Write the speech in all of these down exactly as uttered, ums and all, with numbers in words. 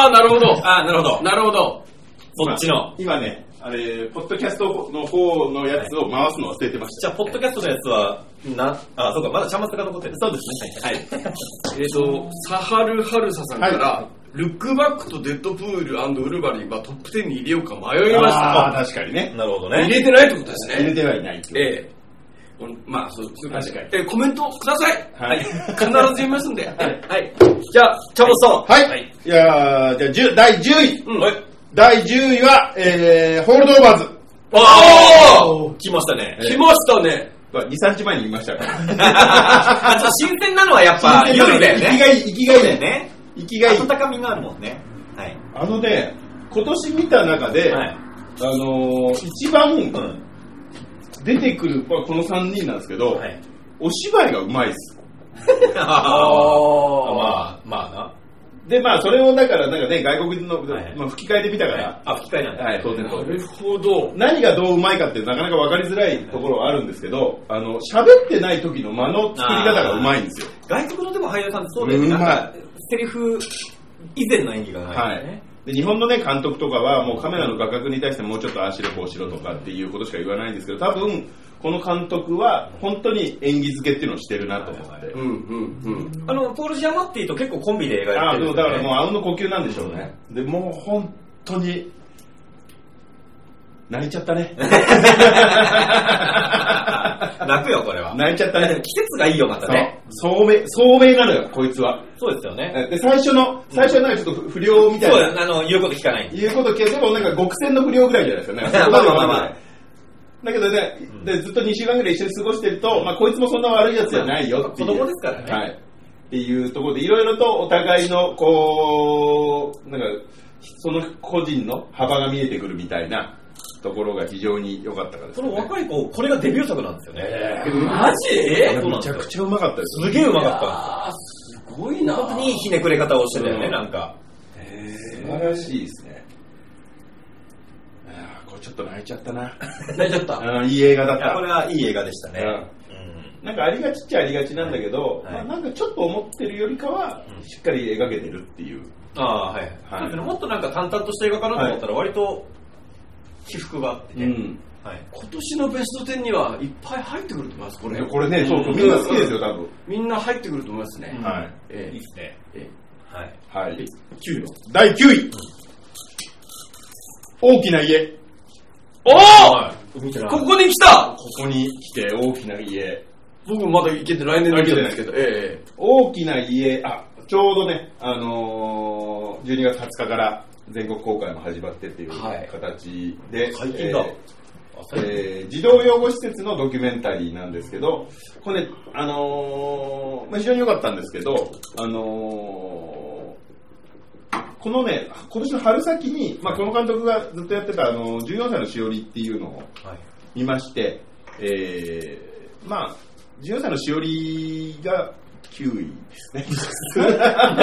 ああ、なるほど。 ああ、なるほど。 なるほど。 そっちの。 今ね、あれ、ポッドキャストの方のやつを回すの忘れてました。 じゃあ、ポッドキャストのやつは、な、あ、そうか、まだチャンマスが残ってる。 そうですね。はい。 えっと、サハルハルサさんから、 はルックバックとデッドプール&ウルヴァリンはトップじゅうに入れようか迷いました。 ああ、確かにね。 なるほどね。 入れてないってことですね。 入れてはいない。 ええ。まあ、そうですね。 確かに。 えー、コメントください。 はい。 必ず読みますんで。はい。はい。 じゃあ、チャボさん。 はい。はい、いやー、じゃあじゅう、だいじゅうい。 うん。 はい。 だいじゅういは、えー、ホールドオーバーズ。 ああ来ましたね。 来ましたね。 に、さんにちまえに言いましたから。 あ、ちょっと新鮮なのはやっぱ、有利だよね。 生きがいい、生きがいい。 だよね。 生きがいい。 温かみがあるもんね。はい。 あのね、今年見た中で、 はい、 あのー、一番、 うん出てくる、このさんにんなんですけど、はい、お芝居がうまいです。 ああ、まあ、まあな。 で、まあ、それをだから、なんかね、外国の、 はい、 まあ、吹き替えで見たから、はい、 あ、吹き替えなんだ。 はい、当然。 なるほど。 何がどううまいかってなかなか分かりづらいところはあるんですけど、あの、喋ってない時の間の作り方がうまいんですよ。 外国のでも俳優さんってそうだよね。なんか、セリフ以前の演技がないですね。はいで日本のね監督とかはもうカメラの画角に対してもうちょっとああしろこうしろとかっていうことしか言わないんですけど、多分この監督は本当に演技付けっていうのをしてるなと思って、うんうんうん、 あのポール・ジャマッティと結構コンビで描いてるんですよね。 あだからもうあうんの呼吸なんでしょうね。でもう本当に泣いちゃったね。 泣くよこれは。 泣いちゃったね。 季節がいいよまたね。 聡明聡明なのよこいつは。 そうですよね。 で最初の最初はなんかちょっと不良みたいな。 そうだ、あの言うこと聞かない。 言うこと聞かない。でもなんか極戦の不良ぐらいじゃないですかね。まあまあまあまあ。だけどね、でずっとにしゅうかんぐらい一緒に過ごしてると、まあこいつもそんな悪いやつじゃないよっていう。 子供ですからね。 はい。っていうところでいろいろとお互いのこうなんかその個人の幅が見えてくるみたいな。ところが非常に良かったからですね。 この若い子、これがデビュー作なんですよね。 えー、マジ？ めちゃくちゃうまかったです。 すげえうまかったです。すごいな。 本当にいいひねくれ方をしてたよね、うん、なんか。 素晴らしいですね。あこれちょっと泣いちゃったな。 泣いちゃった。 あいい映画だった。 これはいい映画でしたね。 うん、なんかありがちっちゃありがちなんだけど、はいまあ、なんかちょっと思ってるよりかはしっかり描けてるっていう。 ああはい。はい、そうですね。もっとなんか淡々とした映画かなと思ったら割と。起伏があってね、うんはい、今年のベストじゅうにはいっぱい入ってくると思いますこれこれね、そうそうみんな好きですよ多分みんな入ってくると思いますね、 うん、はい、えー、いいですね、えー、 はい、はい、 きゅういだいきゅうい、うん、大きな家おお、はい、ここに来たここに来て大きな家僕まだ行けて来年の家ですけど、えー、大きな家あちょうどね、あのー、じゅうにがつはつかから全国公開も始まってっていう形で、はい、 最近だ、 えーえー、児童養護施設のドキュメンタリーなんですけどこれ、ねあのーまあ、非常に良かったんですけど、あのー、このね今年の春先に、まあ、この監督がずっとやってたあのじゅうよんさいのしおりっていうのを見まして、はいえー、まあじゅうよんさいのしおりがきゅういですね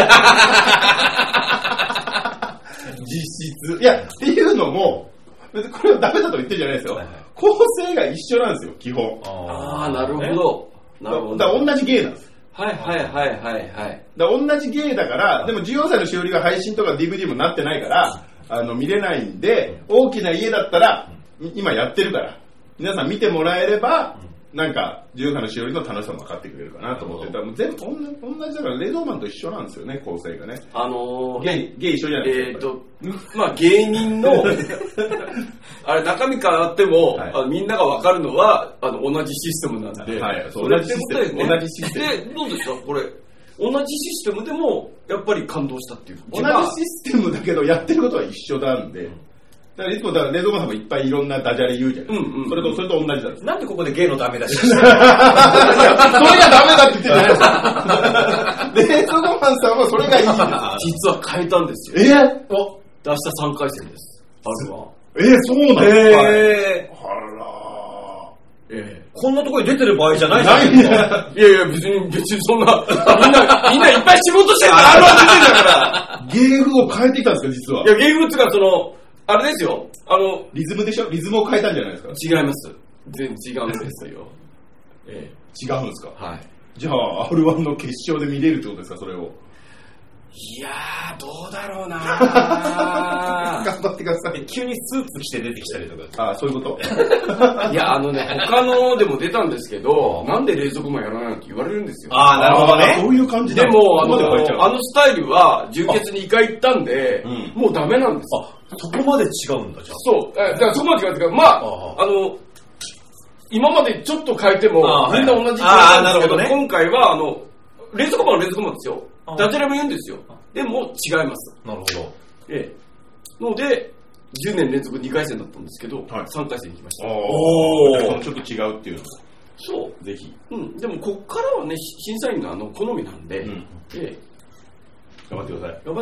実質いやっていうのも別にこれはダメだと言ってるじゃないですよ、はいはい、構成が一緒なんですよ基本ああなるほどなるほどだから同じ芸なんですはいはいはいはいはいだから同じ芸だからでもじゅうよんさいのしおりが配信とか ディーブイディー もなってないからあの見れないんで大きな家だったら今やってるから皆さん見てもらえればなんかじゅうよんさいのしおりの楽しさも分かってくれるかなと思ってたら全部同じだからレイドーマンと一緒なんですよね構成がねあのー、 ゲイゲイ一緒じゃないですかえーとまあ芸人のあれ中身変わっても、はい、あのみんなが分かるのはあの同じシステムなんで、はい、そう同じシステム、ね、同じシステムでどうですかこれ同じシステムでもやっぱり感動したっていう同じシステムだけどやってることは一緒なんで、うんだからいつもだからレイドマンさんもいっぱいいろんなダジャレ言うじゃないですか、うんうん、それとそれと同じなんですなんでここでゲイのダメ出ししてるそれがダメだって言ってるじゃないですかレイドマンさんはそれがいいんです実は変えたんですよえー、 お出したさんかい戦ですあるわえー、そうなんですかえー、 あらえー、こんなところに出てる場合じゃないじゃないですかいやいや別に別にそんなみんなみんないっぱい仕事してるからあるわ出てるんだから芸風を変えてきたんですか実はいや芸風っていうかそのあれですよあのリズムでしょリズムを変えたんじゃないですか違います全然違うんですよ、えー、違うんですかはいじゃあ アールワン の決勝で見れるってことですかそれをいやー、どうだろうな頑張ってください。 急にスーツ着て出てきたりとか。 あ、そういうこといや、あのね、他のでも出たんですけど、なんで冷蔵庫マンやらないのって言われるんですよ。 ああ、なるほどね。 そういう感じでも、あの、あのスタイルは、純潔にいっかい行ったんで、うん、もうダメなんですよ。 あ、そこまで違うんだ、じゃあ。 そう。だからそこまで違うんですけど、まあ、あ, あの、今までちょっと変えても、みんな同じ感じなんですけど、 ね、今回は、あの、冷蔵庫マンは冷蔵庫マンですよ。ダジャレも言うんですよ。でも違います。 なるほど。 ええ。ので、じゅうねん連続にかい戦だったんですけど、はい、さんかい戦に来ました。 おー。ちょっと違うっていうの。 そう。 ぜひ。 うん。でも、こっからはね、審査員のあの、好みなんで、うん、ええ。 頑張ってください。 頑張って。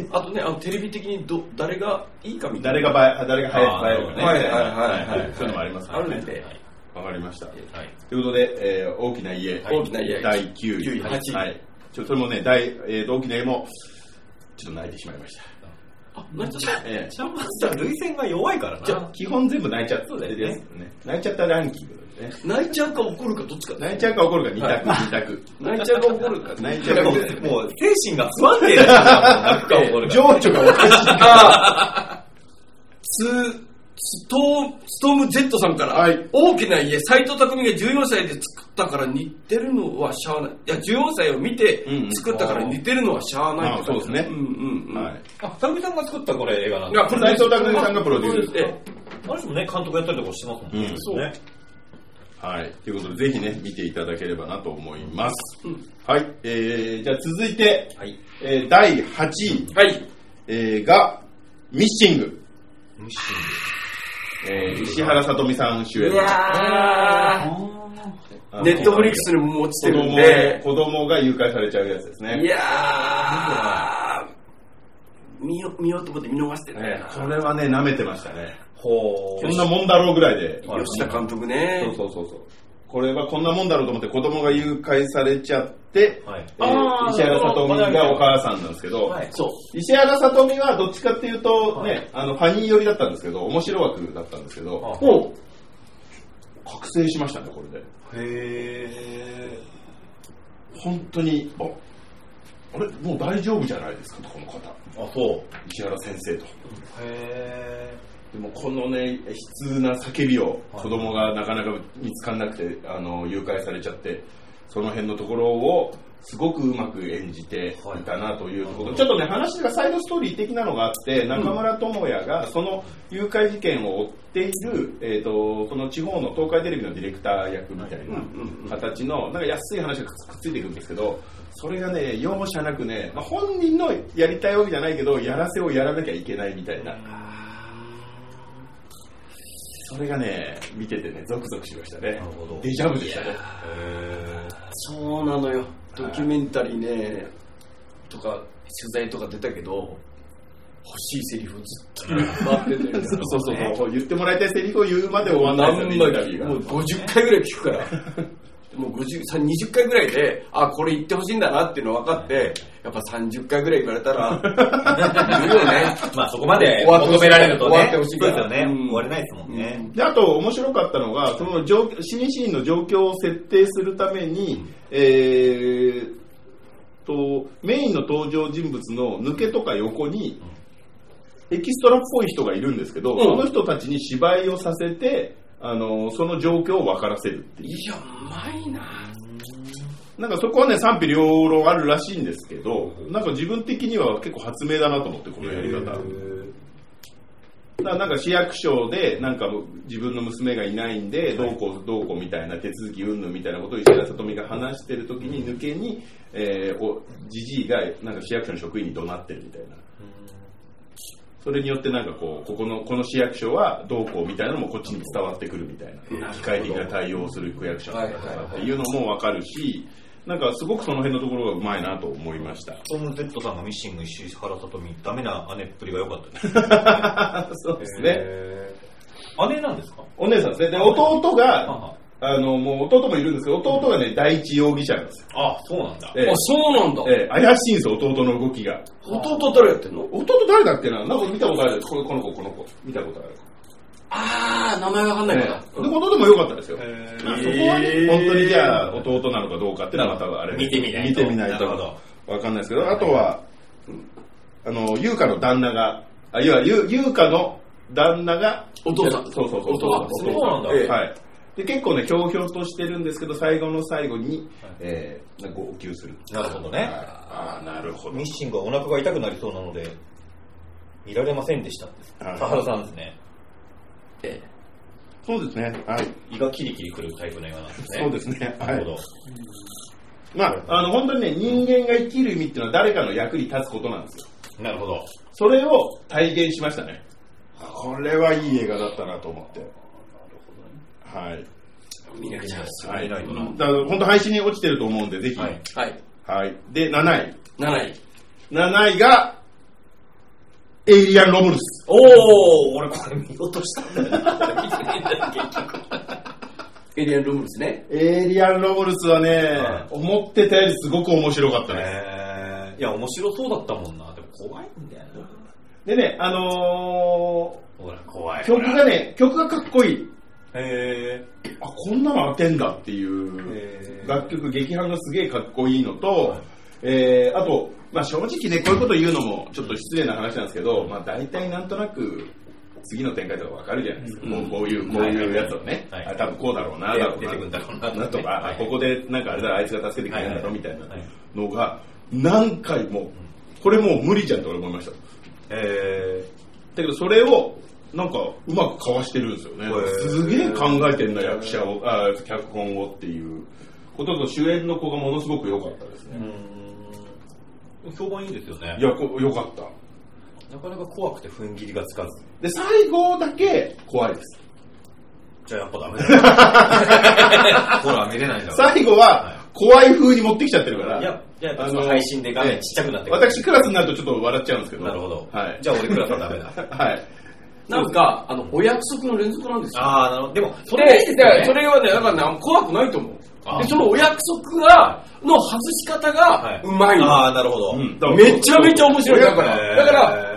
あとね、あの、テレビ的にど、誰がいいかみたいな。誰が映え、誰が映えるかね。 はいはいはいはい。 そういうのもありますね。あるんで。 わかりました。はい。ということで、えー、大きな家。 大きな家。 だいきゅうい。 はちい。 はい。ちょそれもね、大、えー、大きな絵もちょっと泣いてしまいました。 あ、泣いちゃった。 ええ、ちゃんとした涙腺が弱いからな。じゃあ基本全部泣いちゃった。 そうだよね。 ね泣いちゃったランキングね。 泣いちゃうか怒るかどっちか。 泣いちゃうか怒るか二択、二択。 泣いちゃうか怒るか。 泣いちゃうか怒るか。 もう精神が不安定だから泣くか怒るか。 情緒がおかしいから。つストーム Z さんから、はい、大きな家、斎藤工がじゅうよんさいで作ったから似てるのはしゃあない。いや、じゅうよんさいを見て作ったから似てるのはしゃあないって、 うんうん、そうですね。 うんうんうん。はい、 あ、工さんが作ったこれ映画なんですか。斎藤工さんがプロデュース。 えあれもね、監督やったりとかしてますもんね。うん、そうね。 はい。ということで、ぜひね、見ていただければなと思います。うん、はい。えー、じゃあ続いて、はいえー、だいはちい、 はいえー、が、ミッシング。 ミッシング。 えー、石原さとみさん主演。 いやー、ネットフリックスにも落ちてるんで。 子供が誘拐されちゃうやつですね。 いやー、見よ、見ようと思って見逃してね。 これはね、舐めてましたね。 ほこんなもんだろうぐらいで。 吉田監督ね。 そうそうそうそう。これはこんなもんだろうと思って子供が誘拐されちゃって、はいえー、石原さとみがお母さんなんですけど、はい、そう石原さとみはどっちかっていうと、ねはい、あのファニー寄りだったんですけど、面白枠だったんですけど、はい、覚醒しましたね、これで。 へー。本当に、あ、あれもう大丈夫じゃないですかと、この方。 あ、そう。 石原先生と。 へー。 でもこのね、悲痛な叫びを子供がなかなか見つからなくて、あの誘拐されちゃって、その辺のところをすごくうまく演じていたなというところ、はい、ちょっとね話がサイドストーリー的なのがあって、中村倫也がその誘拐事件を追っている、えー、とその地方の東海テレビのディレクター役みたいな形のなんか安い話がくっついていくんですけど、それがね容赦なくね、まあ、本人のやりたいわけじゃないけどやらせをやらなきゃいけないみたいな。それがね、見ててね、ゾクゾクしましたね。デジャブでしたね。 そうなのよ。ドキュメンタリーね、とか、取材とか出たけど、欲しいセリフをずっと待ってて、 そうそうそう、言ってもらいたいセリフを言うまで終わんないですよね。 もうごじゅっかいぐらい聞くから。もうごじゅう、にじゅっかいぐらいで、あ、これ言ってほしいんだなっていうの分かって、やっぱさんじゅっかいぐらい言われたら、言うよね。 まあそこまで求められるとね。 終わってほしいから。そうですよね。終われないですもんね。 うん、で、あと面白かったのが、その状況、シーンシーンの状況を設定するために、うん、えーと、メインの登場人物の抜けとか横に、エキストラっぽい人がいるんですけど、うん、その人たちに芝居をさせて、あのその状況を分からせるっていう。 いや、うまいな。 なんかそこはね賛否両論あるらしいんですけど、なんか自分的には結構発明だなと思って、このやり方。だからなんか市役所でなんか自分の娘がいないんでどうこうどうこうみたいな手続き云々みたいなことを石原さとみが話してる時に抜けに、えー、おじじいがなんか市役所の職員に怒鳴ってるみたいな。それによってなんかこうここのこの市役所はどうこうみたいなのもこっちに伝わってくるみたいな、機械的な対応をする区役所だとかっていうのも分かるし、なんかすごくその辺のところがうまいなと思いました。 トム・ゼットさんがミッシング石原さとみ、ダメな姉っぷりが良かったです。 そうですね。 姉なんですか？ お姉さんですね。で弟があのもう弟もいるんですけど、弟がね第一容疑者なんですよ。 あ、そうなんだ。 えー、あ、そうなんだ。 えー、怪しいんですよ、弟の動きが。 弟誰やってんの？ 弟誰だっけな。なんか見たことある。このこの子この子見たことある。 あー、名前わかんないから。 ね、で弟でも良かったですよ。えー、そこはね、本当にじゃあ弟なのかどうかっていうのはまたあれ見てみないと見てみないとわかんないですけど、あとはあの優香の旦那が、あ、いわゆる優香の旦那がお父さん、 そうそうそう、 お父さん、 そうなんだ、 ええ、はい。で結構ねひょうひょうとしてるんですけど、最後の最後に、はい、えー、号泣する。 なるほどね。 ああ、なるほど。 ミッシングはお腹が痛くなりそうなので見られませんでした。田原さんですね。 ええ、そうですね。はい。 胃がキリキリくるタイプの映画なんですね。 そうですね。 なるほど。はい、 まああの本当にね、人間が生きる意味っていうのは誰かの役に立つことなんですよ。 なるほど。 それを体現しましたね。これはいい映画だったなと思って。はい。 見なきゃはい。だから本当配信に落ちてると思うんでぜひ。はい。 はい。 はい。でなない。 なない。 なないがエイリアンロムルス。 おお、俺これ見ようとしたんだよな。見てないんだよ結局。 エイリアンロムルスね。 エイリアンロムルスはね、はい、思ってたよりすごく面白かったね。 へー、いや面白そうだったもんな。でも怖いんだよな。 でね、あのー、ほら怖い。 曲がね、曲がかっこいい。 へー、 あ、こんなの当てんだっていう楽曲、劇伴がすげえかっこいいのと、はい、えー、あと、まあ、正直ねこういうこと言うのもちょっと失礼な話なんですけど、まあ、大体なんとなく次の展開とか分かるじゃないですか、うん、もうこういうこういうやつをね、はいはいはい、あ多分こうだろうな、だろうな、出てくるんだろうな、なとか、はいはい、ここでなんかあれだあいつが助けてくれるんだろうみたいなのが何回も、これもう無理じゃんと思いました。えー、だけどそれをなんかうまくかわしてるんですよね。すげえ考えてんな役者を、あ脚本をっていうことと、主演の子がものすごく良かったですね。 うん、評判いいですよね。 いや、こ良かった。 なかなか怖くて踏ん切りがつかずで、最後だけ怖いです。 じゃあやっぱダメだほら見れないんだ。 最後は怖い風に持ってきちゃってるから、 いや、いや、あの配信で画面ちっちゃくなってくる。 私クラスになるとちょっと笑っちゃうんですけど。 なるほど、 はい、 じゃあ俺クラスはダメだはい。 なんか、あの、お約束の連続なんですよ。 ああ、なるほど。でも、それはいいですよね。 それはね、だからね、怖くないと思う。で、そのお約束が、の外し方が、うまい。 ああ、なるほど。 めちゃめちゃ面白い。だから、だから、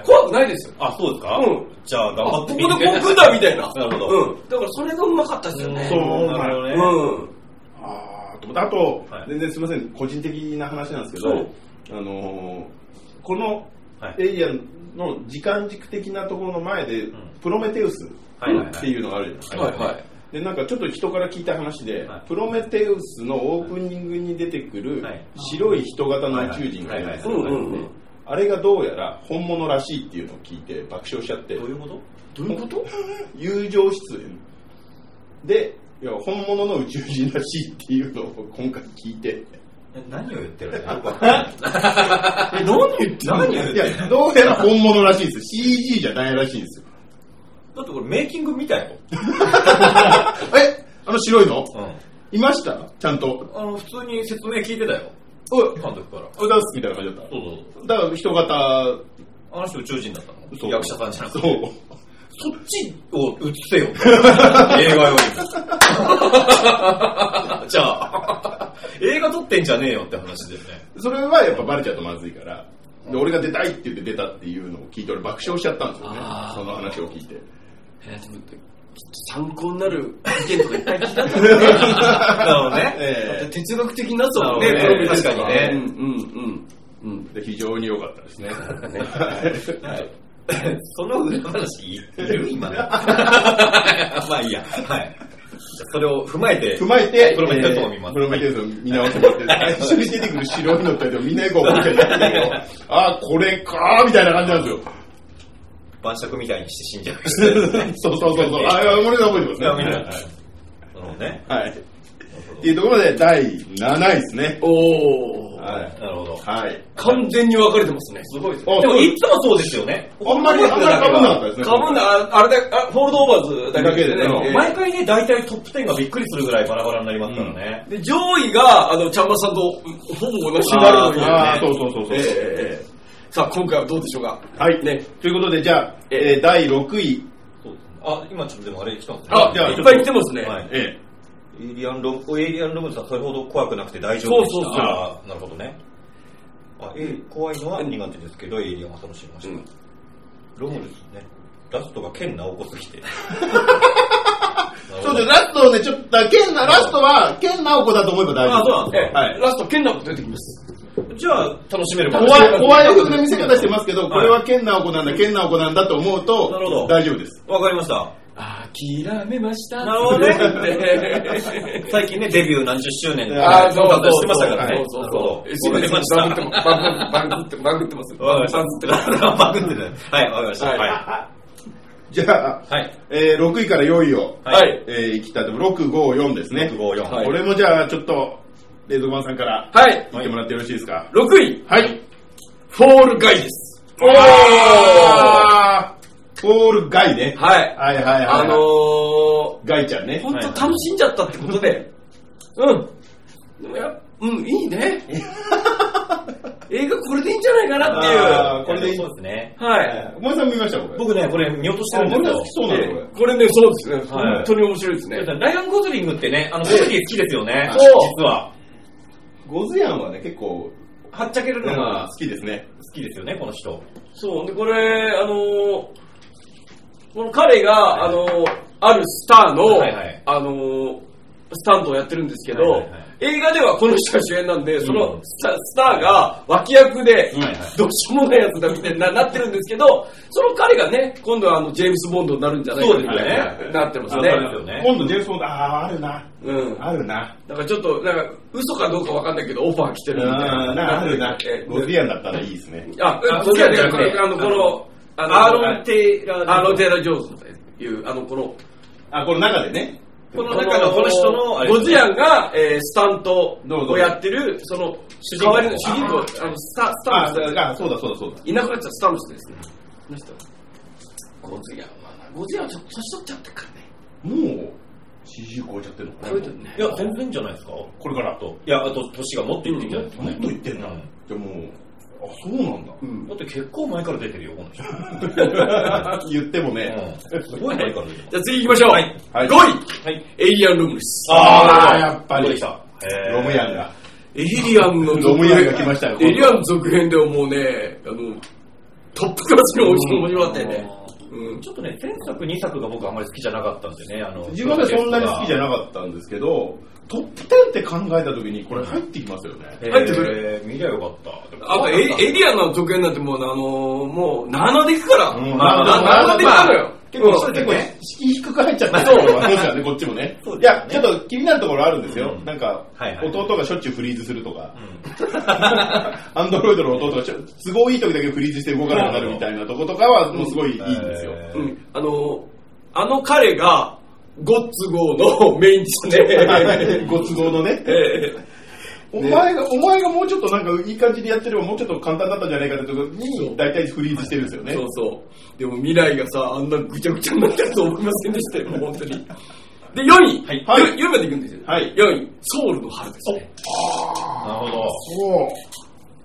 怖くないですよ。 あ、そうですか？ うん。 じゃあ、頑張ってみて。ここでこう来んだみたいな。 なるほど。うん。だから、それがうまかったですよね。 そう、なるほどね。 うん。 ああ、あと、全然すみません、個人的な話なんですけど、あの、このエリアの時間軸的なところの前で、プロメテウスっていうのがあるじゃないですか。はいはい。でなんかちょっと人から聞いた話で、はい、プロメテウスのオープニングに出てくる白い人型の宇宙人がいるんですよ。あれがどうやら本物らしいっていうのを聞いて爆笑しちゃって。 どういうこと？ どういうこと？ 友情出演で、いや本物の宇宙人らしいっていうのを今回聞いて。 何を言ってるの？え、 何言ってるの？ いや、どうやら本物らしいですよ。シージー じゃないらしいんですよ。 だってこれメイキング見たよ。 え、あの白いの？うん。いました？ちゃんと。 あの普通に説明聞いてたよ。 おい、 監督から。 おい、ダンスみたいな感じだった。 そうそうそう。 だから人型。 あの人宇宙人だったの？ そう。 役者さんじゃなくて。 そう。 そっちを映せよ。映画よりも。じゃあ、映画撮ってんじゃねえよって話だよね。 それはやっぱバレちゃうとまずいから。で俺が出たいって言って出たっていうのを聞いて俺爆笑しちゃったんですよね。その話を聞いて。 えー、参考になる意見とかいっぱい聞いたんだろうね。なるほどね。 えー、哲学的なそうね。 ね確かにね。 うんうんうん。 で非常に良かったですね。 はい。その裏話いる今の。まあいいや。はい。じゃそれを踏まえて、 踏まえて、 プロメテウスを見ます。 プロメテウスを見直してもらって、最初に出てくる白いのってみんなよく覚えてるんだけど、ああ、これかーみたいな感じなんですよ。 晩酌みたいにして死んじゃう。 そうそうそうそう。ああ、俺が覚えてますね。 なるほどね。 はい。っていうところでだいなないですね。 おー。 はい。なるほど。 はい。 完全に分かれてますね。 すごいですね。でもいつもそうですよね。 あんまり、あんまり被んなかったですね。 被んな、あれだ、フォールドオーバーズだけでね。 毎回ね、大体トップテンがびっくりするぐらいバラバラになりますからね。 で、上位が、あの、ちゃんまさんとほぼ同じになるのに。 ああ、そうそうそうそう。ええ。さあ、今回はどうでしょうか。 はい。ね。ということで、じゃあ、えー、だいろくい。 そうですね。あ、今ちょっとでもあれ来たんですね。 あ、じゃあ、いっぱい来てますね。 はい。ええ。エイリアンロム、エイリアンロムズはそれほど怖くなくて大丈夫でした。そうそうそう。ああ、なるほどね。あ、え怖いのは苦手ですけど、エイリアンは楽しみました。うん、ロムルスね。ラストが剣直子すぎて。 そうです、ラストね、ちょっと、剣な、ラストは、剣直子だと思えば大丈夫。 あ、そうなんですね。はい。ラスト、剣直子出てきます。 じゃあ、楽しめるかもしれない。怖い風な見せ方してますけど、これはケンナオコなんだ、ケンナオコなんだと思うと、なるほど。大丈夫です。 わかりました。 諦めました。 なるほどね。最近ね、デビュー何十周年で、ああ、そうそうしてましたからね。そうそうそう。 そうですね。バグってます。バグってます。バグってます。 バグってる。はい、わかりました。はい。 じゃあ、はい、えー、ろくいからよんいを、 はい、 えー、いきたいと思います。ろく、ご、よんですね。 ろく、ご、よん。 これもじゃあ、ちょっと、冷蔵版さんから、 はい。 言ってもらってよろしいですか。 ろくい。 はい。 フォールガイです。 おーフォールガイね。 はい。 はいはいはい。 あのー、 ガイちゃんね。 ほんと楽しんじゃったってことで。うん。でもや、うん、いいね。映画これでいいんじゃないかなっていう。 あこれでいいですね。 はい。 お前さん見ましたこれ。 僕ね、これ見落としてるんですよ。 好きそうなのこれ。 これね、そうですね。本当に面白いですね。 ライアン・ゴズリングってね、あの、ゴズリング好きですよね。 そう。 実は。 ゴズヤンはね、結構、 はっちゃけるのが好きですね。 好きですよね、この人。 そう。で、これ、あのー、この彼が、あのー、あるスターの、はいはい、あのー、スタントをやってるんですけど、はいはいはい、映画ではこの人が主演なんで、そのスタ、うん、スターが脇役で、どうしようもないやつだみたいに な, なってるんですけど、その彼がね、今度はあのジェームス・ボンドになるんじゃないかみたいな、ね、なってますね。 ね今度ジェームス・ボンド、ああ、あるな。うん。あるな。 だからちょっと、なんか、嘘かどうかわかんないけど、オファー来てるみたいな。 あるな。ゴズヤンだったらいいですね。 あ、ゴズヤンじゃなくて、あの、この、あの、アーロン・テイラー、アーロン・テイラー・ジョーズという、あの、この、 あ、この中でね。 この中のこの人のゴズヤンが、えー、スタントをやってるその代わりの主人公あのスタスタントの人あそうだそうだそうだいなくなっちゃったスタントの人ですね。この人ゴズヤンはゴズヤンはちょっと年取っちゃってるからね。もう四十超えちゃってるのかな。 いや全然じゃないですか。 これからといやあと年がもっといってんじゃないですかね。 もっといってんだ。じゃもうあ、そうなんだ。 うん、だって結構前から出てるよ、この人。 言ってもね。 うん、すごい前から出てる。 じゃあ次行きましょう。はい。 はい、 ごい、はい。エイリアン・ロムです。 ああ、やっぱり。 ロムヤンが。 エイリアンのロムヤンが来ましたよ。 エイリアン続編ではもうね、あの、トップクラスに面白かったよね。 うん、ちょっとね、前作、にさくが僕あんまり好きじゃなかったんでね。あの自分はそんなに好きじゃなかったんですけど、トップテンって考えたときにこれ入ってきますよね。 えー、入ってくる。 見りゃよかった。 あとエイリアンの続編なんてもう、あのー、もう、ななでいくから。うん、 ななでいくのよ。 結構、結構、敷居低く入っちゃった。そうですよね、こっちもね。いや、ちょっと気になるところあるんですよ。なんか、弟がしょっちゅうフリーズするとか。アンドロイドの弟が都合いい時だけフリーズして動かなくなるみたいなとことかは、もうすごいいいんですよ。 あの、あの彼が、ごっつごうのメインですね。 ご都合のね。お前が、お前がもうちょっとなんかいい感じでやってればもうちょっと簡単だったんじゃないかってところに大体フリーズしてるんですよね。 そうそう。でも未来がさ、あんなぐちゃぐちゃになってると思いませんでしたよ、本当に。で、よんい。はい。よんいまでいくんですよ。 はい。 よんい。ソウルの春ですね。 ああ。なるほど。そう。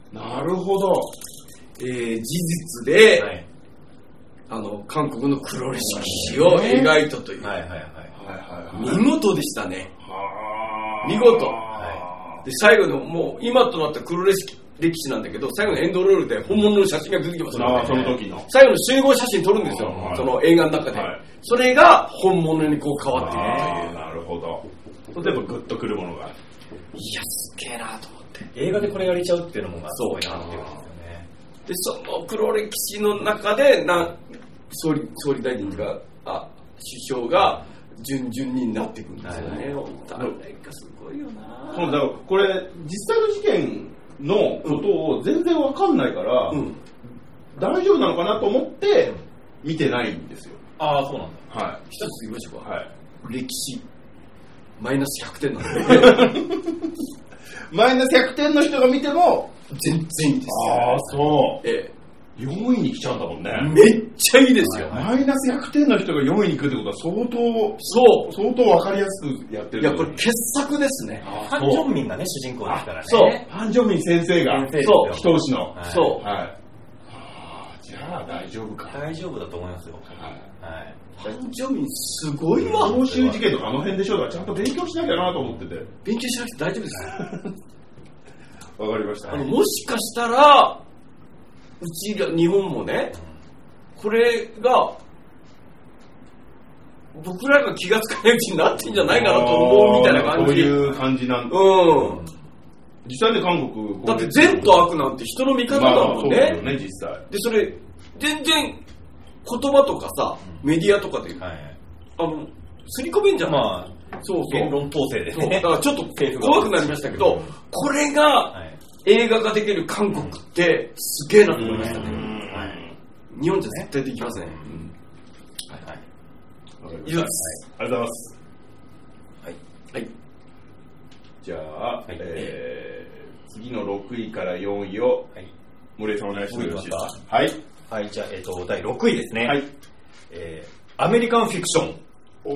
なるほど。 えー、事実で、はい、あの、韓国の黒歴史を描いたという。 はいはいはい。 見事でしたね。見事。で最後のもう今となった黒歴史なんだけど、最後のエンドロールで本物の写真が出てきますので、その時の最後の集合写真撮るんですよ、その映画の中で、はい、それが本物にこう変わっているという。 なるほど。例えばグッとくるものが、いやすげえなと思って、 映画でこれやれちゃうっていうのもすごいなっていうんですよね。でその黒歴史の中でな総理総理大臣があ首相が順々になっていくんですよね。あれがすごいよな。 そうだからこれ実際の事件のことを全然わかんないから、うん、大丈夫なのかなと思って見てないんですよ。 ああ、そうなんだ。 はい。 一つ言いましょうか。 はい。 歴史マイナスひゃくてんなんで。 マイナスひゃくてんの人が見ても全然いいですよ。 ああ、そう。 ええ。 よんいに来ちゃうんだもんね。 めっちゃいいですよ。 マイナスひゃくてんの人がよんいに来るってことは相当、 そう。 相当わかりやすくやってる。 いや、これ傑作ですね。 ハン・ジョンミンがね、主人公ですからね。 そう。 ハン・ジョンミン先生が、 そう。 人押しの。 そう。 はい。はあ、じゃあ大丈夫か。 大丈夫だと思いますよ。 はい。ハン・ジョンミンすごいわ。 公衆事件とかあの辺でしょうから、ちゃんと勉強しなきゃなと思ってて。 勉強しなくて大丈夫ですわかりました。 あの、もしかしたら、うちが日本もね、これが僕らが気がつかないうちになってんじゃないかなと思うみたいな感じ。 そういう感じなんだ。 うん。 実際に韓国だって善と悪なんて人の味方だもんね。 まあ、そうですよね、実際。 で、それ、全然言葉とかさ、メディアとかで、はい、あの、すり込めんじゃん。まあ、そうそう。 言論統制でね。 だからちょっと怖くなりましたけど、これが映画ができる韓国ってすげえなと思いましたね。はい、日本じゃ絶対できません。うん、はいはい。以上です。 ありがとうございます。 はい。はい。 じゃあ、はい、えー、次のろくいからよんいを、はい、森江さんお願いしてもよろしいですか。はい。 はい、じゃあ、えっと、だいろくいですね。 はい。 えー、アメリカンフィクション。 お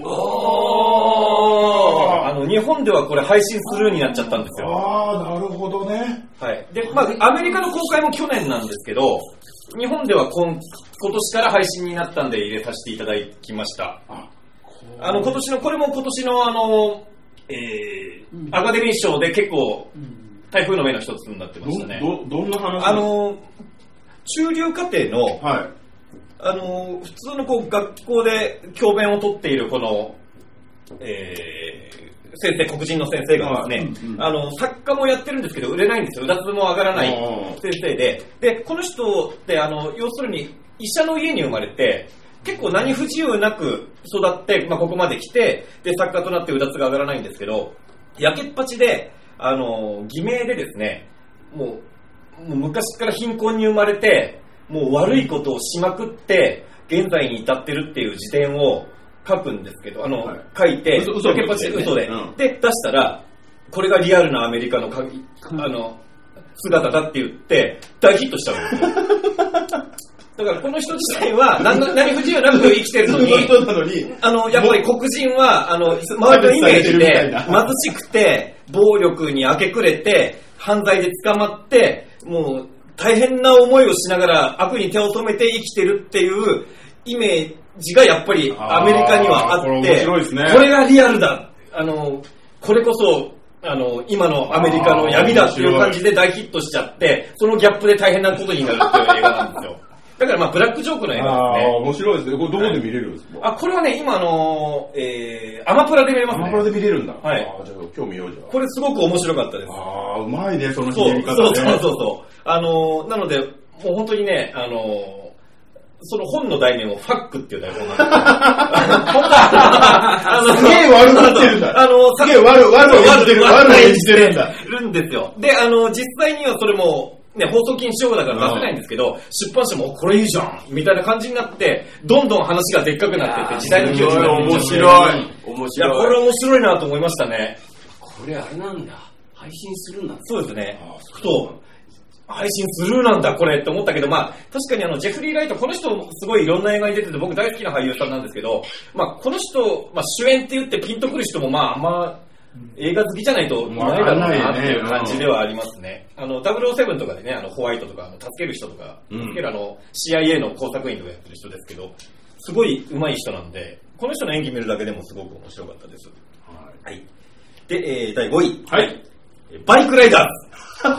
ーあの、日本ではこれ配信スルーになっちゃったんですよ。 ああ、なるほどね。 はい。で、まあ、アメリカの公開も去年なんですけど、日本では今、今年から配信になったんで入れさせていただきました。あ, あの、今年の、これも今年のあの、えーうん、アカデミー賞で結構、台風の目の一つになってましたね。 ど、ど、どんな話？ あの、中流家庭の、 はい。 あの普通のこう学校で教鞭をとっているこの、えー、先生、黒人の先生がですね、うんうん、あの作家もやってるんですけど売れないんですよ。うだつも上がらない先生で、でこの人ってあの要するに医者の家に生まれて結構何不自由なく育って、まあ、ここまで来てで作家となってうだつが上がらないんですけど、やけっぱちであの偽名でですね、もう、もう昔から貧困に生まれてもう悪いことをしまくって現在に至ってるっていう自伝を書くんですけど、あの、はい、書いて嘘嘘で、嘘で、うん、で出したらこれがリアルなアメリカのかあの姿だって言って大ヒットしちゃうんですよ。だからこの人自体は 何, 何不自由なく生きてるのにあのやっぱり黒人はあの周りのイメージで貧しくて暴力に明け暮れて犯罪で捕まってもう大変な思いをしながら悪に手を止めて生きてるっていうイメージがやっぱりアメリカにはあって、これ面白いですね。これがリアルだ。あの、これこそ、あの、今のアメリカの闇だっていう感じで大ヒットしちゃって、そのギャップで大変なことになるっていう映画なんですよ。だからまあブラックジョークの映画ですね。 ああ、面白いですね。これどこで見れるんですか？ はい、あ、これはね、今あの、えー、アマプラで見れますね。 アマプラで見れるんだ。 はい。 あじゃあ今日見ようじゃん。 これすごく面白かったです。 ああ、うまいね、そのひねり方ね。 そうそうそうそう。あの、なので、もう本当にね、あの、その本の題名もファックっていう題名なんですよ。 あのすげえ悪くなってるんだ。 あの、 すげえ悪、悪を演じてる、悪を演じてるんだ。 るんですよ。で、あの、実際にはそれも、ね、放送禁止用語だから出せないんですけど、出版社もこれいいじゃんみたいな感じになって、どんどん話がでっかくなっていって、時代の勢いになって面白い。 面白い。いや、これ面白いなと思いましたね。 これあれなんだ。配信するんだ。 そうですね。そう。配信スルーなんだこれって思ったけど、まあ確かにあのジェフリー・ライト、この人すごいいろんな映画に出てて僕大好きな俳優さんなんですけど、まあこの人、まあ、主演って言ってピンとくる人もまああんま映画好きじゃないといないだろうなっていう感じではありますね。あのダブルオーセブンとかでね、あのホワイトとかあの助ける人とか、うん、助けるあの シーアイエー の工作員とかやってる人ですけど、すごい上手い人なんで、この人の演技見るだけでもすごく面白かったです。はい。はい、で、えー、だいごい。 はい。 バイクライダーズ。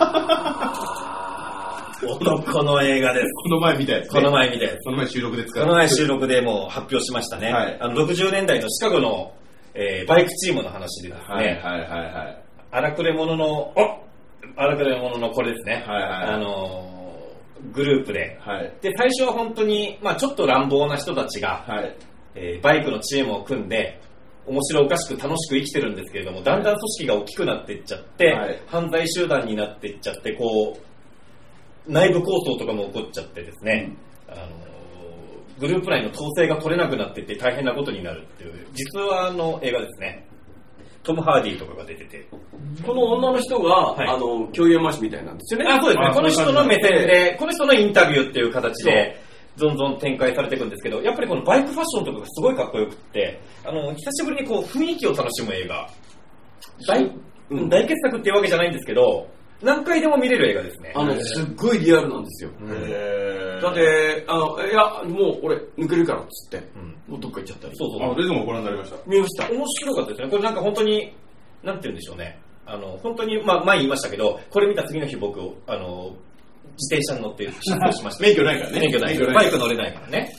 男の映画です。 この前見たやつ、ね。 この前見たやつ。 この前収録で使った。この前収録でもう発表しましたね。はい、あのろくじゅうねんだいのシカゴの、えー、バイクチームの話でですね。 はいはいはいはい。 荒くれ者の、お荒くれ者のこれですね。 はいはい、 あのー、グループで。 はい。 で、最初は本当に、まあちょっと乱暴な人たちが、 はい。 えー、バイクのチームを組んで、面白おかしく楽しく生きてるんですけれども、だんだん組織が大きくなっていっちゃって、はい、犯罪集団になっていっちゃって、こう、内部抗争とかも起こっちゃってですね、うん、あのグループ内の統制が取れなくなっていって大変なことになるっていう実話の映画ですね。トム・ハーディとかが出てて、 この女の人が、はい、あの狂言回しみたいなんですよね。 あ、そうですね。この人の目線で、この人のインタビューっていう形でどんどん展開されていくんですけど、やっぱりこのバイクファッションとかがすごいかっこよくって、あの久しぶりにこう雰囲気を楽しむ映画、大、うん、大傑作っていうわけじゃないんですけど、何回でも見れる映画ですね。 あの、すっごいリアルなんですよ。へー。だって、あの、いや、もう俺、抜けるからっつって、うん、もうどっか行っちゃったり。 そうそう。あ、レズもご覧になりました？ 見ました。 面白かったですね。これなんか本当に、なんて言うんでしょうね。あの、本当に、まあ、前言いましたけど、これ見た次の日僕、あの、自転車に乗って出発しました。 免許ないからね。 免許ない。バイク乗れないからね。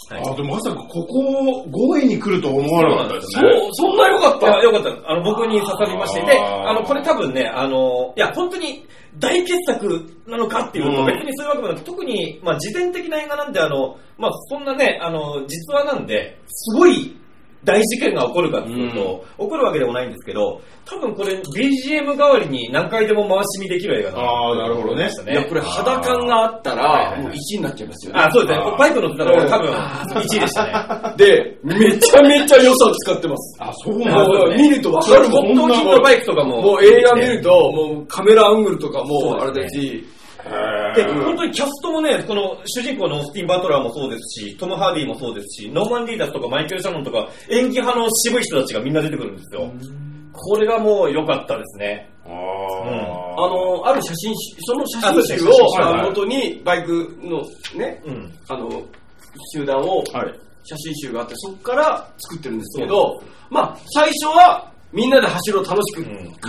はい、あ、でもまさかここごいに来ると思わなかったですね。 そう、そんな良かった。 いや、良かった。あの、僕に刺さりまして。で、あの、これ多分ね、あの、いや、本当に大傑作なのかっていうと、別にそういうわけもなく、特に、まあ、自伝的な映画なんで、あの、まあ、そんなね、あの、実話なんで、すごい大事件が起こるかっていうと、うん、起こるわけでもないんですけど、多分これ ビージーエム 代わりに何回でも回し見できる映画だな。 ああ、なるほどね。 いや、これ肌感があったら、もういちいになっちゃいますよね。 あ、そうですね。バイク乗ってたら俺多分いちいでしたね。 で、めちゃめちゃ予算使ってます。 あ、そうなんですね。見るとわかるもん。 本当にバイクとかも。 もう映画見ると、もうカメラアングルとかもあれだし、 で、本当にキャストもね、この主人公のオースティン・バトラーもそうですし、トム・ハーディもそうですし、ノーマン・リーダースとかマイケル・シャノンとか、演技派の渋い人たちがみんな出てくるんですよ。これがもう良かったですね。 あ、 うん、あの、ある写真集、その写真集を元にバイクのね、うん、あの、集団を、写真集があって、そこから作ってるんですけど、まあ、最初はみんなで走るを楽しくから、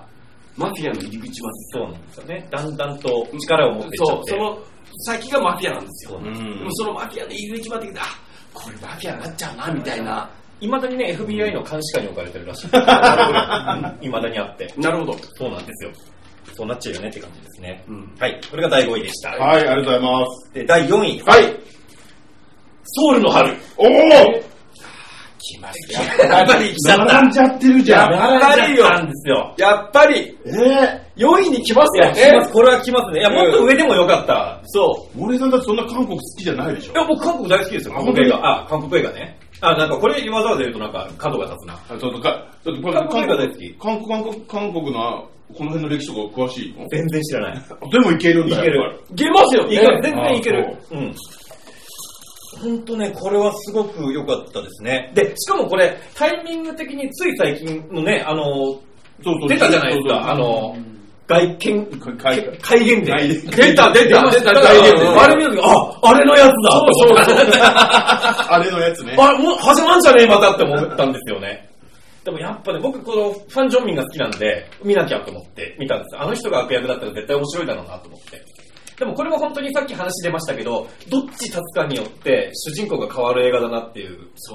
うん、マフィアの入り口まで。 そうなんですよね。だんだんと力を持っていっちゃって。 そう、その先がマフィアなんですよ。 うん、 でもそのマフィアの入り口まで来て、あ、これマフィアになっちゃうな、みたいな。 いまだにね、エフビーアイ の監視下に置かれてるらしい。いまだにあって。 なるほど。 そうなんですよ。そうなっちゃうよねって感じですね。うん、はい。これがだいごいでした。 はい、ありがとうございます。 で、だいよんい。 はい。 ソウルの春。 おお来ました。 やっぱり来ちゃった。 並んじゃってるじゃん。 やっぱりよ。 なんですよ。 やっぱり。 えー、 よんいに来ますよね。 来ます。これは来ますね。いや、もっと上でもよかった。 そう。 森さんだってそんな韓国好きじゃないでしょ。 いや、僕韓国大好きですよ。韓国映画。あ、韓国映画ね。あ、なんかこれわざわざ言うとなんか角が立つな。 あ、ちょっとか、ちょっと韓国映画大好き。 韓国、韓国、韓国のこの辺の歴史とか詳しいの？ 全然知らない。 でもいけるんだよ。 いける。 いけますよね。 全然いける。うん。本当ね、これはすごく良かったですね。で、しかもこれ、タイミング的につい最近のね、あの、そうそう出たじゃないですか。あの、外見、改元で。 出た、出た、出た、 改元で。あれ見るとき、あ、あれのやつだ。 そうそうそう。 あれのやつね。 あ、もう始まんじゃねえ、またって思ったんですよね。でもやっぱね、僕このファン・ジョンミンが好きなんで、見なきゃと思って見たんですよ。あの人が悪役だったら絶対面白いだろうなと思って。でもこれも本当にさっき話出ましたけど、どっち立つかによって主人公が変わる映画だなっていう。 そう。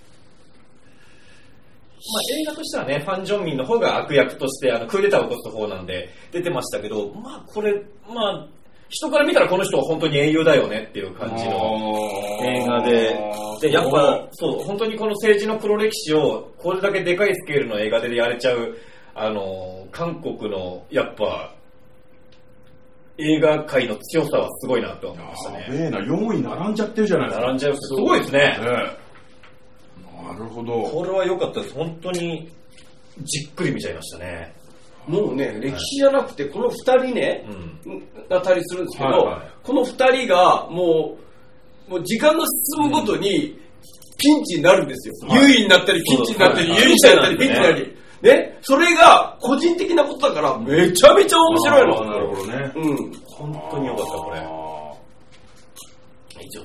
まあ映画としてはね、ファン・ジョンミンの方が悪役としてあのクーデターを起こす方なんで出てましたけど、まあこれ、まあ人から見たらこの人は本当に英雄だよねっていう感じの映画で、で、やっぱそう、本当にこの政治の黒歴史をこれだけでかいスケールの映画でやれちゃう、あの、韓国のやっぱ、映画界の強さはすごいなと思いましたね。 やべえな、よんい並んじゃってるじゃないですか。 並んじゃう。すごいですね。ね、 なるほど。 これは良かったです。本当にじっくり見ちゃいましたね。 もうね、歴史じゃなくて、この二人ね、うん、だったりするんですけど、はいはい、この二人がもう、もう時間が進むごとにピンチになるんですよ。はい、優位になったり、ピンチになったり、優位になったり、ピンチになったり。ね、それが個人的なことだからめちゃめちゃ面白いの。 なるほどね。 うん。 本当に良かった、これ。以上です。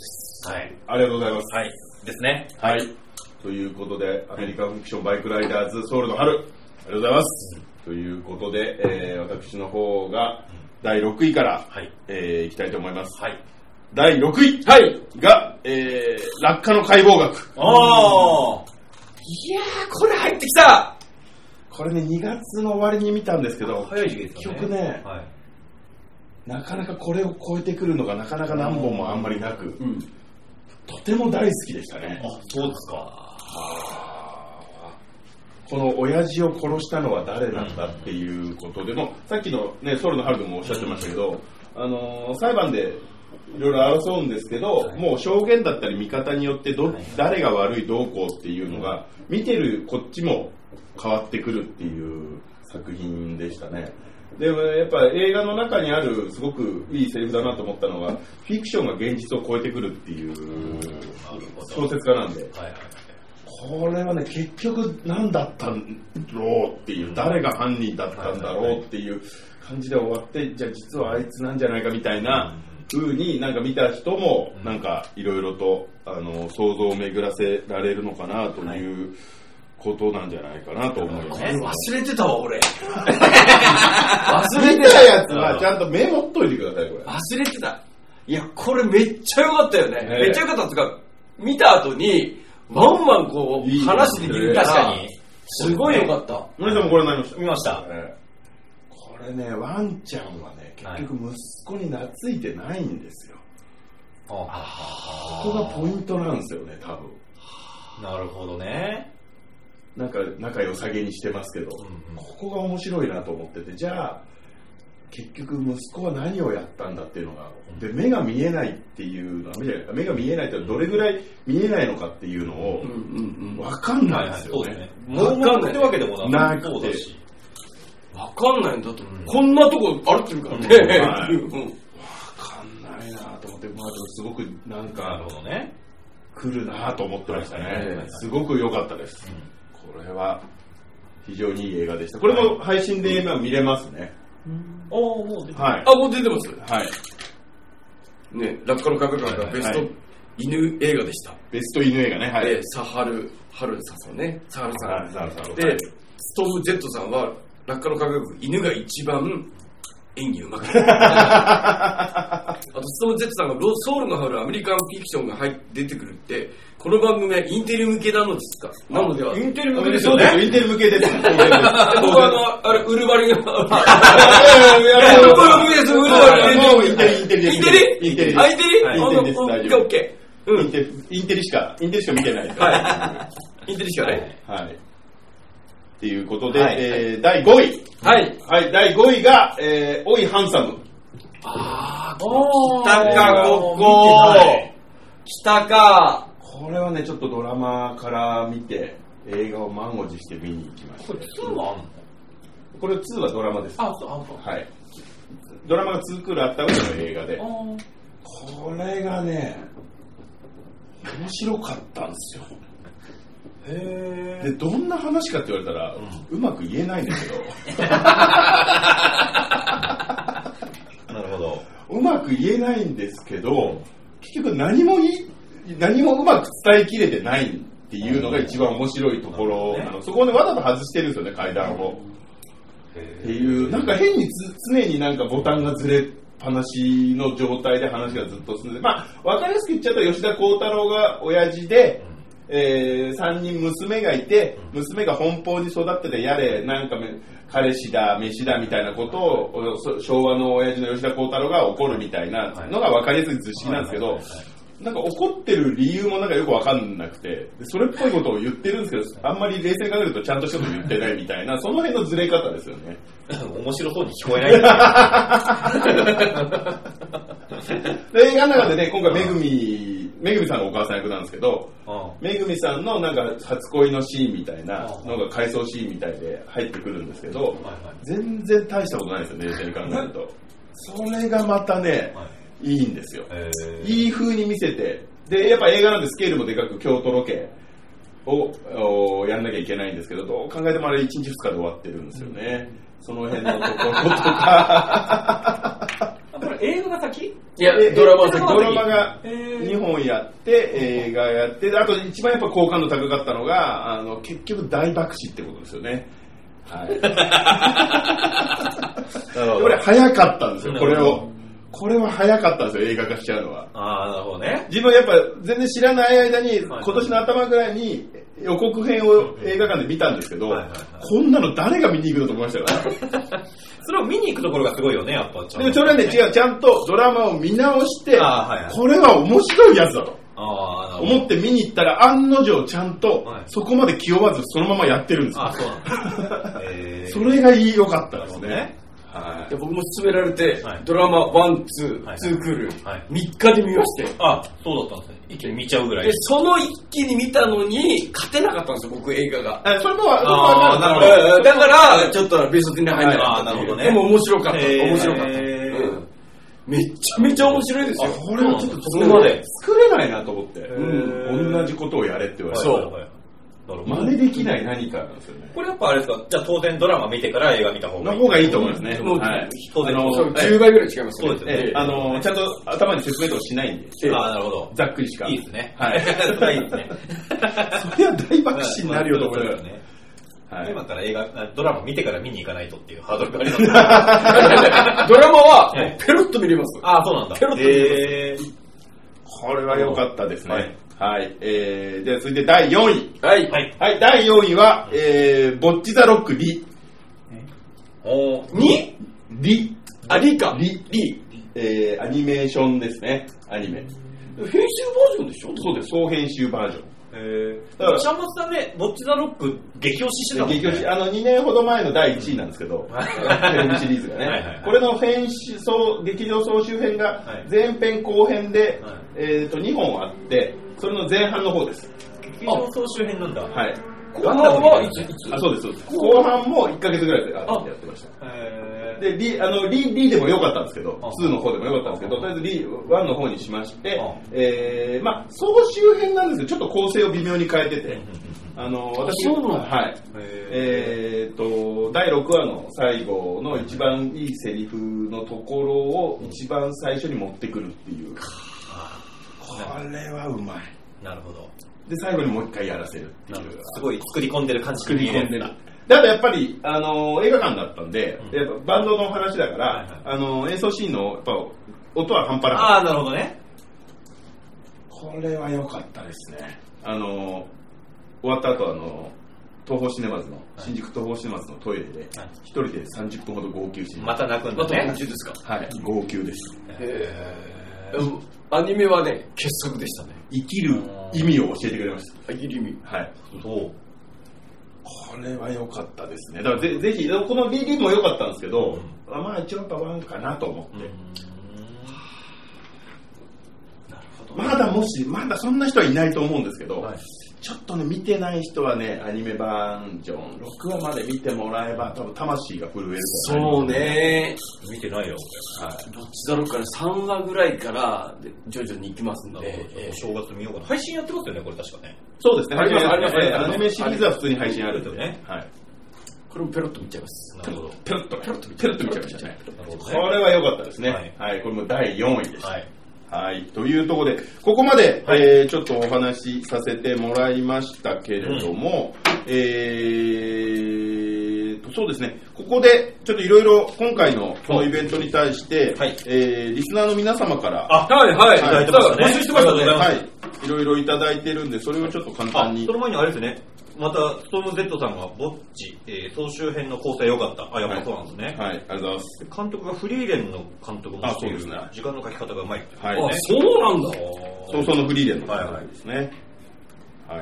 はい。 ありがとうございます。 はい。ですね。 はい。ということで、アメリカンフィクションバイクライダーズソウルの春、ありがとうございます。うん、ということで、えー、私の方がだいろくいから、はい、えー、いきたいと思います。 はい。 だいろくい、 はい、 が、えー、落下の解剖学。 ああ。いやー、これ入ってきた。 これね、にがつの終わりに見たんですけど、 早い時期ですよね。 結局ね、はい、なかなかこれを超えてくるのがなかなか何本もあんまりなく、うん、とても大好きでしたね。 あ、そうですか。 はこの親父を殺したのは誰なんだっていうことでも、さっきのね、ソウルの春でもおっしゃってましたけど、うん、あのー、裁判でいろいろ争うんですけど、はい、もう証言だったり見方によってど、はい、誰が悪いどうこうっていうのが、見てるこっちも変わってくるっていう作品でしたね。でもやっぱ映画の中にあるすごくいいセリフだなと思ったのが、フィクションが現実を超えてくるっていう小説家なんで、はいはい、これはね、結局何だったんだろうっていう、誰が犯人だったんだろうっていう感じで終わって、じゃあ実はあいつなんじゃないかみたいな風になんか見た人もなんかいろいろとあの想像を巡らせられるのかなという、はい、ことなんじゃないかなと思います。 忘れてたわ、俺。忘れてたやつはちゃんとメモっといてください、これ。 忘れてた。いや、これめっちゃ良かったよね。えー、めっちゃ良かったっていうか、 見た後に、ワンワンこう、話で言ったら、 確かに。 すごい良かった。 森さんもこれ何見ました。 これね、ワンちゃんはね、結局息子に懐いてないんですよ。あここがポイントなんですよね、多分。 なるほどね。 なんか仲良さげにしてますけど、うんうん、ここが面白いなと思ってて、じゃあ結局息子は何をやったんだっていうのが、で目が見えないっていうのは目が見えないってどれぐらい見えないのかっていうのを分かんないんですよね。 分かんないってわけでもなくて、 分かんないんだと、うん、こんなとこ歩ってるからね。分かんないなと思って、まあすごくなんかなるほどね。来るなと思ってましたね。すごく良かったです。うんこれは非常にいい映画でした。これも配信で今見れますね。 ああ、もう出てます。はい、あ、もう出てます。はい。ね、ラッカの科学館がベスト犬映画でした。 ベスト犬映画ね。はい。 で、サハル、ハルさんね。サハルさん。で、ストーム・ジェットさんは、ラッカの科学館、犬が一番演技うまくて。あと、ストーム・ジェットさんがソウルのハウルアメリカンフィクションが入って出てくるって、この番組はインテリ向けなのですかなのではインテリ向けですよね。 インテリ向けです。僕はあの、あれ、ウルバリンが。いやいやいや、これ向けです、ウルバリン。 もうインテリ、インテリです。 インテリインテリあ、インテリインテリです。大丈夫。オッケー。 うん。インテリしか、インテリしか見てない。 はい。インテリしかね。 はい。っていうことで、えー、だいごい。 はい。 はい、だいごいが、えー、おいハンサム。 あー、来たか、ここ。来たか。 これはね、ちょっとドラマから見て、映画を満を持して見に行きました。 これツーはあんの？ これツーはドラマです。 あ、そう、あ、そう。 はい。ドラマがツークールあった上の映画で、これがね、面白かったんですよ。 へで、どんな話かって言われたら、うん、うまく言えないんだけど。 なるほど。 うまく言えないんですけど、結局何もいい、何もうまく伝えきれてないっていうのが一番面白いところなの。そこをね、わざと外してるんですよね、階段を。っていう、なんか変につ常になんかボタンがずれっぱなしの状態で話がずっと進んで、まあ、わかりやすく言っちゃうと吉田鋼太郎が親父で、えー、さんにん娘がいて、娘が奔放に育ってて、やれ、なんか彼氏だ、飯だみたいなことを、昭和の親父の吉田鋼太郎が怒るみたいなのがわかりやすい図式なんですけど、なんか怒ってる理由もなんかよくわかんなくて、それっぽいことを言ってるんですけど、あんまり冷静に考えるとちゃんとしたこと言ってないみたいな、その辺のずれ方ですよね。 面白そうに聞こえないで映画の中でね、今回めぐみ、めぐみさんがお母さん役なんですけど、めぐみさんのなんか初恋のシーンみたいなのが回想シーンみたいで入ってくるんですけど、全然大したことないですよね、冷静に考えると。それがまたね、いいんですよ。いい風に見せて、でやっぱ映画なんでスケールもでかく京都ロケをやんなきゃいけないんですけど、どう考えてもあれいちにちふつかで終わってるんですよね。その辺のところとかこれ映画が先？ いやドラマが先。 ドラマがにほんやって映画やって、あと一番やっぱ好感度高かったのがあの結局大爆死ってことですよね。はい。これ早かったんですよ、これを。これは早かったんですよ、映画化しちゃうのは。 ああ、なるほどね。 自分やっぱ全然知らない間に、今年の頭ぐらいに予告編を映画館で見たんですけど、はいはいはい、こんなの誰が見に行くのと思いましたから。 それを見に行くところがすごいよね、やっぱ。 でもそれはね、違う、ちゃんとドラマを見直して、はいはい、これは面白いやつだとあ思って見に行ったら、案の定ちゃんとそこまで気負わずそのままやってるんですよ。あ、そうなんだ。えー、それがいい良かったですね。 はい、僕も勧められて、はい、ドラマワン、ツー、ツークール、はい、みっかで見まして。 あ、そうだったんですね。一気に見ちゃうぐらい。 で、その一気に見たのに、勝てなかったんですよ、僕映画が。 え、それもは、あなるほど。だから、ちょっとベストに入んなかった。 あ、なるほどね。 でも面白かった。面白かった。うん。めちゃめちゃ面白いですよ。 これはちょっとそこまで作れないなと思って。うん。同じことをやれって言われて。そう。真似できない何かなんですよね。 これやっぱあれですか、じゃあ当然ドラマ見てから映画見た方がいい。 の方がいいと思いますね。 はい。当然のじゅうばいぐらい違いますね。 そうですね。あの、ちゃんと頭に説明とかしないんで。 ああ、なるほど。 ざっくりしか。 いいですね。 はい。 それはいいですね。 それは大爆死になるよと思いますね。 はい、今から映画、ドラマ見てから見に行かないとっていうハードルがあります。 ドラマはペロッと見れます。 ああ、そうなんだ。 ペロッと見れます。 これは良かったですね。はい。はい、えー、では続いてだいよんい。 はい。はい。 はい、だいよんいは、えー、ボッチザロックリ。 おー、に？ リ。 あ、リか。 リ。リ。えー、アニメーションですね。アニメ。編集バージョンでしょ？ そうです。総編集バージョン。 えー、だからシャンマスさんね、ボッチザロック激推ししてたもんね。 激推し、あのにねんほど前のだいいちいなんですけど、テレビシリーズがね、はいはいはい、これの編集総劇場総集編が前編後編で、はい、えー、とにほんあって、それの前半の方です。 劇場総集編なんだ。 はい。 後半はいついつ？ あ、そうですそうです。後半もいっかげつぐらいでやってました。で、リ、あの、リ、リでもよかったんですけど、ツーの方でもよかったんですけど、とりあえずリ、ワンの方にしまして、えー、まあ、総集編なんですけど、ちょっと構成を微妙に変えてて、あの、私、はい。えーと、だいろくわの最後の一番いいセリフのところを一番最初に持ってくるっていう。これはうまい。 なるほど。 で、最後にもう一回やらせるっていう。 すごい作り込んでる感じ。 作り込んでる。で、あとやっぱり、あのー、映画館だったんで、うん、やっぱバンドの話だから、はいはい、あのー、演奏シーンのやっぱ音は半端なかった。 ああ、なるほどね。 これは良かったですね。あのー、終わった後、あのー、東宝シネマズの、はい、新宿東宝シネマズのトイレで、はい、一人でさんじゅっぷんほど号泣してまた泣くんだね。 また号泣ですか？ はい、号泣です。 へー。アニメはね、傑作でしたね。 生きる意味を教えてくれました。 生きる意味。 はい。そう。これは良かったですね。だからぜぜひ、この ビーディー も良かったんですけど、うん、まあ一応やっぱワンかなと思って。なるほど。まだもし、まだそんな人はいないと思うんですけど、はい、ちょっとね、見てない人はね、アニメバージョン、ろくわまで見てもらえば、多分魂が震えると思う。そうね。 見てないよ、 はい。どっちだろうからさんわぐらいから徐々に行きますんで、 えー、正月見ようかな。配信やってますよね、これ確かね。 そうですね。 あります、あります。 アニメシリーズは普通に配信あるんでね。はい。 これもペロッと見ちゃいます。 なるほど。 ペロッと、ペロッと、ペロッと見ちゃいましたね。これは良かったですね。はい。はい、これもだいよんいでした。はい。はい。というところで、ここまで、はい、えー、ちょっとお話しさせてもらいましたけれども、うん、えーと、そうですね。ここで、ちょっといろいろ今回のこのイベントに対して、はい、えー、リスナーの皆様から、 あ、はい、はい、いただいてましたね。募集してましたね。 はい。いろいろいただいてるんで、それをちょっと簡単に。 その前にあれですね。また、ストーム Z さんが、ぼっち、えー、総集編の構成良かった。あ、やっぱそうなんですね。 はい、はい、ありがとうございます。 監督がフリーレンの監督もしている。 あ、そうですね。 時間の書き方がうまい。 はい、ね。あ、そうなんだ。 早々のフリーレンの監督ですね。はい、はい。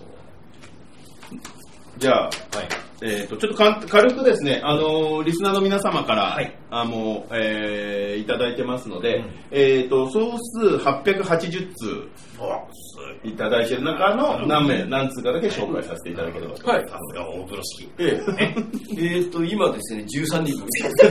じゃあ、はい、えっと、ちょっとか軽くですね、あのー、リスナーの皆様から、はい、あもう、えー、いただいてますので、うん、えっと、総数はっぴゃくはちじゅっつういただいている中の何名、何通かだけ紹介させていただければと。 はい。 さすが大風呂敷。 ええ。えっと、今ですね、じゅうさんにん分。応募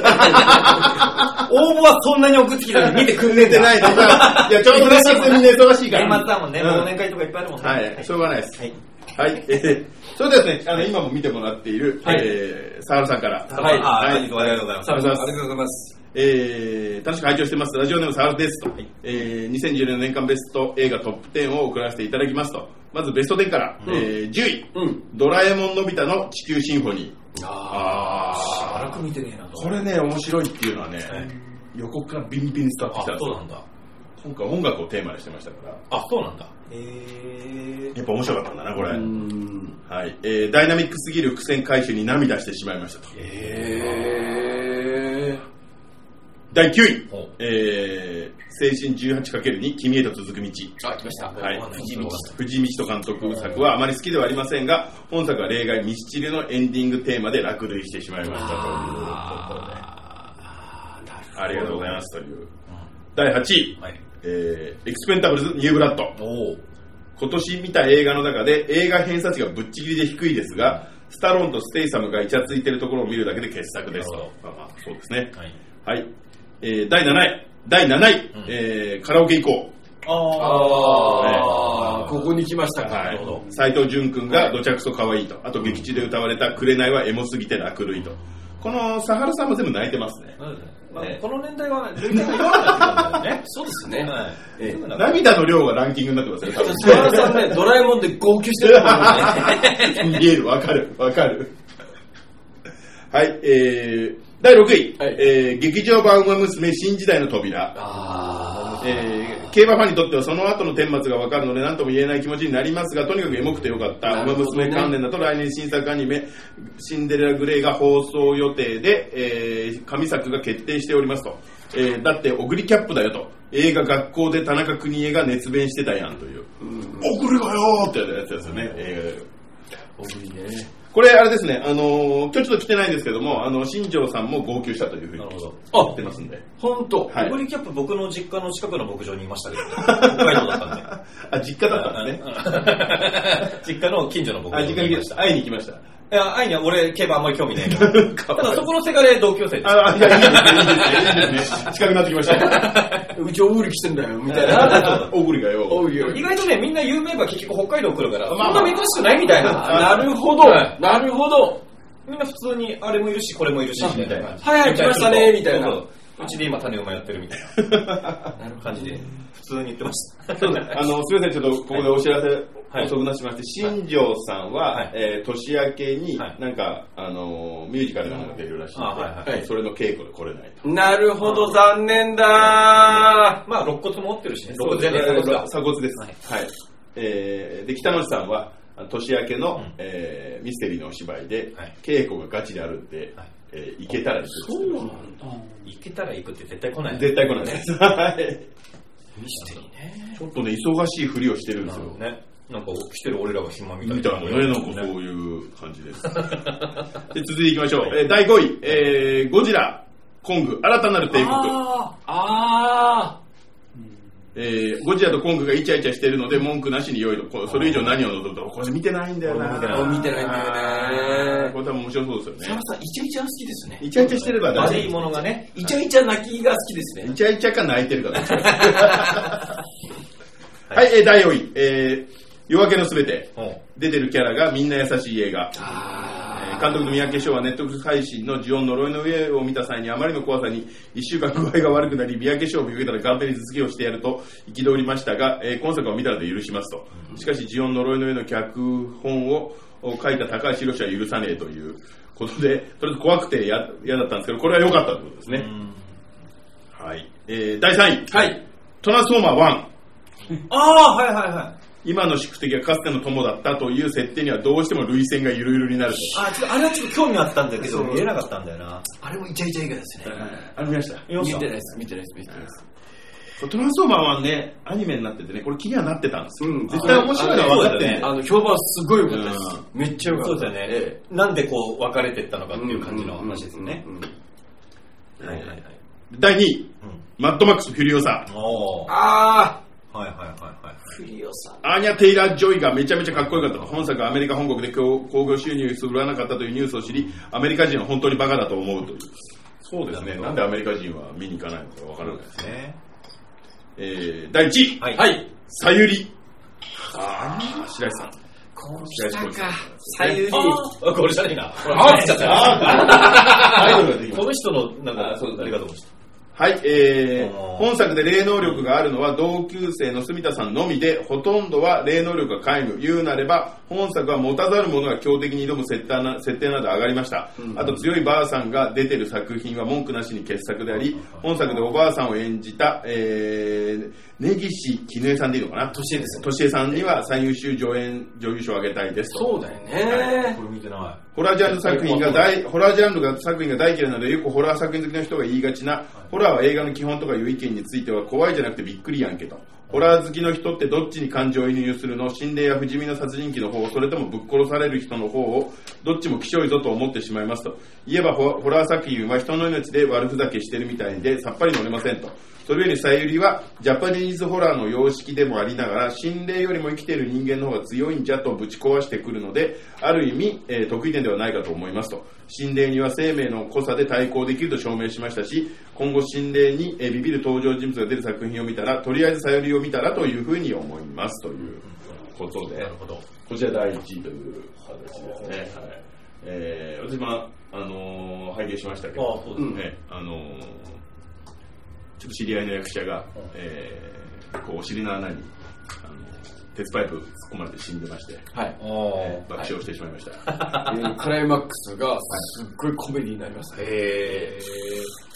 はそんなに送ってきたのに見てくんねえんじゃないのか。いや、ちょうどね、みんな忙しいから。 年末だもんね、忘年会とかいっぱいあるもんね。 はい、しょうがないです。はい。はい、えー、それではですね、あの、今も見てもらっている、はい、えー、沢田さんから。 はい、はい、ありがとうございます。 ありがとうございます。 えー、楽しく拝聴してます。ラジオネーム沢田ですと。はい、えー、にせんじゅうねんの年間ベスト映画トップじゅうを送らせていただきますと。まずベストじゅうから、うん、えー、じゅうい、うん、ドラえもんのび太の地球シンフォニー。 あー、しばらく見てねえなと。 これね、面白いっていうのはね、はい、予告からビンビンに伝わってきたんですよ。 あ、そうなんだ。 今回音楽をテーマにしてましたから。 あ、そうなんだ。 へー。やっぱ面白かったんだな、これ。うん。はい。えー、ダイナミックすぎる苦戦回収に涙してしまいましたと。 へー。 だいきゅうい。えー、青春 じゅうはちかけるに 君へと続く道。 あ、来ました。 はい。藤井道人監督作はあまり好きではありませんが、本作は例外ミスチルのエンディングテーマで落類してしまいましたというところで。ありがとうございますという。だいはちい。はい。えー、エクスペンタブルズニューブラッド。お今年見た映画の中で映画偏差値がぶっちぎりで低いですが、スタローンとステイサムがイチャついてるところを見るだけで傑作ですと。まあまあ、そうですね。はい。はい。えー、だいなない。だいなない。うん、えー、カラオケ行こう。 ああ、ね、ここに来ましたか。 はい。斉藤淳君がどちゃくそ可愛いと。あと劇中で歌われた紅はエモすぎて落類と。このサハルさんも全部泣いてますね。 うんまあね、この年代は涙が弱くなってくるんだよね。 そうですね。はいえー、涙の量がランキングになってますね。多分サハルさんね、ドラえもんで号泣してると思うんね。見える、わかる、わかる。はい、えー、だいろくい、はいえー、劇場版ウマ娘新時代の扉。あえー、 競馬ファンにとってはその後の顛末が分かるので何とも言えない気持ちになりますが、とにかくエモくてよかった。馬娘関連だと来年新作アニメシンデレラグレイが放送予定で、えー、神作が決定しておりますと。えー、だってオグリキャップだよと。映画学校で田中邦衛が熱弁してたやんという。オグリがよーってやつですよね。えー、オグリね。 これあれですね、あのー、今日ちょっと来てないんですけども、あの新庄さんも号泣したというふうに言ってますんで。 本当。 はい、オグリキャップ僕の実家の近くの牧場にいましたけど、北海道だったんで。 あ、実家だったんですね。 実家の近所の牧場に行きました。会いに行きました。 いや、愛には俺、競馬あんまり興味ないから。ただそこのせがれ同級生です。 あ、いや、いいですね、いいですね。いいですね。近くなってきました。 うちオグリ来てんだよ、みたいな。 オグリがよ。 意外とね、みんな有名馬結局北海道来るから、そんな珍しくないみたいな。 なるほど。なるほど。 みんな普通にあれもいるし、これもいるし、みたいな感じ。 はいはい、来ましたね、みたいな。 うちで今種馬やってるみたいな感じで普通に言ってました。 そうです。あの、すみません、ちょっとここでお知らせ、遅くなしまして、新庄さんは、はい、えー、年明けに、なんか、はい、あの、ミュージカルなんか出るらしいので、はいはい、それの稽古で来れないと。 なるほど、残念だー。 まあ、肋骨も持ってるしね。肋骨じゃない、鎖骨だ。 鎖骨です。はい。はい、えー、で、北野さんは、年明けの、うん、えー、ミステリーのお芝居で、はい、稽古がガチであるんで、はい、えー、行けたら行く。 そうなんだ。 行けたら行くって絶対来ない。 絶対来ないです。はい。 ミステリーね。 ちょっとね、忙しいふりをしてるんですよ。 ね。なんか来てる俺らが暇みたいな。 みたいなね、なんかそういう感じです。で、続いていきましょう。はい、えー、だいごい、えー、ゴジラ、コング、新たなる帝国。 あー。あー。 えー、ゴジラとコングがイチャイチャしてるので文句なしに良いと。それ以上何を望むと、これ見てないんだよな。 見てないんだよね。 これ多分面白そうですよね。 サラさん、イチャイチャ好きですね。 イチャイチャしてれば大事いものがね。 イチャイチャ泣きが好きですね。 イチャイチャか泣いてるかどっちか。はい、えー、だいよんい、えー、夜明けのすべて。出てるキャラがみんな優しい映画。監督の三宅翔はネットフリックス配信の呪音呪いの上を見た際にあまりの怖さにいっしゅうかん具合が悪くなり、三宅翔を見受けたら顔面に続きをしてやると憤りましたが、えー、今作を見たらで許しますと。しかし呪音呪いの上の脚本を書いた高橋宏は許さねえということで、とりあえず怖くて嫌だったんですけど、これは良かったということですね。はい、えー、だいさんい、 はい、 トランスフォーマーワン。 ああ、はいはいはい。 今の宿敵がかつての友だったという設定にはどうしても類線がゆるゆるになると。 あ、ちょっとあれはちょっと興味あったんだけど見えなかったんだよな。 あれもイチャイチャ映画ですね。 あれ見ました。 見てないです、見てないです、見てないです。 トランスフォーマーはね、アニメになっててね、これ気にはなってたんですよ。うん、絶対面白いのは分かってるね。 あの評判すごい良かったです。めっちゃ良かった。 そうですよね、ええ。なんでこう分かれてったのかっていう感じの話ですよね。 はいはいはい。だいにい、マッドマックスフュリオサ。 おー。 あー。 はいはいはいはい。 フリオさアーニャ・テイラー・ジョイがめちゃめちゃかっこよかったと。本作はアメリカ本国で興行収入すらなかったというニュースを知り、アメリカ人は本当にバカだと思うという。そうですね。なんでアメリカ人は見に行かないのかわからないですね。えー、だいいちい。 はい。はい。 さゆり。ああ、白石さん。 こうしたか。さゆり。 あ、これじゃねえな。 あ、来ちゃった。 この人の、なんか、ありがとうございます。 はい、えー、本作で霊能力があるのは同級生の住田さんのみで、ほとんどは霊能力が皆無。言うなれば、本作は持たざる者が強敵に挑む設定な設定など上がりました。うん、あと強いばあさんが出てる作品は文句なしに傑作であり、本作でおばあさんを演じた、えー、根岸絹江さんでいいのかな、 年江です。 年江さんには最優秀助演女優賞をあげたいですと。 そうだよね。 これ見てない。 ホラージャンル作品が大、ホラージャンルが作品が大嫌いなので、よくホラー作品好きの人が言いがちな、ホラーは映画の基本とかいう意見については怖いじゃなくてびっくりやんけと。ホラー好きの人ってどっちに感情を移入するの？心霊や不死身の殺人鬼の方、それともぶっ殺される人の方をどっちもきしょいぞと思ってしまいますと。言えばホラー作品は人の命で悪ふざけしてるみたいでさっぱり乗れませんと。それよりさゆりはジャパニーズホラーの様式でもありながら、心霊よりも生きている人間の方が強いんじゃとぶち壊してくるので、ある意味、えー、得意点ではないかと思いますと。心霊には生命の濃さで対抗できると証明しましたし、今後心霊に、えー、ビビる登場人物が出る作品を見たら、とりあえずさゆりを見たらというふうに思いますということで、なるほど、こちらだいいちいという形ですね。はい、えー、私も、あのー、拝見しましたけど、あ、そうですね、あのーちょっと知り合いの役者が、えー、こうお尻の穴にあの鉄パイプ突っ込まれて死んでまして、はい、えー、爆笑してしまいました、はい、 クライマックスがすっごいコメディになりましたね。 へ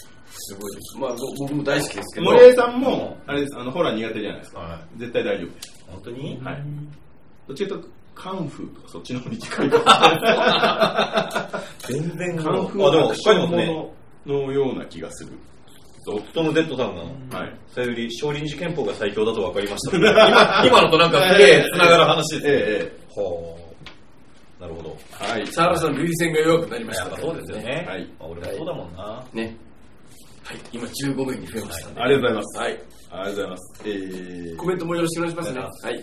すごいです。まあ僕も大好きですけど。 森江さんもあれです、あのホラー苦手じゃないですか。はい、絶対大丈夫です。 本当に？ はい。どっちかというとカンフーとかそっちの方に近いかもしれない。全然カンフーアクションもののような気がする。 オットム Z さんが、はい、さゆり少林寺拳法が最強だと分かりました今, 今のとなんかすげえつながる話ですね、ええ、はあ、なるほど。 はい、サーラさん涙腺が弱くなりました。 やっぱそうですよね、はい、まあ、俺もそうだもんな、 はい、ね、はい、今じゅうごめいに増えましたんで、 はい、ありがとうございます。 はい、 ありがとうございます。えー、 コメントもよろしくお願いしますね。はい。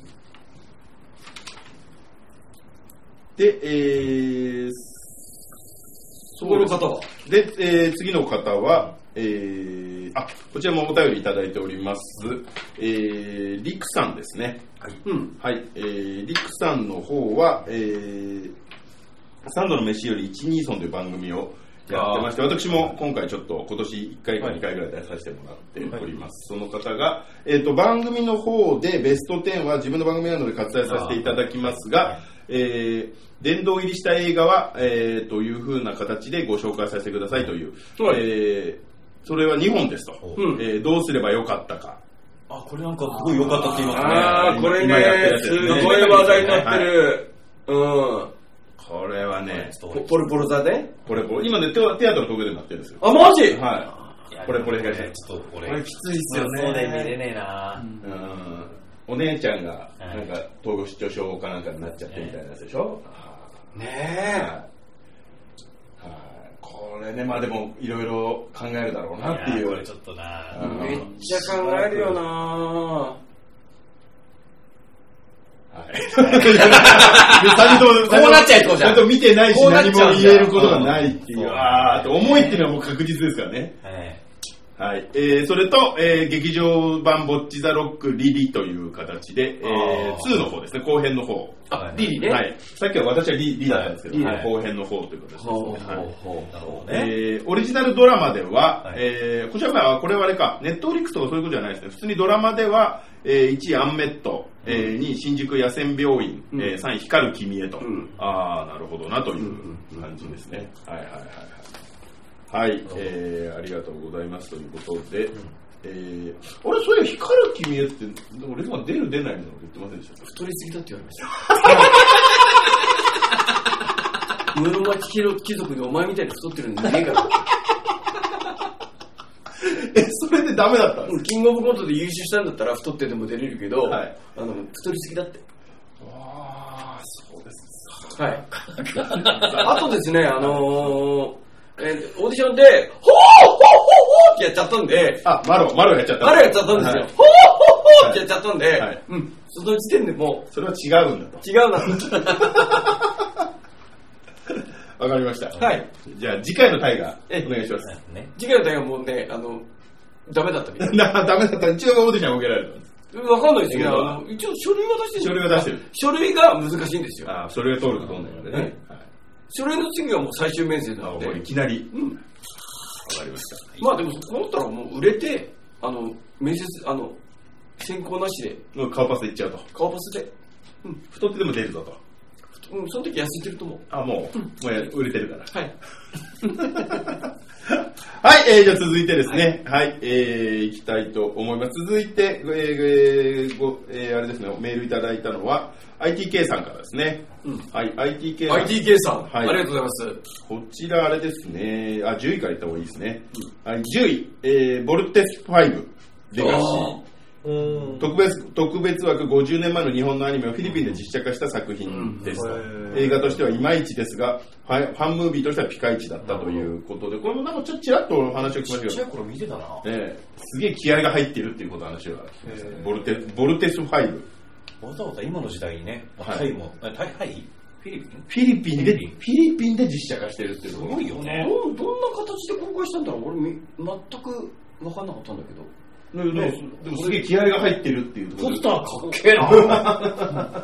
で、えー、 そこの方はで、えー、次の方は、えー、あ、こちらもお便りいただいております。えー、リクさんですね。はい。うん。はい。えー、リクさんの方は、えー、三度の飯よりいちにー村という番組をやってまして、私も今回ちょっと今年いっかいかにかいぐらい出させてもらっております。はい、その方が、えーと、番組の方でベストじゅうは自分の番組なので割愛させていただきますが、えー、殿堂入りした映画は、えー、という風な形でご紹介させてくださいという、はい、えーそれはにほんですと、うん、えー、どうすればよかったか。 あ、これなんかすごいよかったって言いますね。 ああ、これね、すごい話題になってる、はい、うん、 これはね、 ポルポル座でポレポレ、今ね、テアトル東京でなってるんですよ。 あ、マジ？ はい。これこれがね、 ちょっとこれ、 これきついっすよね。 そうで見れねえな、 うん、お姉ちゃんがなんか統合失調症かなんかになっちゃってみたいなやつでしょ。 ねえ、はい 、これね、まあでもいろいろ考えるだろうなっていう。 これちょっとな、 めっちゃ考えるよな。 はい。こうなっちゃいそうじゃん。 ちゃんと見てないし何も言えることがないっていう。ああ、と思いっていうのはもう確実ですからね。はい。えー、それと、えー、劇場版ボッチザロックリリという形で、えー、にの方ですね、後編の方。 あ、リリね。 はい。さっきは私はリリだったんですけど、はい、後編の方という形ですね。ほうほうほう。なるほどね。えー、オリジナルドラマでは、はい、えー、こちらは、これはあれか、ネットフリックスとかそういうことじゃないですね。普通にドラマでは、えー、いちいアンメット、えー、にい新宿野戦病院、うん、えー、さんい光る君へと。うん、ああ、なるほどなという感じですね。はいはいはいはい。はい、えー、ありがとうございますということで、うん、えー、あれ、そういう光る君へって、俺が出る出ないの言ってませんでした？ 太りすぎだって言われました。室町貴族でお前みたいに太ってるんじゃねえから。 え、それでダメだったんですか？ キングオブコントで優勝したんだったら太ってでも出れるけど、はい、あの太りすぎだって。 ああ、そうですか。はい。あとですね、あのー、えー、オーディションで、ほーほーほーほーってやっちゃったんで、 あ、マロ、マロやっちゃった。 マロやっちゃったんですよ。はい、ほーほーほーってやっちゃったんで、はい、うん、その時点でもう、 それは違うんだと。 違うな。 わかりました。 はい。 じゃあ次回の大河、お願いします。 ね、次回の大河もうね、あの、ダメだったみたいな。ダメだった。一応オーディションを受けられたんです。 わかんないですけど、あの一応書類は出してる。 書類は出してる。 書類が難しいんですよ。 ああ、書類が通ると通るんだよね。 書類の次はもう最終面接なので。 いきなり。うん。わかりました。 まあでも、こうなったらもう売れて、あの、面接、あの、選考なしで。 もう顔パスいっちゃうと。 顔パスで。 うん。太ってでも出るぞと。 うん、その時痩せてると思う。 あ、もう、うん、もう売れてるから。 はい。 はい、えー、じゃあ続いてですね、はい、はい、えー、いきたいと思います。続いて、えー、ご、えー、あれですね、メールいただいたのは、アイティーケー さんからですね。うん、はい、アイティーケー さん。 アイティーケー さん。はい。ありがとうございます。 こちらあれですね、あ、じゅういからいった方がいいですね。うん、はい、じゅうい、えー、ボルテスファイブ、レガシー。特別特別枠ごじゅうねんまえの日本のアニメをフィリピンで実写化した作品ですと、うん、映画としてはいまいちですがファン、ファンムービーとしてはピカイチだったということで、これもなんかちょっとちらっとお話を聞きましたけど、 ちっちゃい頃見てたな、 えー、すげえ気合が入っているっていうことの話が聞きましたね。ボルテボルテスファイブ、 わざわざ今の時代にね、タイも、タイ、タイフィリピンフィリピンでフィリピンで実写化してるっていうのすごいよね。 ど, どんな形で公開したんだろう。俺全く分かんなかったんだけど。 でもすげえ気合が入ってるっていうところポスターかっけえな。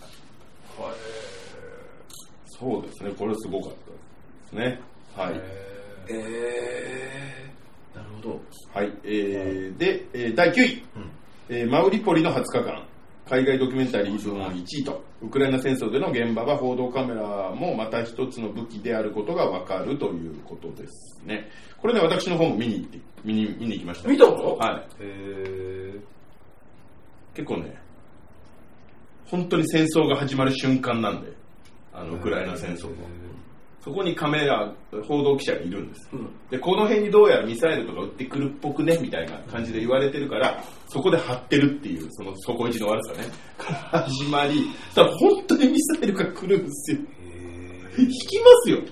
そうですね、これすごかったですね。はい。 えー、なるほど。 はい、えー、で、えー、だいきゅうい、うん、えー、マウリポリのはつかかん。 海外ドキュメンタリー部門いちいと、ウクライナ戦争での現場は報道カメラもまた一つの武器であることがわかるということですね。これね、私の方も見に行って見に見に行きました。 見たの？ はい。 へ結構ね、本当に戦争が始まる瞬間なんで、あのウクライナ戦争の。そこにカメラ、報道記者がいるんです、うん、でこの辺にどうやらミサイルとか撃ってくるっぽくねみたいな感じで言われてるから、そこで張ってるっていうその底意地の悪さねから始まり、ただ本当にミサイルが来るんですよ。引きますよ。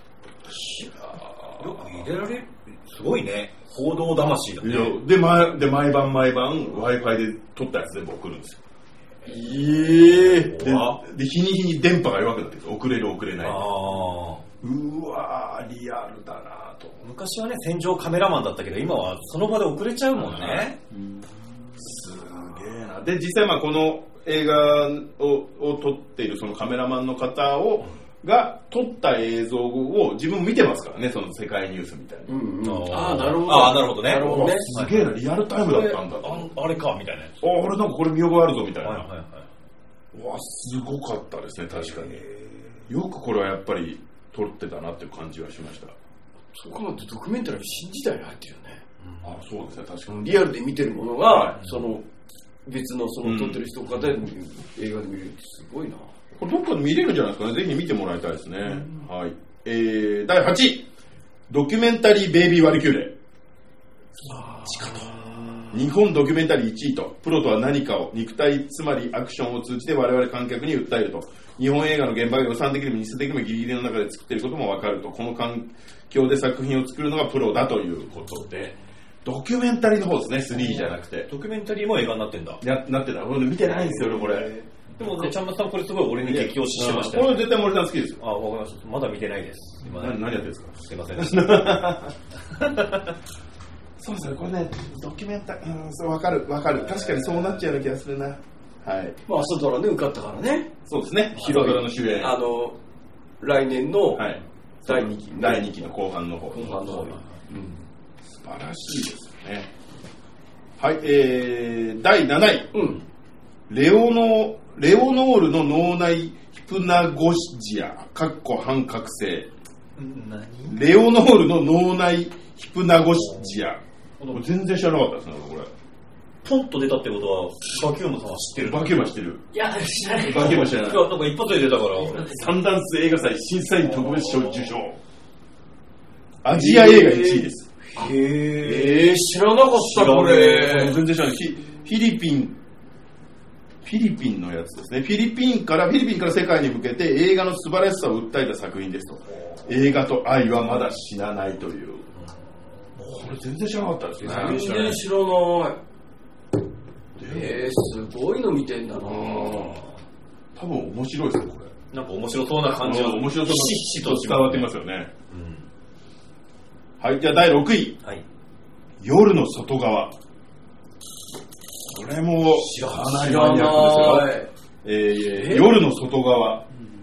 よく入れられる。すごいね、報道魂だね。 で、毎、で毎晩毎晩 Wi-Fi で撮ったやつ全部送るんですよ。 えー、 で, で日に日に電波が弱くなってるんです。遅れる遅れない。あうわーリアルだなと。 昔はね戦場カメラマンだったけど、今はその場で遅れちゃうもんね。 うん、すげえな。で実際まあこの映画 を, を撮っているそのカメラマンの方を、うん、が撮った映像を自分見てますからね、その世界ニュースみたいな。 うんうん、ああなるほど。 ああなるほどね。 なるほどね。 すげえな、リアルタイムだったんだと。 あ, あれかみたいなやつ。 ああれなんかこれ見覚えあるぞみたいな。 はいはいはい。 うわすごかったですね、確かに。よくこれはやっぱり撮ってたなっていう感じはしました。 そう考えるとドキュメンタリー新時代に入ってるよね。 うん、あそうですね、確かに。 リアルで見てるものが、はい、その別のその撮ってる人方で、うん、映画で見れるってすごいな。 これどっかで見れるんじゃないですかね。ぜひ見てもらいたいですね。うん、はい。えー、だいはちい、ドキュメンタリーベイビーワルキューレ。しかと。日本ドキュメンタリーいちいと、プロとは何かを肉体つまりアクションを通じて我々観客に訴えると。日本映画の現場が予算的にも日数的にもギリギリの中で作っていることも分かると。この環境で作品を作るのがプロだということで、ドキュメンタリーの方ですね、スリーじゃなくて。 ドキュメンタリーも映画になってんだ。 やなってた。俺見てないんですよ、俺これ。 でもね、ちゃんまつさんこれすごい俺に激推ししてましたよ。 これ絶対森さん好きですよ。 あ、わかりました。まだ見てないです。 今ね、何やってるんですか。 すいません。 そうですね、これね、ドキュメンタリー、うん、そう分かる分かる。確かにそうなっちゃうような気がするな。はい。 まあ朝ドラね、受かったからね。 そうですね。朝ドラの主演。 あの来年のだいにき、 だいにきの後半の方。 後半の方。うん。 素晴らしいですよね。はい、えー、だいなない。うん。レオノレオノールの脳内ヒプナゴジア、かっこ半覚醒。 何？ レオノールの脳内ヒプナゴジア。全然知らなかったですね、これ。 ポンと出たってことは、バキュームさんは知ってる？ バキュームは知ってる。 いや、知らない。 バキュームは知らない。 なんか一発で出たから。 サンダンス映画祭審査員特別賞受賞。アジア映画いちいです。 へー、えー、知らなかったこれ。 全然知らない。フィリピン、フィリピンのやつですね。フィリピンから、フィリピンから世界に向けて映画の素晴らしさを訴えた作品ですと。映画と愛はまだ死なないという。これ全然知らなかったですね。 全然知らない。えー、すごいの見てんだな。 多分面白いですよ、これ。 なんか面白そうな感じは面白そうなひしひしと伝わってますよね。うん、はい、じゃあだいろくい。 はい、 夜の外側。これも知らないマニアックですよ。えー、えー、夜の外側。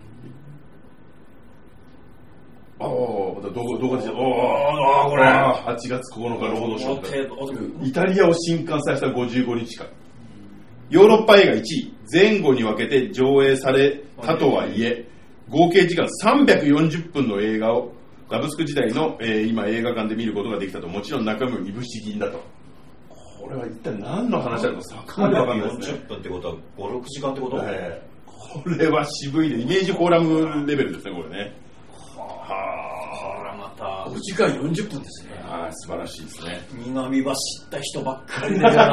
ああ、またどこ、どこでしょう。ああ、これ。はちがつここのか、労働省。イタリアを震撼させたごじゅうごにちかん。ヨーロッパ映画いちい、前後に分けて上映されたとはいえ、合計時間さんびゃくよんじゅっぷんの映画を、ラブスク時代の、えー、今映画館で見ることができたと、もちろん中身もいぶし銀だと。これは一体何の話なのかさっぱりわかんないですね。 さんびゃくよんじゅっぷんってことはご、ろくじかんってこと、 えー、これは渋いで、イメージフォーラムレベルですね、これね。はあ、またごじかんよんじゅっぷんですね。 はい、素晴らしいですね。 南は知った人ばっかりだよ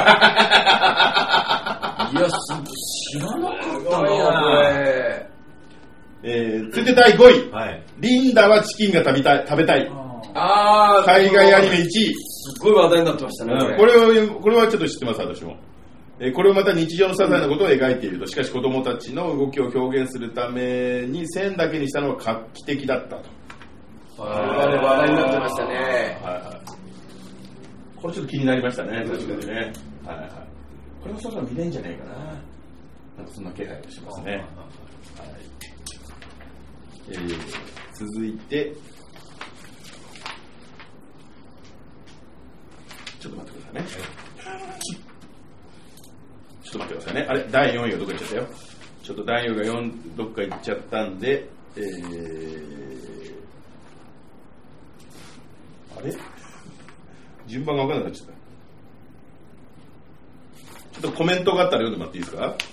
な。 いや、知らなかったな、これ。 えー、続いてだいごい、 はい、 リンダはチキンが食べたい。食べたい。 ああ、 海外アニメいちい。 すごい話題になってましたね。 うん、これをこれはちょっと知ってます、私も。えー、これをまた日常の些細なことを描いていると。しかし子供たちの動きを表現するために線だけにしたのは画期的だったと。 あれ話題になってましたね。はいはい。これちょっと気になりましたね、確かにね。はいはい。これもそろそろ見れんじゃないかな。なんかそんな気配がしますね。はい。えー、続いて、ちょっと待ってくださいね。ちょっと待ってくださかね。あれ、だいよんいがどっか行っちゃったよ。ちょっとだいよんいがよんどっか行っちゃったんで、えー、あれ順番が分からなくなっちゃった。ちょっとコメントがあったら読んでもらっていいですか？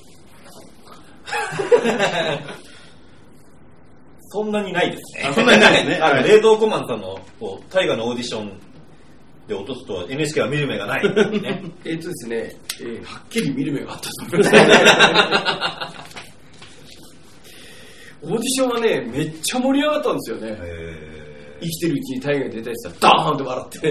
そんなにないですね。 あ、そんなにないですね。 あの冷凍コマンさんのこう大河のオーディションで落とすと エヌエイチケー は見る目がない、ね。 えっとですね、えー、はっきり見る目があったと思います。オーディションはね、めっちゃ盛り上がったんですよね。生きてるうちに大河に出たりしたらダーンって笑って。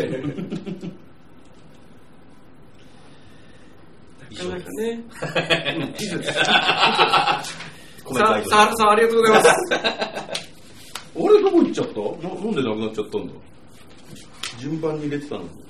なかなかね。以上です。さあ、さはるさんありがとうございます。 俺どこ行っちゃった？な、なんでなくなっちゃったんだ？順番に入れてたのに。ね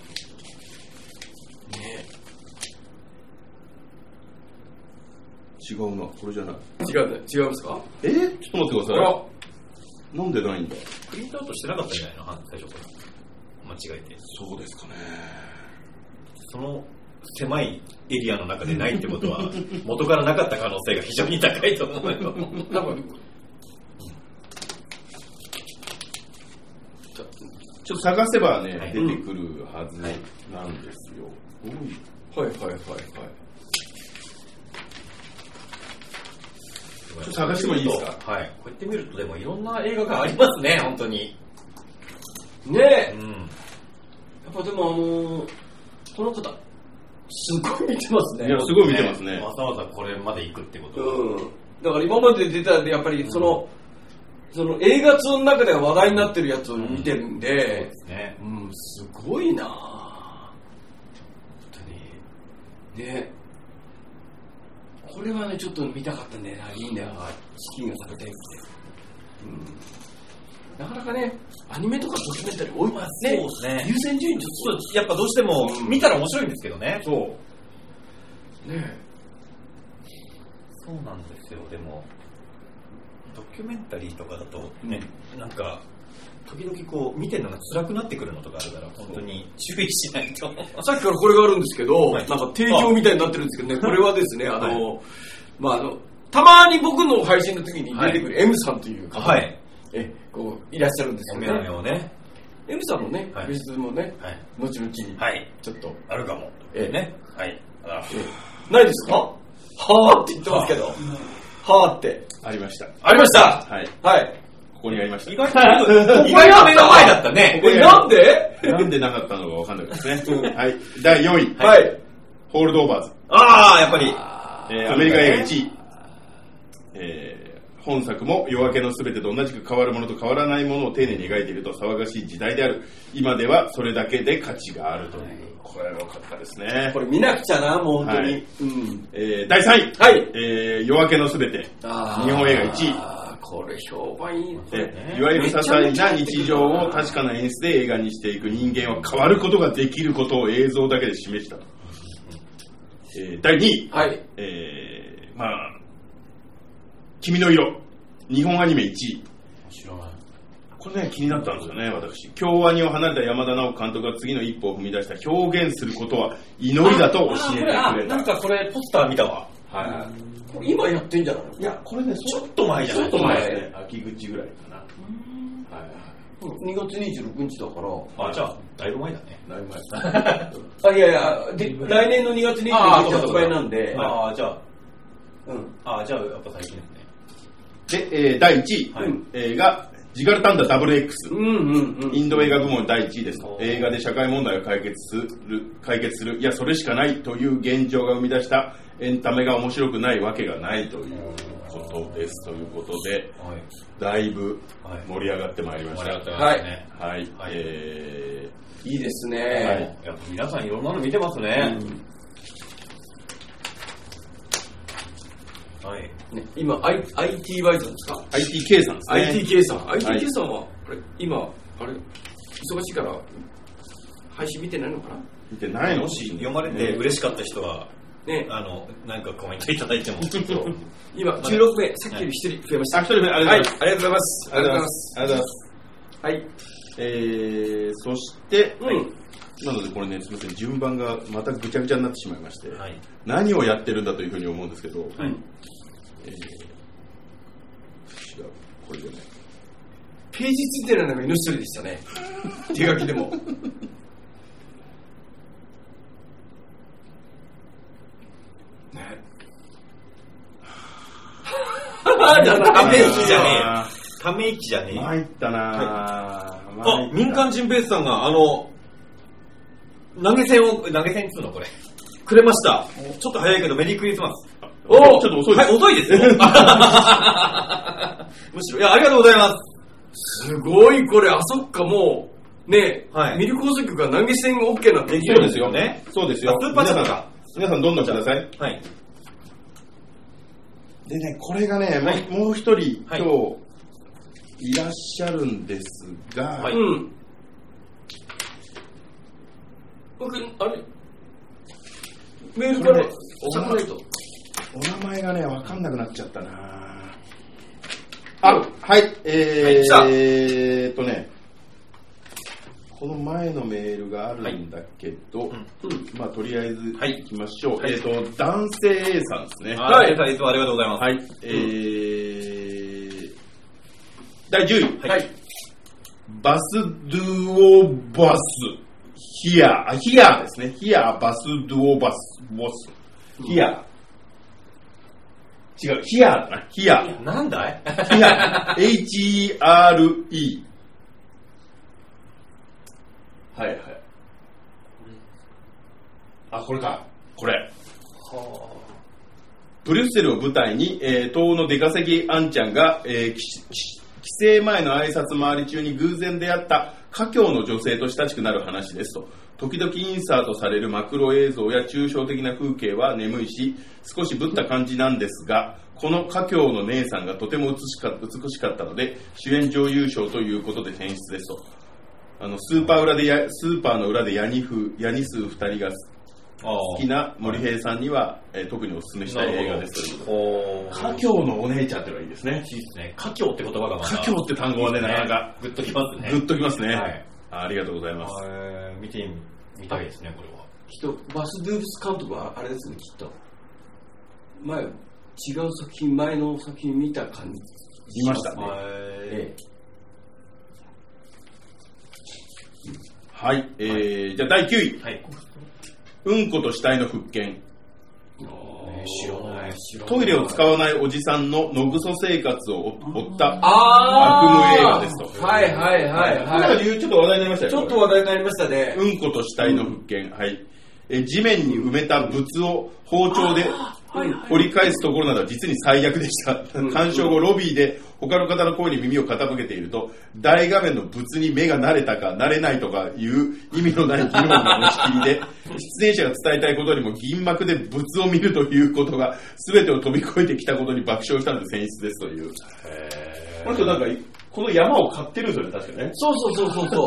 え。違うな、これじゃない。 違うね、違うんですか？ えー、ちょっと待ってください。なんでないんだ？ プリントアウトしてなかったんじゃないの？最初から。間違えて。 そうですかね。 その狭いエリアの中でないってことは元からなかった可能性が非常に高いと思うよ。 多分ちょっと探せばね、はい、出てくるはずなんですよ。 はいはいはいはい。 ちょっと探してもいいですか？ はい。こうやって見るとでもいろんな映画がありますね、本当に。 ねえ。 うん、やっぱでもあのー、この方すごい見てますね。 いや、すごい見てますね。 わざわざこれまで行くってこと。 うん。だから今まで出たんで、やっぱりその、うん、その映画通の中では話題になってるやつを見てるんで、うん、そうですね。うん、すごいなぁ。本当に。ね。これはね、ちょっと見たかったんだよな。いいんだよ。資金がされてるって。うん。なかなかね、アニメとかドキュメンタリー多いますね。 そうですね。 優先順位ちょっとやっぱどうしても見たら面白いんですけどね。 そう。ねえ。 そうなんですよ。でもドキュメンタリーとかだとね、うん、なんか時々こう見てるのが辛くなってくるのとかあるから本当に注意しないと。 さっきからこれがあるんですけど、はい、なんか提供みたいになってるんですけどね。これはですね、あの、はい、まああのたまに僕の配信の時に出てくる、はい、M さんという方。はい。えこういらっしゃるんですよね。 お目をね。 M さんもね、別室もね、 はい、 後々に、 はい、 ちょっとあるかも。 ええね、 はい。あえないですか？はぁって言ってますけど、はぁってありました。 ありました。 はい。 はい。 ここにありました。 意外と意外と目の前だったね。 え、なんで？ なんでなかったのかわかんないですね。はい。だいよんい。 はい。 ホールドオーバーズ。 ああ、やっぱり。 えー、アメリカ映画いちい。えー本作も夜明けのすべてと同じく変わるものと変わらないものを丁寧に描いていると騒がしい時代である。今ではそれだけで価値があるという。これは良かったですね。 これ見なくちゃな、もう本当に。 はいうんえー、だいさんい。 はい。 えー、夜明けのすべて。日本映画いちい。 これ評判いいね。 いわゆる些細な日常を確かな演出で映画にしていく人間は変わることができることを映像だけで示したと。えー、だいにい。 はい。 えー、まあ、君の色。日本アニメいちい。 知らない。 これね、気になったんですよね、私。京アニを離れた山田直監督が次の一歩を踏み出した表現することは祈りだと教えてくれた。 なんかこれポスター見たわ。 はい。 これ今やってんじゃないの？ いや、これね、 ちょっと前じゃないちょっと前ですね。秋口ぐらいかな。はい 。にがつにじゅうろくにちだから。 あ、じゃあ、だいぶ前だね。 だいぶ前。あ、いやいや、で、来年のにがつにじゅうろくにち発売なんで。 ああ、じゃあ。 うん。 ああ、じゃあ、やっぱ最近ですね。 で、えー、だいいちい、はいえー、がジガルタンダ ダブルエックス、 うんうんうん、 インド映画部門だいいちいです。映画で社会問題を解決する解決するいやそれしかないという現状が生み出したエンタメが面白くないわけがないということですということで、はい、だいぶ盛り上がってまいりました。 はい、 はい、はい、えー、いいですね、はい、 やっぱ皆さんいろんなの見てますね、うんはいね、今 アイティー ワイズなんですか？ アイティー 計算ですね。 アイティー 計算 アイティー 計算は、はい、あれ今あれ忙しいから配信見てないのかな？ 見てないの？ もし読まれて嬉しかった人は、ね、あのなんかコメントいただいても今じゅうろくめい、さっきよりひとり増えました。 あ、ひとりめ、ありがとうございます。 はい、ありがとうございます。 ありがとうございます。ありがとうございます。 はい。 えー、そして、 うん、 なのでこれね、すみません、順番がまたぐちゃぐちゃになってしまいまして、 はい、 何をやってるんだというふうに思うんですけど、はい、えー、違う、これでね。 ページついてるのが命取りでしたね。手書きでも。ね。 じゃあ、ため息じゃねえ。ため息じゃねえ。 参ったな、 はい、あ、民間人ベースさんが、あの、投げ銭を、投げ銭っつうのこれ。くれました。ちょっと早いけどメリークリスマス。 おお、ちょっと遅いです。 はい、遅いですよ。むしろ、いや、ありがとうございます。 すごい、これ、あ、そっか、もう、ね、 はい、 ミルク放送局が投げ銭 OK なんできるんですよね。そうですよ。 スーパーチャットか。 皆さん、どんどんください。 はい。 でね、これがね、はい、もう一人、今日、いらっしゃるんですが、 はい、うん。僕、あれメールからお名前と。 お名前がね、わかんなくなっちゃったな。あ、はい、えー、はい、えーっとね、この前のメールがあるんだけど、はい、うん、まあとりあえず行きましょう。はい、えーっと、男性 A さんですね。 はい、いつもありがとうございます。 はい、えー、だいじゅうい。はい。バスドゥオバス。ヒア、ヒアですね。ヒア、バスドゥオバス、ボス。ヒア。違う、ヒアだな。ヒア。 なんだいヒア。エイチイーアールイー。はいはい。あ、これか。これ。はあ。ブリュッセルを舞台に、えー、東欧の出稼ぎアンちゃんが、えー、帰省前の挨拶回り中に偶然出会った華僑の女性と親しくなる話ですと。時々インサートされるマクロ映像や抽象的な風景は眠いし、少しぶった感じなんですが、この華僑の姉さんがとても美しかった、美しかったので、主演女優賞ということで選出ですと。あのスーパー裏でやスーパーの裏でヤニフヤニスーふたりが好きな森平さんには、えー、特にお勧めしたい映画ですということで。華僑のお姉ちゃんってのがいいですね。 いいですね。華僑って言葉がまた。 華僑って単語はね、なかなかグッときますね。 グッときますね。はい。ありがとうございます。 えー、見てみたいですね、これは。 きっとバス・ドゥース監督はあれですね、きっと前違う作品、前の作品見た感じ見ましたね。 えーはい、えーはい、じゃあだいきゅうい、はい、うんこと死体の復権。 知らない。 トイレを使わないおじさんの野ぐそ生活を追った悪夢映画ですと。 はいはいはいはい。 ちょっと話題になりましたよ。 ちょっと話題になりましたね。 うんこと死体の復権、うん、はい。え地面に埋めた仏を包丁で掘り返すところなどは実に最悪でした。鑑賞後ロビーで他の方の声に耳を傾けていると、大画面の仏に目が慣れたか慣れないとかいう意味のない議論が持ちきりで、出演者が伝えたいことよりも銀幕で仏を見るということが全てを飛び越えてきたことに爆笑したので選出ですという。へー。この人なんかこの山を買ってるんですよね、確かね。 そうそうそうそうそう。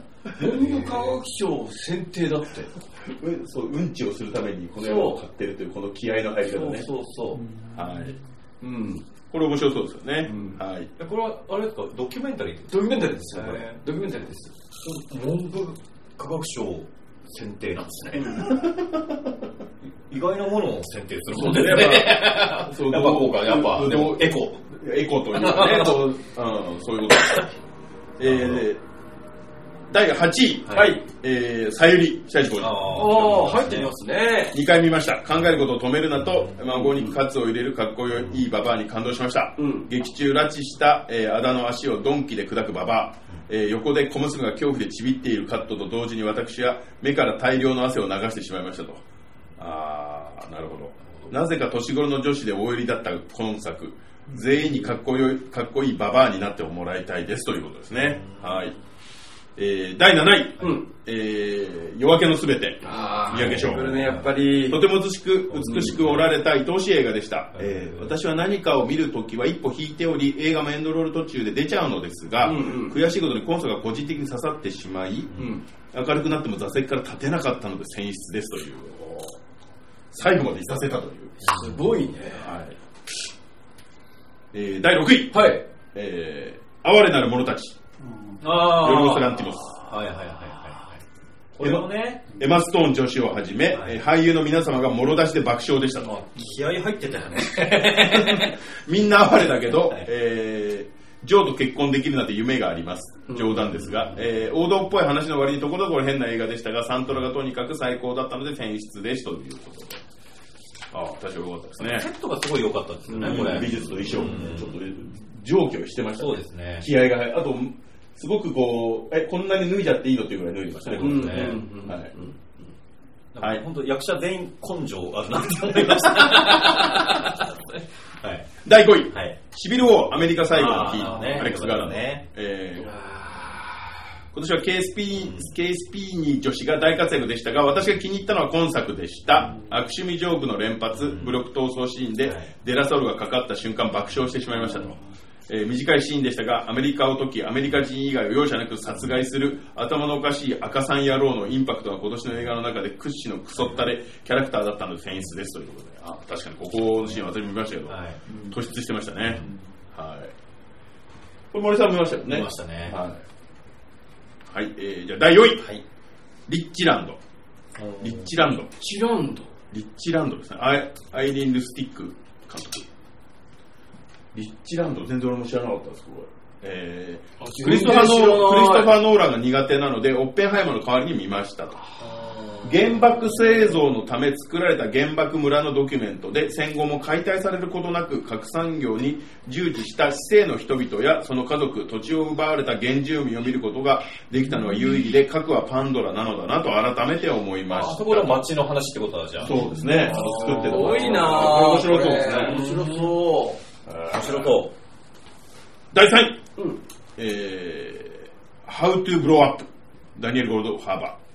文部科学省選定だって。 うそう、うんちをするためにこの山を買ってるというこの気合の入り方ね。 そうそうそう。 はい。うん。これ面白そうですよね。うん、はい。 これはあれですか、ドキュメンタリー？ ドキュメンタリーですよ、これ。ドキュメンタリーです。 文部科学省選定なんですね。意外なものを選定するそうですね。やっぱそうやっぱこうか、やっぱでもエコエコというかね、そう、うん、そういうことです。えー、だいはちい、はい、えー、さゆり久志浩二。 ああ、入ってますね。 にかい見ました。考えることを止めるなと、孫にカツを入れるかっこいいババアに感動しました。うん、劇中拉致した、えー、あだの足を鈍器で砕くババア。えー、横で小娘が恐怖でちびっているカットと同時に私は目から大量の汗を流してしまいましたと。あー、なるほど。なぜか年頃の女子で大入りだった今作、全員にかっこよい、かっこいいババアになってもらいたいですということですね。はい。えー、だいなない、うん、えー、夜明けのすべて、三宅翔、 ね、やっぱりとても美しく美しくおられた愛おしい映画でした、えー、私は何かを見るときは一歩引いており、映画もエンドロール途中で出ちゃうのですが、うんうん、悔しいことにコンソが個人的に刺さってしまい、うん、明るくなっても座席から立てなかったので選出ですという、最後までいさせたという、 すごいね、 はい。えー、だいろくい、 はい、 えー、哀れなる者たち、ヨルゴス・ランティモス。 はいはいはいはい。 これもね、 エマストーン女子をはじめ、はい、俳優の皆様がもろ出しで爆笑でしたと。 気合入ってたよね。 みんな哀れだけど、はい、えー、ジョーと結婚できるなんて夢があります。冗談ですが、えー、王道っぽい話の割にところどころ変な映画でしたが、サントラがとにかく最高だったので選出ですということで。ああ、確かに良かったですね。 セットがすごい良かったですよね、これ。 美術と衣装もちょっと上気をしてましたね。 そうですね。 気合が入る。あと、すごくこう、え、こんなに脱いじゃっていいのっていうぐらい脱いでましたね、これね。 はい。本当役者全員根性あるなって思いました。はい。 だいごい。はい。シビル王アメリカ最後の日。ね、アレックス・ガーランド。 ね。 えー今年は ケーエスピー、ケーエスピー に女子が大活躍でしたが、私が気に入ったのは今作でした。悪趣味ジョークの連発、ブロック逃走シーンでデラソルがかかった瞬間爆笑してしまいましたと。えー、短いシーンでしたが、アメリカを解き、アメリカ人以外を容赦なく殺害する頭のおかしい赤さん野郎のインパクトが今年の映画の中で屈指のクソったれキャラクターだったので選出ですということで、あ、確かにここのシーンは私見ましたけど、はい、突出してましたね。はい。これ森さん見ましたよね。 見ましたね。 はい。はい、えー、じゃあだいよんい、はい、リッチランド。リッチランド。 リッチランド。 リッチランドですね。アイ、アイリン・ルスティック監督。リッチランド、全然俺も知らなかったです、これ。えー、クリストファー・ノーランが苦手なので、オッペンハイマーの代わりに見ましたと。原爆製造のため作られた原爆村のドキュメントで、戦後も解体されることなく核産業に従事した市政の人々やその家族、土地を奪われた原住民を見ることができたのは有意義で、核はパンドラなのだなと改めて思いました。 あそこの街の話ってことだじゃん。 そうですね。作ってる。 すごいなぁ。 面白そうですね。 面白そう。 面白そう。 だいさんい、うん、えー、How to Blow Up ダニエル・ゴールドハーバー。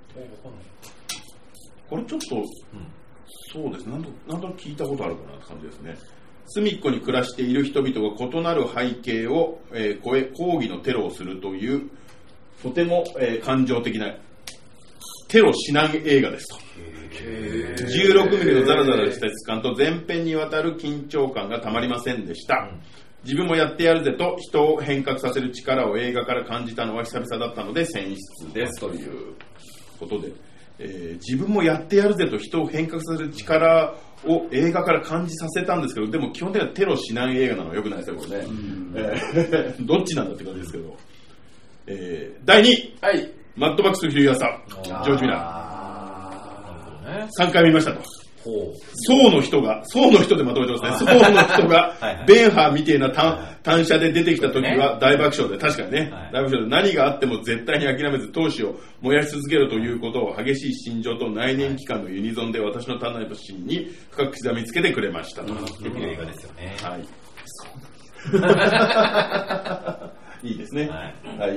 これちょっと、うん、そうですね、なんとなんと聞いたことあるかなって感じですね。隅っこに暮らしている人々が異なる背景を、えー、超え抗議のテロをするというとても、えー、感情的なテロ指南映画ですと。じゅうろくミリのザラザラした質感と全編にわたる緊張感がたまりませんでした。うん、自分もやってやるぜと人を変革させる力を映画から感じたのは久々だったので選出ですということで、えー、自分もやってやるぜと人を変革させる力を映画から感じさせたんですけど、でも基本的にはテロ指南映画なのは良くないですよこれね。えー、どっちなんだって感じですけど、えー、だいにい、はい、マッドマックス・フューリアス・ジョージ・ミラー、さんかい見ましたと。層の人が、層の人でまとめてますね。層の人が、ベンハーみたいな単車で出てきた時は大爆笑で、確かにね、大爆笑で何があっても絶対に諦めず闘志を燃やし続けるということを激しい心情と内燃機関のユニゾンで私の単なる心に深く刻みつけてくれましたと。 できる映画ですよね。 はい。いいですね。はい。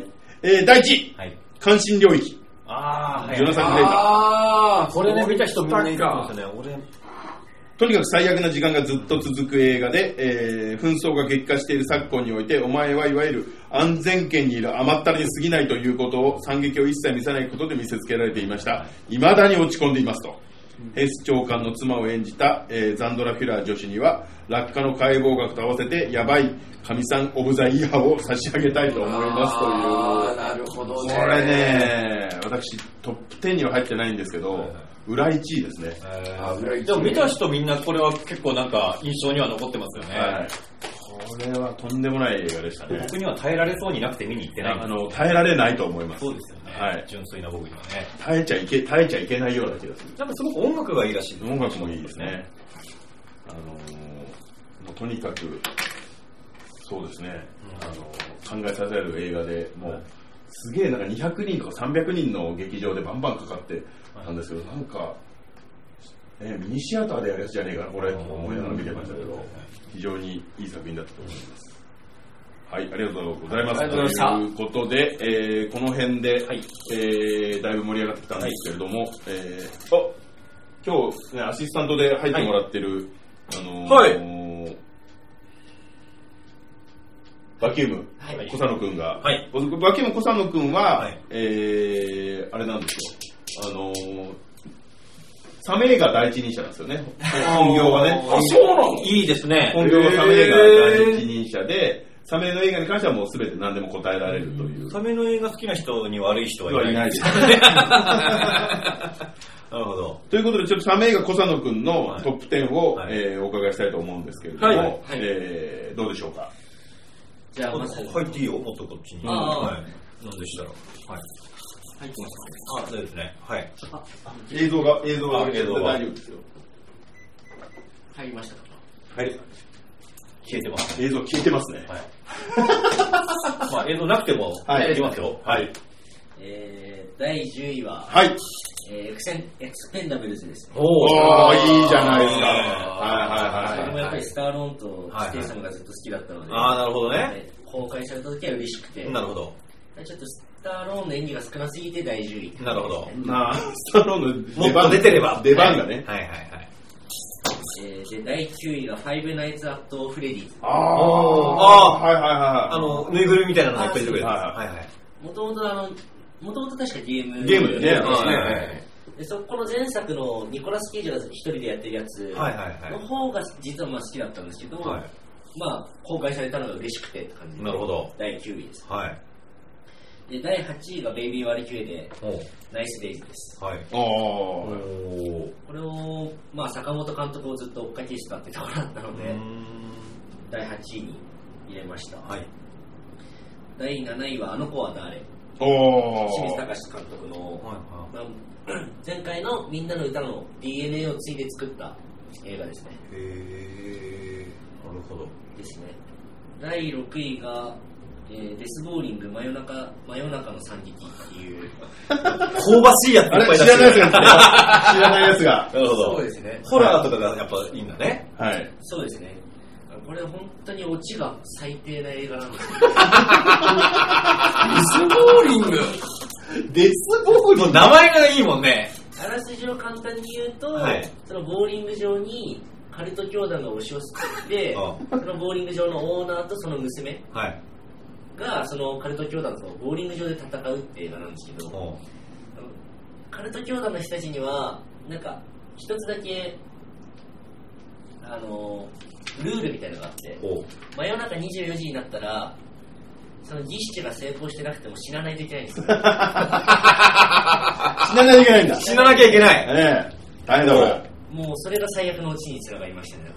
えー、だいいちい、関心領域。 ああ、 ジョナサン・グレイザー。 ああ、これね、見た人みんないるんですよね。俺とにかく最悪な時間がずっと続く映画で、えー、紛争が激化している昨今において、お前はいわゆる安全圏にいる甘ったれに過ぎないということを、惨劇を一切見せないことで見せつけられていました。未だに落ち込んでいますと。ヘス長官の妻を演じた、えー、ザンドラ・フィラー女子には、落下の解剖学と合わせて、やばい神さんオブザイヤーを差し上げたいと思いますという。 ああ、なるほどね。 これね、私トップじゅうには入ってないんですけど、はいはい、裏いちいですね。 あ、裏いちい。でも見た人みんなこれは結構なんか印象には残ってますよね。はい、 これはとんでもない映画でしたね。 僕には耐えられそうになくて見に行ってないんです。 あの耐えられないと思います。 そうですよね。はい、純粋な僕にはね。 耐えちゃいけ耐えちゃいけないような気がする。 なんかすごく音楽がいいらしいですね。 音楽もいいですね。あのもうとにかくそうですね。うん、あの考えさせられる映画でもう。はい、すげえなんかにひゃくにんとかさんびゃくにんの劇場でバンバンかかってたんですけど、なんか、ね、ミニシアターでやるやつじゃねえかなこれと思いながら見てましたけど、非常にいい作品だったと思います。はい、ありがとうございます。ということで、えー、この辺で、はい、えー、だいぶ盛り上がってきたんですけれども、はい、えー、あ今日、ね、アシスタントで入ってもらってる、はい、あのーはいバキューム、はい、小佐野くんが、はい、バキューム小佐野くんは、はい、えー、あれなんですよ、あのー、サメ映画第一人者なんですよね。本業はね。 あ、そうなの？ いいですね。 本業はサメ映画第一人者で、 サメの映画に関してはもう全て何でも答えられるという。 サメの映画好きな人に悪い人はいない。いないです。なるほど。 ということで、ちょっとサメ映画小佐野くんのトップじゅうを、はい、えー、お伺いしたいと思うんですけれども、はいはい、えー、どうでしょうか。 じゃあ、まず入っていいよ、もっとこっちに。ああ、はい。なんでしたら。はい。入ってますかね。あ、そうですね。はい。 映像が、映像が、映像が大丈夫ですよ。 入りましたか。はい。消えてます。 映像消えてますね。はい。 まあ、映像なくても、はい。いきますよ。 はい。 えー、だいじゅういは、 はい。 えー、エクセン、エクスペンダブルズです。 おー、いいじゃないですか。はいはいはい。 それもやっぱりスターローンとステイサムがずっと好きだったので、 あー、なるほどね。 公開された時は嬉しくて。 なるほど。 ちょっとスターローンの演技が少なすぎてだいじゅうい。 なるほど。 まあ、スターローンの出番出てれば。 出番がね。 はいはいはい。 えー、で、だいきゅういがファイブナイツアットフレディーズ。 ああ、はいはいはい。 あの、ぬいぐるみみたいなのがいっぱい出てくる。はいはい。 もともとあの、もともと確かゲーム。 ゲームでね。 で、そこの前作のニコラス・ケイジが一人でやってるやつの方が実はまあ好きだったんですけど、はい、まあ公開されたのが嬉しくてって感じで。 なるほど。 だいきゅういです。 はい。 で、だいはちいがベイビー・ワリキュエで、ナイス・デイズです。 はい。 おこれを、まあ坂本監督をずっと追っかけしてたってところだったので、だいはちいに入れました。 はい。 だいなないはあの子は誰？ お清水崇監督の、はいはい、前回のみんなの歌の ディーエヌエー を継いで作った映画ですね。 へー、なるほど。 ですね。だいろくいが、えー、デスボーリング真夜中真夜中の惨劇っていう香ばしいやついっぱい出してる。知らないやつが知らないやつが。 なるほど。 そうですね。 ホラーとかがやっぱいいんだね。 はい。 そうですね。これ本当にオチが最低な映画なんですよ。 デスボーリングデスボーリング名前がいいもんね。 あらすじを簡単に言うと、はい、そのボーリング場にカルト教団が押し寄せて、そのボーリング場のオーナーとその娘がそのカルト教団とボーリング場で戦うって映画なんですけど、カルト教団の人たちにはなんか一つだけあのルールみたいなのがあって、真夜中にじゅうよじになったらその儀式が成功してなくても死なないといけないんですよ。死なないといけないんだ。 死ななきゃいけない。 ええ、大変だこれ。 もうそれが最悪のオチにつながりましたね。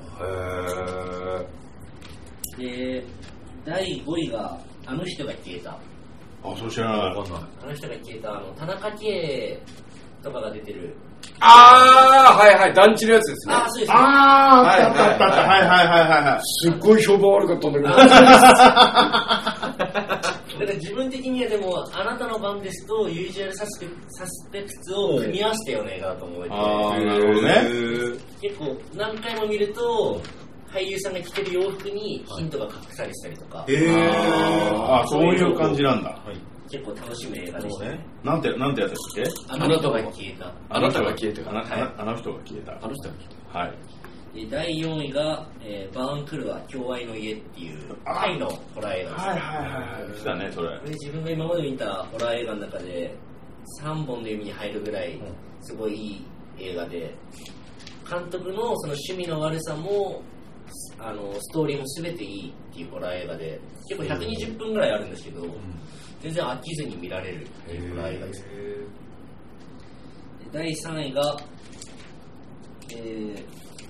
へー。で、だいごいがあの人が消えた。 あ、そう知らない。 あの人が消えた、あの田中圭とかが出てる。 あー、はいはい、団地のやつですね。 あー、そうですね。 あー、あったあったあった。はいはいはいはい。 すっごい評判悪かったんだけど。 だから自分的にはでも、あなたの番ですとユージュアルサスペ、サスペクツを組み合わせたような映画だと思えて。 あー、なるほどね。 結構何回も見ると、俳優さんが着てる洋服にヒントが隠されてたりとか。 へー。あー、そういう感じなんだ。はい、 結構楽しむ映画でしたね。 なんて、なんてやつですっけ？ あの人が消えた。 あなたが消えた。 あなたが消えた。 あの人が消えた。 はい。 でだいよんいが、えー、バーンクルワ共愛の家っていうタイのホラー映画です。 はいはいはいはい。したね、それ。 これ自分が今まで見たホラー映画の中でさんぼんの指に入るぐらいすごいいい映画で、監督のその趣味の悪さもあのストーリーも全ていいっていうホラー映画で、結構ひゃくにじゅっぷんぐらいあるんですけど、全然飽きずに見られるっていうホラー映画です。だいさんいが、えー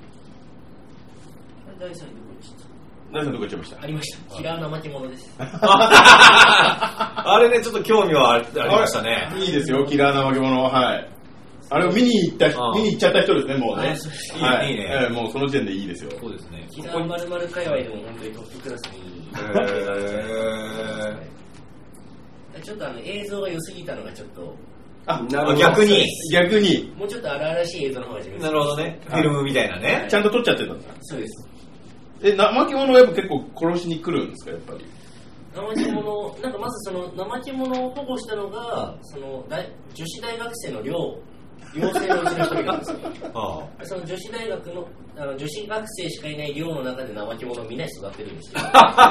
だいさんいどこでした？ だいさんいどこ行っちゃいました？ ありました。キラー怠け者です。 あれね、ちょっと興味はありましたね。 いいですよ、キラー怠け者は。はい。あれを見に行った見に行っちゃった人ですね、もうね。 はい。いいね。 もうその時点でいいですよ。 そうですね。 キラー〇〇界隈でも本当にトップクラスにいい。ちょっとあの映像が良すぎたのがちょっと。 あ、逆に逆にもうちょっと荒々しい映像の方が自分。 なるほどね。フィルムみたいなね。 ちゃんと撮っちゃってたんだ。 そうです。 え、怠け者はやっぱ結構殺しに来るんですか、やっぱり。 怠け者、なんかまずその怠け者を保護したのが、その大女子大学生の寮、寮生のうちの一人なんですよ。ああ、その女子大学の、あの女子学生しかいない寮の中で怠け者をみんなに育てるんですよ。も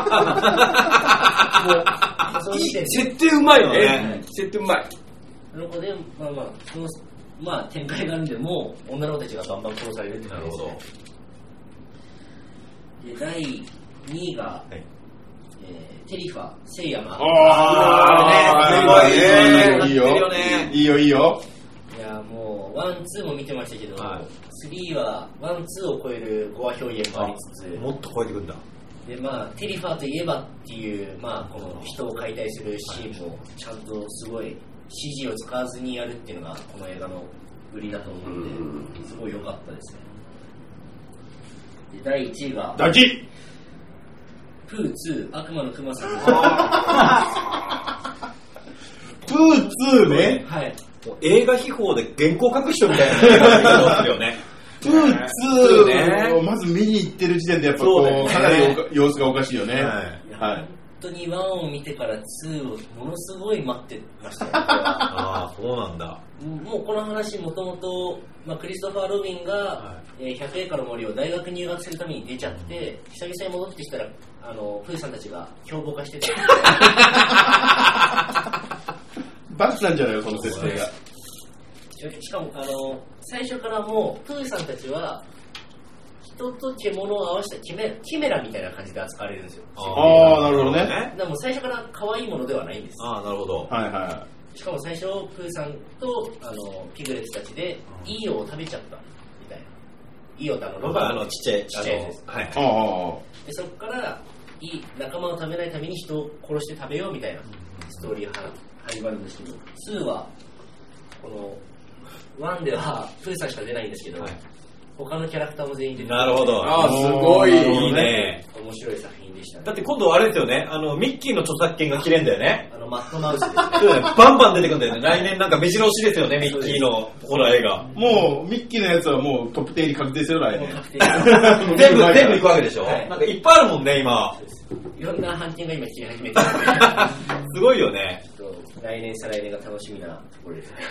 う、その時点で設定うまいよね。設定うまい。 その子で、まあまあ、その、まあ展開があるんでも、女の子たちがバンバン殺されるって感じですね。でだいにいが、はい、 えー、テリファ聖山。 ああね、すごいね。いいよいいよいいよ。 いやもうワンツーも見てましたけど、はい、スリーはワンツーを超える語話表現もありつつ、 もっと超えてくんだ。 でまあテリファーといえばっていうまあこの人を解体するシーンもちゃんとすごい シージー を使わずにやるっていうのがこの映画の売りだと思うんで、すごい良かったですね。でだいいちいがだいいちいプーツー悪魔のクマさん。 プーツーね。 はい。 もう映画秘宝で原稿書く人みたいな映画ですよね。 プーツーをまず見に行ってる時点でやっぱこう、ね、かなり様子がおかしいよね。はい。 はい、本当にワンを見てからツーをものすごい待ってましたよ。 ああ、そうなんだ。 もうこの話もともとクリストファー・ロビンが、はいえー、ひゃくエーカーの森を大学入学するために出ちゃって、久々に戻ってきたらあのプーさんたちが凶暴化してて。 バツなんじゃないよ、この設定が。 しかもあの最初からもうプーさんたちは人と獣を合わせたキメ、キメラみたいな感じで扱われるんですよ。 ああ、なるほどね。 でも最初から可愛いものではないんです。 ああ、なるほど。 はいはい。 しかも最初プーさんとあのピグレッツたちでイオを食べちゃったみたいな。イオってあのロバあのちっちゃいちっちゃいやつです。はい。でそこからいい仲間を食べないために人を殺して食べようみたいなストーリーが始まるんですけど、ツーはこのワンではプーさんしか出ないんですけど、はい、他のキャラクターも全員出てくる。 なるほど。 ああ、すごいいいね。 面白い作品でしたね。 だって今度あれですよね、あのミッキーの著作権が切れんだよね。 あのマットマウスですね。 バンバン出てくるんだよね。来年なんか目白押しですよね、ミッキーのホラー映画。 もうミッキーのやつはもうトップテンに確定してる来年。 全部全部行くわけでしょ。はい、なんかいっぱいあるもんね今。 いろんな版権が今切り始めてる。 すごいよね。 来年再来年が楽しみなところですね。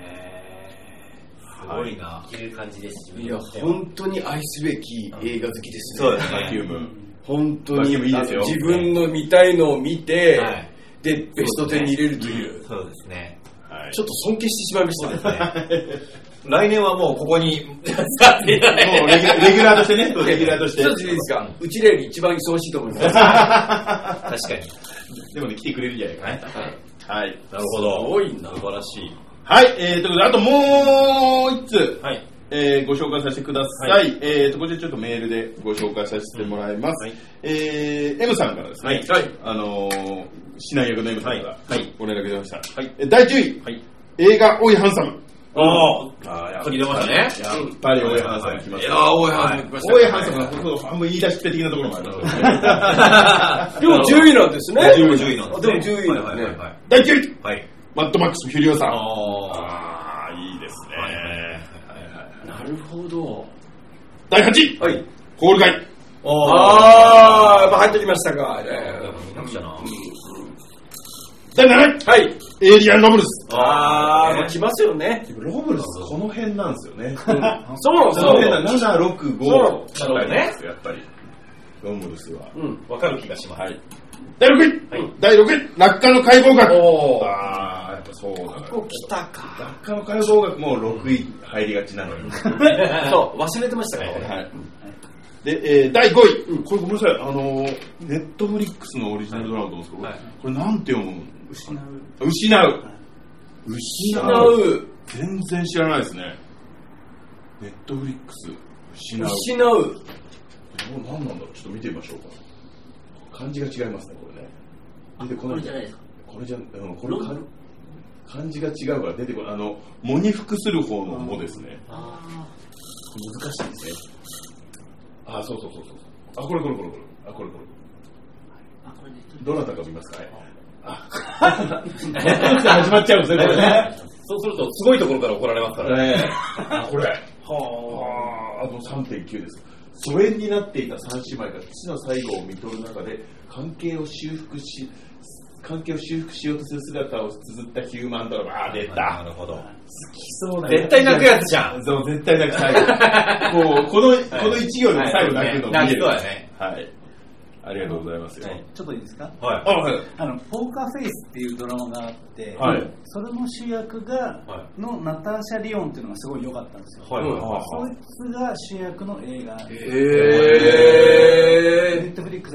すごいな。 着る感じです。 いや本当に愛すべき映画好きですね。そうですね。 バキューム。 本当にいいですよ。 自分の見たいのを見て、はい、でベストテンに入れるという。 そうですね。 はい、ちょっと尊敬してしまいましたね。 来年はもうここにもうレギュラーとしてね。レギュラーとして。 一ついいですか。うちらより一番忙しいと思います。確かに。 でもね来てくれるんじゃないかな。はい。はい。 なるほど。 すごいな。 素晴らしい。 はい、えー、ということで、あともう一つ、 はい、 えー、ご紹介させてください。はい、えーと、こちらちょっとメールでご紹介させてもらいます。はい、えー、M さんからですね、はい、あのー、指南役の M さんからご連絡いただきました。はい、だいじゅうい、はい、映画、おいハンサム。 ああ、先出ましたね。 やっぱり大江ハンサム来ました。 いやー、大江ハンサム来ました。 大江ハンサムが、あんま言い出しっぺ的なところもありますでもじゅういなんですね。 でもじゅういなんですね。 でもじゅういなんですね。 だいじゅうい、 はい。 マッドマックスフュリオさん。 ああ、いいですね。 なるほど。 だいはちい、はい。ホールガイ。 ああ、やっぱ入ってきましたか。 見なくちゃな。 だいなない、はい。エイリアンロムルス。 ああ、来ますよね。 ロムルスこの辺なんですよね。 そうそう。なな、ろく、ご。 そうだね。 やっぱり。ロムルスは。 うん。わかる気がします。はい。 だいろくい、だいろくい、落下の解剖学。おああ、やっぱそうだ。 ここ来たか。 落下の解剖学もろくい入りがちなのに。 そう、忘れてましたからね。はい。 で、えー、だいごい、うん、これごめんなさい、あのー、ネットフリックスのオリジナルドラマなんですけど、はい、これなんて読むの？ 失う。 失う。失う。全然知らないですね。ネットフリックス、失う。 失う。 何なんだろう、ちょっと見てみましょうか。漢字が違いますね、これね。 出てこない。これじゃないですか。 これじゃ、うん、これ漢字が違うから出てこない。あの、藻に服する方の藻ですね。ああ。難しいですね。あ、そうそうそうそう。あ、これこれこれこれ。あ、これこれ。あ、これね。どなたか見ますか？はい。あ、始まっちゃうんですね、これね。 そうすると、すごいところから怒られますからね。 あ、これ。はあ。あと さんてんきゅう です。疎遠になっていた三姉妹が父の最後を見とる中で関係を修復し関係を修復しようとする姿を綴ったヒューマンドラマ。あ、出た。 なるほど。 好きそうな。 絶対泣くやつじゃん。 そう、絶対泣く最後。もうこの、はい、この一行で最後泣くのを見える。 泣きそうだね。 はい。ありがとうございますよ。はい、 ちょっといいですか？ はい。あ、はい。 あのポーカーフェイスっていうドラマがあって、 はい、 それの主役が、はい、のナターシャ・リオンっていうのがすごい良かったんですよ。はいはいはい、そいつが主役の映画。へえー。 ネットフリックスがお金出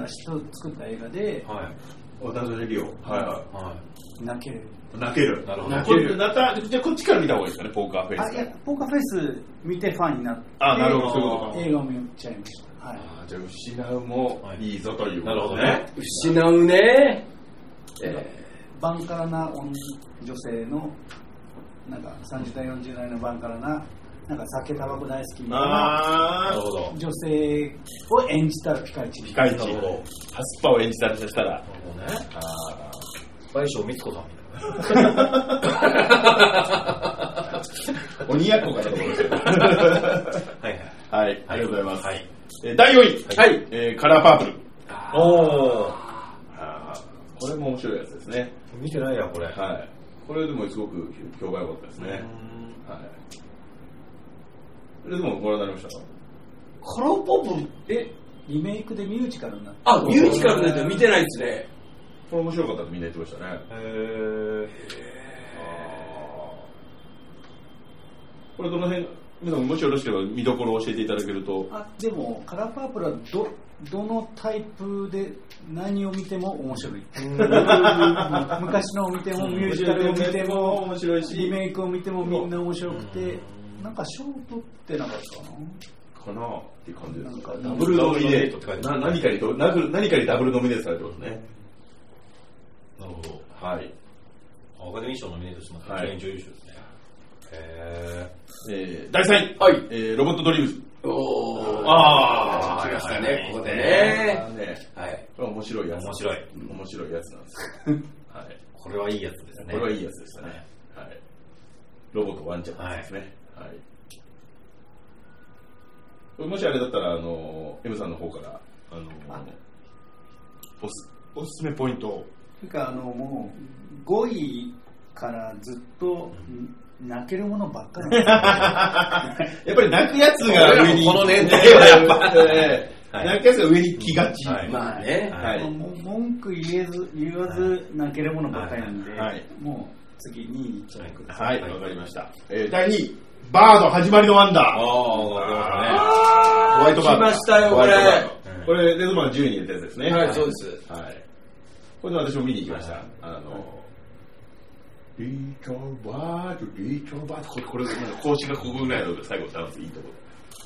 が人作った映画で、 はい。ナターシャ・リオン。はいはい。 泣ける。 泣ける。なるほど。泣ける。ナタじゃあこっちから見た方がいいですかね、ポーカーフェイス。 あ、いや、ポーカーフェイス見てファンになって、 あ、なるほど、そういうことか。 映画を見ちゃいました。はい。 あ、じゃあ失うもいいぞということね。 なるほどね。失うね。 えー、バンカラな女性のなんかさんじゅう代よんじゅう代のバンカラななんか酒タバコ大好きな女性を演じたらピカイチ。 ピカイチ。ハスパを演じたらしたら。なるほどね。 ああ。倍賞光子さんみたいな。 鬼奴かなと思いますけど。はいはい。 はい、ありがとうございます。はい。えー、だいよんい。 はい。 えー、カラーパープル。 おー。 これも面白いやつですね。 見てないやこれ。 はい。これでもすごく評判良かったですね。はい。それでもご覧になりましたか？ カラーパープルってリメイクでミュージカルになって。 あ、ミュージカルのやつ見てないですね。 これ面白かったってみんな言ってましたね。へー。これどの辺、皆さんもしよろしければ見どころを教えていただけると。 あ、でもカラーパープルはどどのタイプで何を見ても面白い。昔のを見てもミュージカルを見ても面白いし、リメイクを見てもみんな面白くて、なんか賞取ってなかったかなかなっていう感じです。なんかダブルノミネートって書いてある。 何かにと何かにダブルノミネートされてますね。 なるほど。 はい。 アカデミー賞ノミネートしますね。助演女優賞ですね。へえー、だいさんい。 はい。 えー、ロボットドリームズ。 おー。 ああ、来ましたね、ここでね。 はい。これ面白いやつ。 面白い。 面白いやつなんですよ。はい。 これはいいやつですね。 これはいいやつでしたね。はい。ロボットワンちゃんですね。はい。これもしあれだったら、あの、M さんの方から、あの、おす、おすすめポイントを。 というか、あの、もう、ごいからずっと、泣けるものばっかりやっぱり泣くやつが上にこの年代はやっぱ、 ね、泣くやつが上に来がち、はい、 まあね、 はい、もう文句言えず言わず泣けるものばっかりなんで、はい、もう次にいっちゃいください。 はい、わかりました。えー、だいにいバード始まりのワンダー。ああ、ホワイトバード。 来ましたよこれ。 これレズマンじゅうに入れたやつですね。 はい、そうです。 はい。これ私も見に行きました。あの。リーチャーバード、リーチャーバード、これ、これ、講師がここぐらいの最後、ダンスいいとこ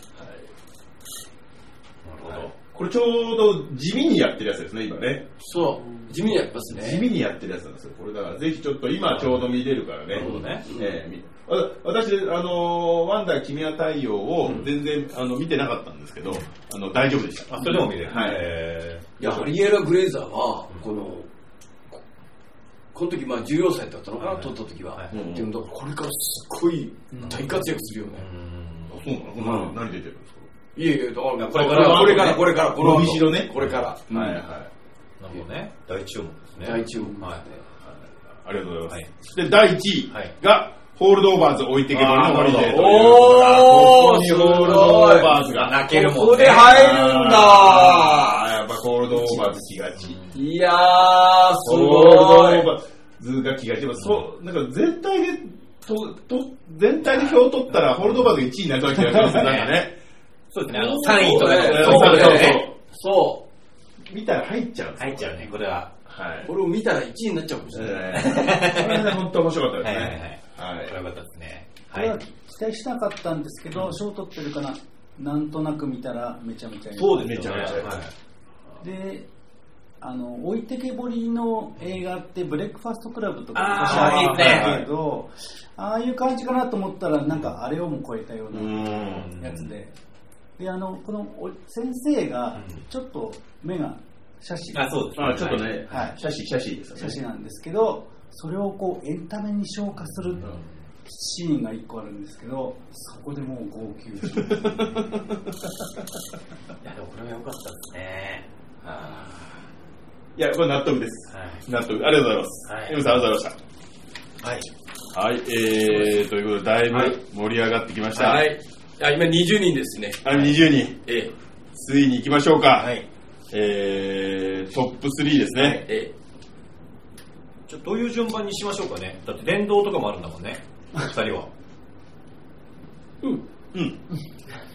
ろ。はい。なるほど。これちょうど地味にやってるやつですね、今ね。 そう。地味にやってますね。 地味にやってるやつなんですよ。これだからぜひちょっと今ちょうど見れるからね。なるほどね。えー、私あのワンダー君は太陽を全然、うん、あの見てなかったんですけど、あの大丈夫でした。 あ、それでも見れる。 はい。 えー、いやアリエラ・グレーザーはこの。この時まあじゅうよんさいだったのかな、はい、撮った時は、はい、でもだからこれからすっごい大活躍するよね。 あ、そうなの？うん、何出てるんですか？ いえいえ、これからこれからこれからこの伸びしろね、 これから。 はいはい。なるほどね。大注目ですね。 大注目。はい。 ありがとうございます。はい、そしてだいいちいがホールドオーバーズ置いてけぼりのホリデーという。 おー、 すごい。ホールドオーバーズが泣けるもんね。 ここで入るんだ。 やっぱホールドオーバーズ来がち。 いやー、すごい。 図が気がします。そう、なんか全体で、と、と、全体で票を取ったら、ホールドバーグいちいになったわけがしますね。なんかね。 そうですね。あの、さんいとか、 そうそうそう。そう。 見たら入っちゃう。 入っちゃうね、これは。 はい。これを見たらいちいになっちゃうかもしれない。 これね、本当面白かったですね。 はいはいはい。これは良かったですね。 はい。期待しなかったんですけど、賞取ってるかな。なんとなく見たら、めちゃめちゃいい。 そうですね、めちゃめちゃいい。で、あの置いてけぼりの映画ってブレックファーストクラブとかあったけど、ああいう感じかなと思ったらなんかあれをも超えたようなやつで、であのこの先生がちょっと目が斜視、 あそうです、 あちょっとね、はい、斜視斜視ですね。 斜視なんですけど、それをこうエンタメに昇華するシーンがいっこあるんですけど、そこでもう号泣して。いやでもこれは良かったですね。あいや、これ納得です。はい、納得。ありがとうございます。はい。Mさん、ありがとうございました。はい。はい、えー、ということで、だいぶ盛り上がってきました。 はい。あ、今にじゅうにんですね。 あ、にじゅうにん。 ええ。 ついに行きましょうか。 はい。 えー、トップスリーですね。はい、ええ。 ちょっとどういう順番にしましょうかね。だって電動とかもあるんだもんね。ふたりは。 うん。うん。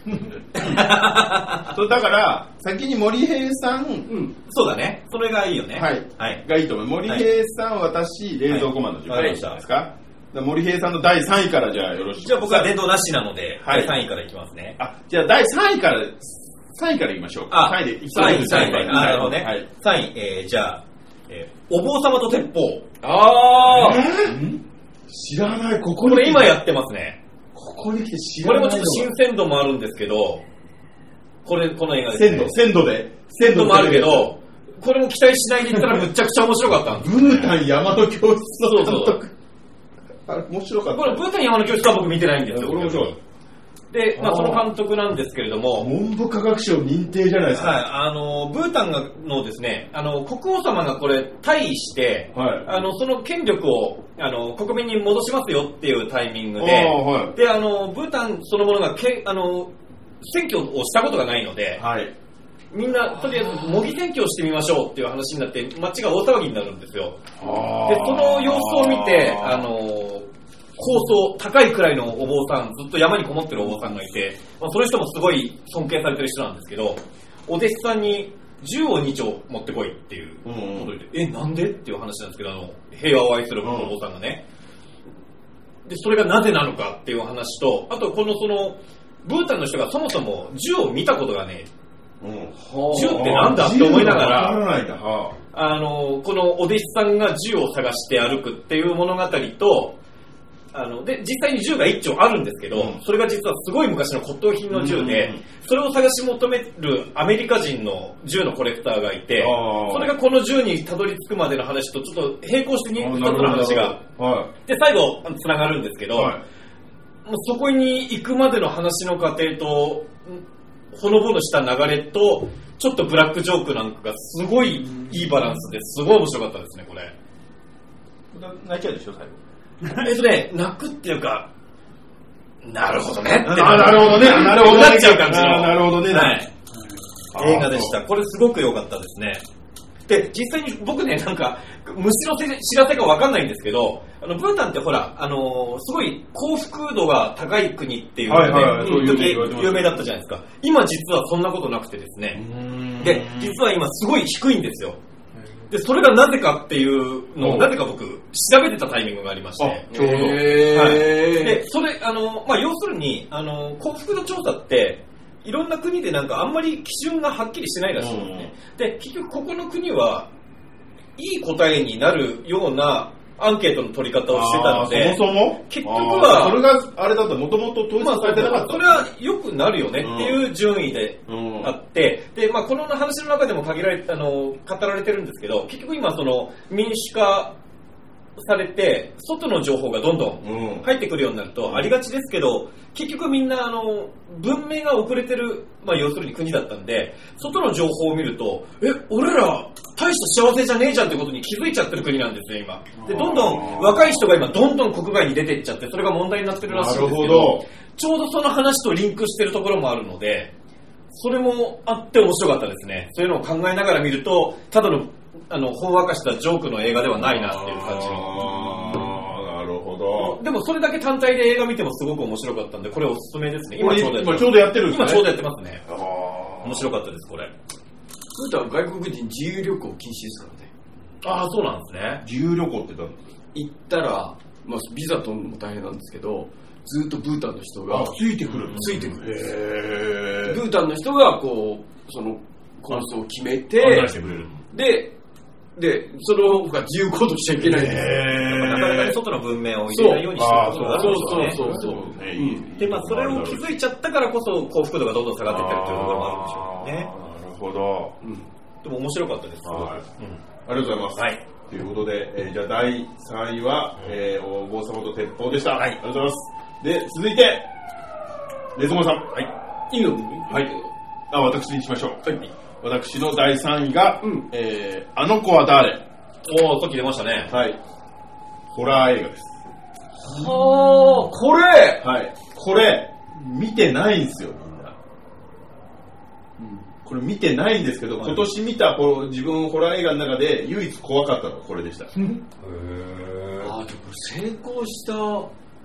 そうだから先に森平さん、うん、 そうだね、それがいいよね。 はい、はい、がいいと思う。森平さん、はい、私、冷蔵庫マンの順番でしたですか。はい、森平さんのだいさんいからじゃあよろしい。 じゃあ僕は電動なしなので、はい、だいさんいからいきますね。 あ、じゃあだいさんいからさんいからいきましょう。あ、さんいでさんい、さんいから。なるほどね。はい、さんい、えー、じゃあ、えー、お坊様と鉄砲。 あー、えー、知らない。ここにこれ今やってますね。 ここに来て知らない。 これもちょっと新鮮度もあるんですけど、これこの映画ですね。 鮮度鮮度で鮮度もあるけど、これも期待しないで言ったらむちゃくちゃ面白かったんです、 ね。ブータン山の教室の監督。そうそう。あれ面白かった。 これブータン山の教室は僕見てないんですよ。 これ面白い。 で、まあ、その監督なんですけれども、 文部科学省認定じゃないですか。 はい、あのブータンのですね、あの国王様がこれ退位して、はい、あのその権力をあの国民に戻しますよっていうタイミングで、はい、であのブータンそのものがけあの選挙をしたことがないので、はい、みんなとりあえず模擬選挙をしてみましょうっていう話になって街が大騒ぎになるんですよ。でその様子を見てあの高層高いくらいのお坊さん、ずっと山にこもってるお坊さんがいて、まあ、その人もすごい尊敬されてる人なんですけど、お弟子さんに銃をに丁持ってこいっていうことを言って、うんうん、えなんでっていう話なんですけど、あの平和を愛するお坊さんがね、うん、でそれがなぜなのかっていう話と、あとこのそのブータンの人がそもそも銃を見たことがね、うん、銃ってなんだって思いながら、あのこのお弟子さんが銃を探して歩くっていう物語と、あので実際に銃がいっ丁あるんですけど、うん、それが実はすごい昔の骨董品の銃で、うん、それを探し求めるアメリカ人の銃のコレクターがいて、それがこの銃にたどり着くまでの話とちょっと並行してふたつの話が、はい、で最後つながるんですけど、はい、もうそこに行くまでの話の過程とほのぼのした流れとちょっとブラックジョークなんかがすごいいいバランスですごい面白かったですね。これ泣いちゃうでしょ最後。 えっとね、泣くっていうか、なるほどねってななるほどね、なるほどね、 なっちゃう感じの、 なるほどね、 はい、映画でした。これすごく良かったですね。で、実際に僕ね、なんか虫の知らせが分かんないんですけど、あのブータンってほら、あのー、すごい幸福度が高い国っていうので、はいはい、時有名だったじゃないですか。今実はそんなことなくてですね、で実は今すごい低いんですよ。でそれがなぜかっていうのをなぜか僕調べてたタイミングがありまして、 ちょうど、はい、 でそれあの、まあ、要するにあの幸福度調査っていろんな国でなんかあんまり基準がはっきりしてないらしいんですね。で結局ここの国はいい答えになるようなアンケートの取り方をしてたので、 そもそも結局はそれがあれだともともと統一されてなかった、 まあ、それは良くなるよねっていう順位であって、うん、でまあ、この話の中でも限られあの語られてるんですけど、結局今その民主化されて外の情報がどんどん入ってくるようになると、ありがちですけど結局みんなあの文明が遅れてる、まあ、要するに国だったんで、外の情報を見るとえ俺ら大した幸せじゃねえじゃんってことに気づいちゃってる国なんですよ今で。どんどん若い人が今どんどん国外に出ていっちゃって、それが問題になってるらしいんですけ ど, どちょうどその話とリンクしてるところもあるので、それもあって面白かったですね。そういうのを考えながら見るとただのあのほんわかしたジョークの映画ではないなっていう感じの。 あ、なるほど。 でもそれだけ単体で映画見てもすごく面白かったんで、これおすすめですね。 今ちょうどやってます。今ちょうどやってるんですね。 今ちょうどやってますね。面白かったですこれ。 ブータン外国人自由旅行禁止ですからね。 ああそうなんですね。 自由旅行って何ですか。 行ったら、まあ、ビザ取るのも大変なんですけど、ずっとブータンの人がついてくるついてくる。へー。ブータンの人がこうそのコースを決めて、でで、その他自由行動しちゃいけないんですよ。 なかなかに外の文明を入れないようにしてることがあるんですよね。 そうそうそうそう。 で、まあそれを気づいちゃったからこそ幸福度がどんどん下がっていってるっていうところもあるんでしょうね。 なるほど。 うん、でも面白かったです。 はい。うん、ありがとうございます。はい。ということで、えー、じゃあだいさんいは、えー、お坊様と鉄砲でした。はい。ありがとうございます。で、続いて、レズモンさん。はい。 いいの？ はい。あ、私にしましょう。はい。私のだいさんいが、うん、えー、あの子は誰？ おー、さっき出ましたね。 はい。ホラー映画です。 はー、これはい。これ、見てないんですよ、みんな。うん、これ見てないんですけど、はい、今年見た自分ホラー映画の中で唯一怖かったのはこれでした。へー。あー、でも成功した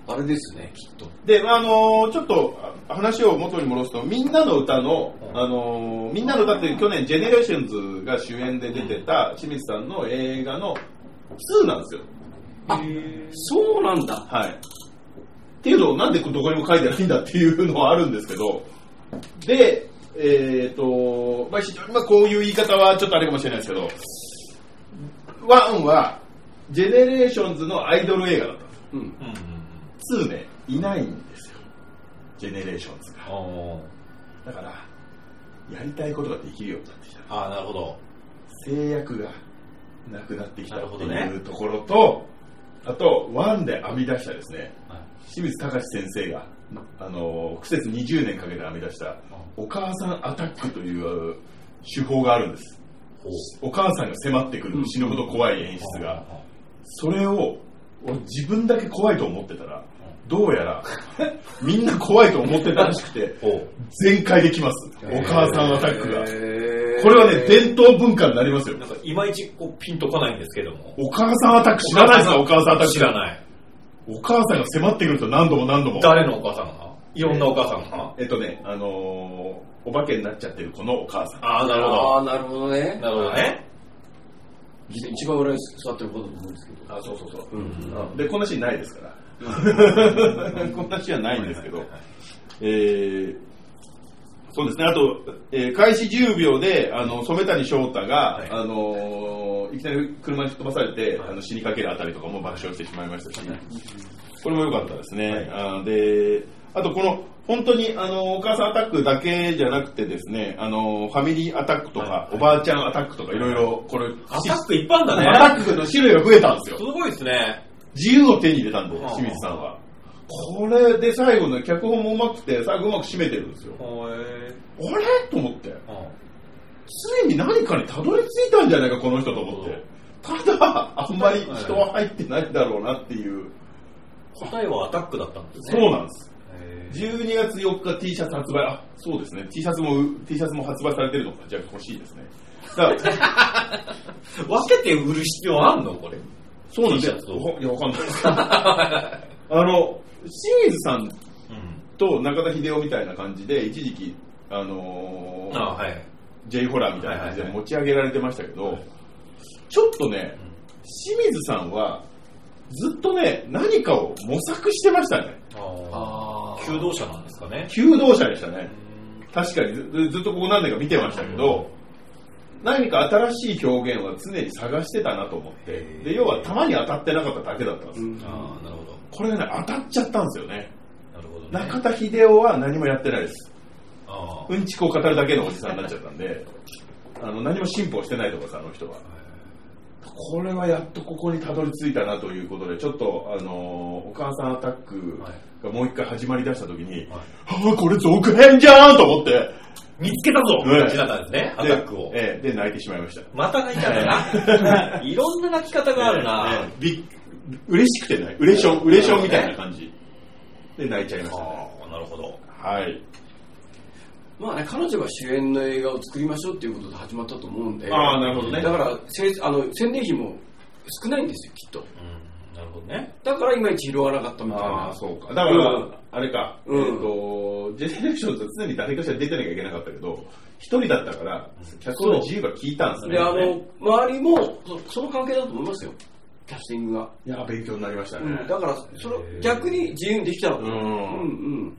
あれですね、きっと。 で、あのー、ちょっと話を元に戻すと、みんなの歌の、あのー、みんなの歌って去年ジェネレーションズが主演で出てた清水さんの映画のツーなんですよ。 あ、そうなんだ。 はい。っていうのをなんでどこにも書いてないんだっていうのはあるんですけど、で、えっ、ー、と、まあ、まあ、こういう言い方はちょっとあれかもしれないですけど、ワンはジェネレーションズのアイドル映画だったんです。うん。ツーね、いないんですよ。ジェネレーションズが。だから、やりたいことができるようになってきた。 ああ、なるほど。 制約がなくなってきたっていうところと、あと、ワンで編み出したですね、はい、清水隆先生が、あの、苦節にじゅうねんかけて編み出した、お母さんアタックという手法があるんです。お母さんが迫ってくる死ぬほど怖い演出が、それを自分だけ怖いと思ってたら、どうやらみんな怖いと思ってたらしくて全開できます。お母さんアタックが、これはね伝統文化になりますよ。 なんかいまいちこうピンとこないんですけども、 お母さんアタック知らないですか？お母さんアタック知らない。 お母さんが迫ってくると何度も何度も。 誰のお母さんが？いろんなお母さんが？ えっとね、あのー、お化けになっちゃってる子のお母さん。 ああ、なるほど。 ああ、なるほどね。 なるほどね。 一番裏に座ってる子だと思うんですけど。 あ、そうそうそう。うんうん、で、こんなシーンないですから。こんなシーンはないんですけど。えー、そうですね。あと、えー、開始じゅうびょうで、あの、染谷翔太が、はい、あのー、いきなり車に吹っ飛ばされて、はい、あの死にかけるあたりとかも爆笑してしまいましたし、はい、これも良かったですね。はい、あで、あとこの、本当にあのお母さんアタックだけじゃなくてですね、あのファミリーアタックとか、はい、おばあちゃんアタックとかいろいろこれアタックいっぱいあるんだね。 アタックの種類が増えたんですよ。 すごいですね。 自由を手に入れたんで清水さんは。これで最後の脚本もうまくて最後うまく締めてるんですよ。あれと思って。ついに何かにたどり着いたんじゃないかこの人と思って。ただあんまり人は入ってないんだろうなっていう。 答えはアタックだったんですね。 そうなんです。じゅうにがつよっか T シャツ発売、あ、そうですね、T シャツも T シャツも発売されてるのか、じゃあ欲しいですね。だから分けて売る必要あんのこれ？ そうなんですよ。いや、わかんないです。あの清水さんと中田秀夫みたいな感じで一時期あのー、あ、はい、J ホラーみたいな感じで持ち上げられてましたけど、はいはいはい、ちょっとね、清水さんはずっとね何かを模索してましたね。 ああ、求道者なんですかね。 求道者でしたね。確かに ず, ずっとここ何年か見てましたけど、何か新しい表現は常に探してたなと思って、で要は球に当たってなかっただけだったんです。うん、あ、なるほど。これがね当たっちゃったんですよね。なるほどね。中田秀夫は何もやってないです。あ、うんちくを語るだけのおじさんになっちゃったんであの何も進歩してないとかさ、あの人は。これはやっとここにたどり着いたなということで、ちょっとあのー、お母さんアタックがもう一回始まりだした時に、はい、ああこれ続編じゃんと思って見つけたぞって感じだったんですね、アタックを。 ええ、で泣いてしまいました。 また泣いちゃったな。いろんな泣き方があるな。ええ、 び嬉しくてね、うれしょんうれしょんみたいな感じで泣いちゃいましたね。 あ、なるほど。 はい。 まあね、彼女が主演の映画を作りましょうっていうことで始まったと思うんで、 ああ、なるほどね。 だからせあの宣伝費も少ないんですよ、きっと。 うん、なるほどね。 だからいまいち拾わなかったみたいな。 ああ、そうか。だから、うん、あれか、うん、えっと、ジェネレーションズは常に誰かしら出てなきゃいけなかったけど、一人だったから、脚本の自由が効いたんですね。 で、あの、周りもそ、その関係だと思いますよ。キャスティングが。 いや、勉強になりましたね。 うん、だから、その逆に自由にできたの。うん。うんうん。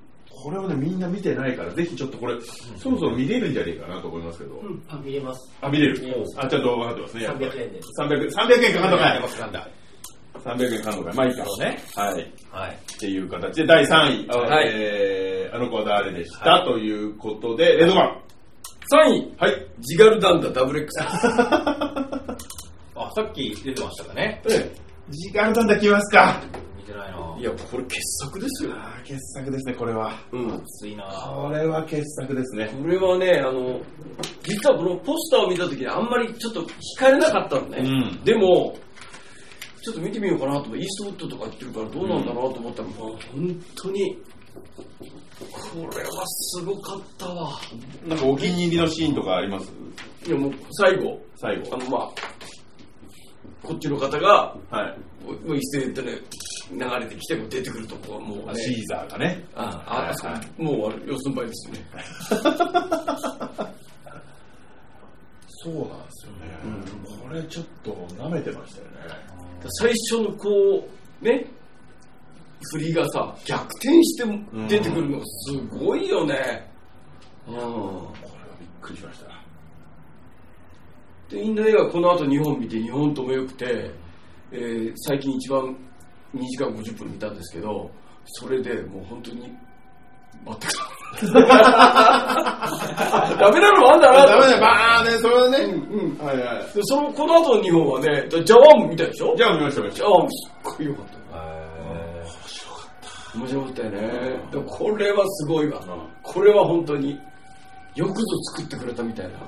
これをねみんな見てないからぜひちょっとこれ、うん、そろそろ見れるんじゃねえかなと思いますけど、うん、 あ見れます。 あ見れる。あちゃんと分かってますね。 さんびゃくえんです。 さんびゃく、さんびゃくえんかかんのかい。さんびゃくえんかかんのかい。まあいいかね。 はい。はい。っていう形でだいさんい、はい、えー、あの子は誰でした、はい、ということでレッドマンさんい、はい、ジガルダンダダブル X。 あさっき出てましたかね。 ええ、ジガルダンダ来ますか。 いやこれ傑作ですよ。 あ傑作ですねこれは。 うん。熱いな。 これは傑作ですね。 これはねあの実はこのポスターを見た時にあんまりちょっと惹かれなかったのね。うん、でもちょっと見てみようかなと思ってイーストウッドとか言ってるからどうなんだろうと思ったら、うん、もう本当にこれはすごかったわ。 なんかお気に入りのシーンとかあります？ いやもう最後最後あのまあこっちの方がはいもう一斉でね流れてきて出てくるとこはもう、ね、 シーザーがね。 ああ、はいはい、もう四つん這いですよね。 そうなんですよね、うん、これちょっと舐めてましたよね。 最初のこうね振りがさ逆転して出てくるのがすごいよね。うん、これはびっくりしました。 でインド映画この後にほん見てにほんとも良くて、えー、最近一番にじかんごじゅっぷん見たんですけど、それでもう本当に全くダメなのもあんだな。 ダメだよ、バーンね、それはね。うん、 うん、はいはい。で、その、この後のにほんはね、ジャワン見たでしょ？ ジャワン見ましたよ。 ジャワンすっごい良かった。へー。面白かった。面白かったよね。でこれはすごいわ。これは本当に、よくぞ作ってくれたみたいな。うん、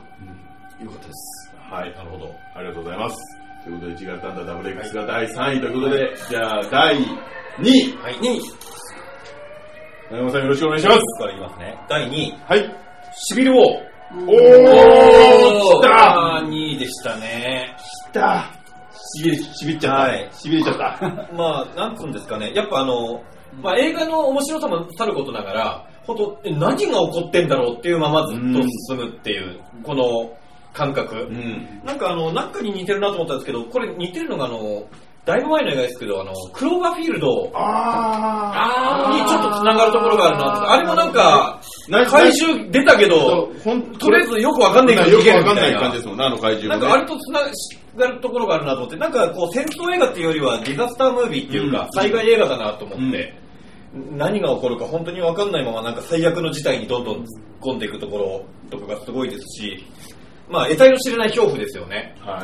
良かったです。 はい、なるほど。ありがとうございます。ということで、ジガタンダダブル X がだいさんいということで、じゃあ、だいにい。 はい、にい。 長山さんよろしくお願いします。 からいきますね。だいにい。 はい。 シビルウォー。 おー、来たにいでしたね。 来たしびれ、しびっちゃった。はい。しびれちゃった。 まあ、なんつうんですかね。やっぱあの、まあ映画の面白さもさることながら、本当何が起こってんだろうっていうままずっと進むっていう、うん、この感覚。うん、なんかあの、なんかに似てるなと思ったんですけど、これ似てるのがあの、だいぶ前の映画ですけど、あの、クローバーフィールドにちょっと繋がるところがあるな。あれもなんか、怪獣出たけど、とりあえずよくわかんないけどよくわかんない感じですもんね、あの怪獣も、ね。なんかあれと繋がるところがあるなと思って、なんかこう戦争映画っていうよりはディザスタームービーっていうか、うん、災害映画だなと思って、うん、何が起こるか本当にわかんないままなんか最悪の事態にどんどん突っ込んでいくところとかがすごいですし、まあ得体の知れない恐怖ですよね。 はい。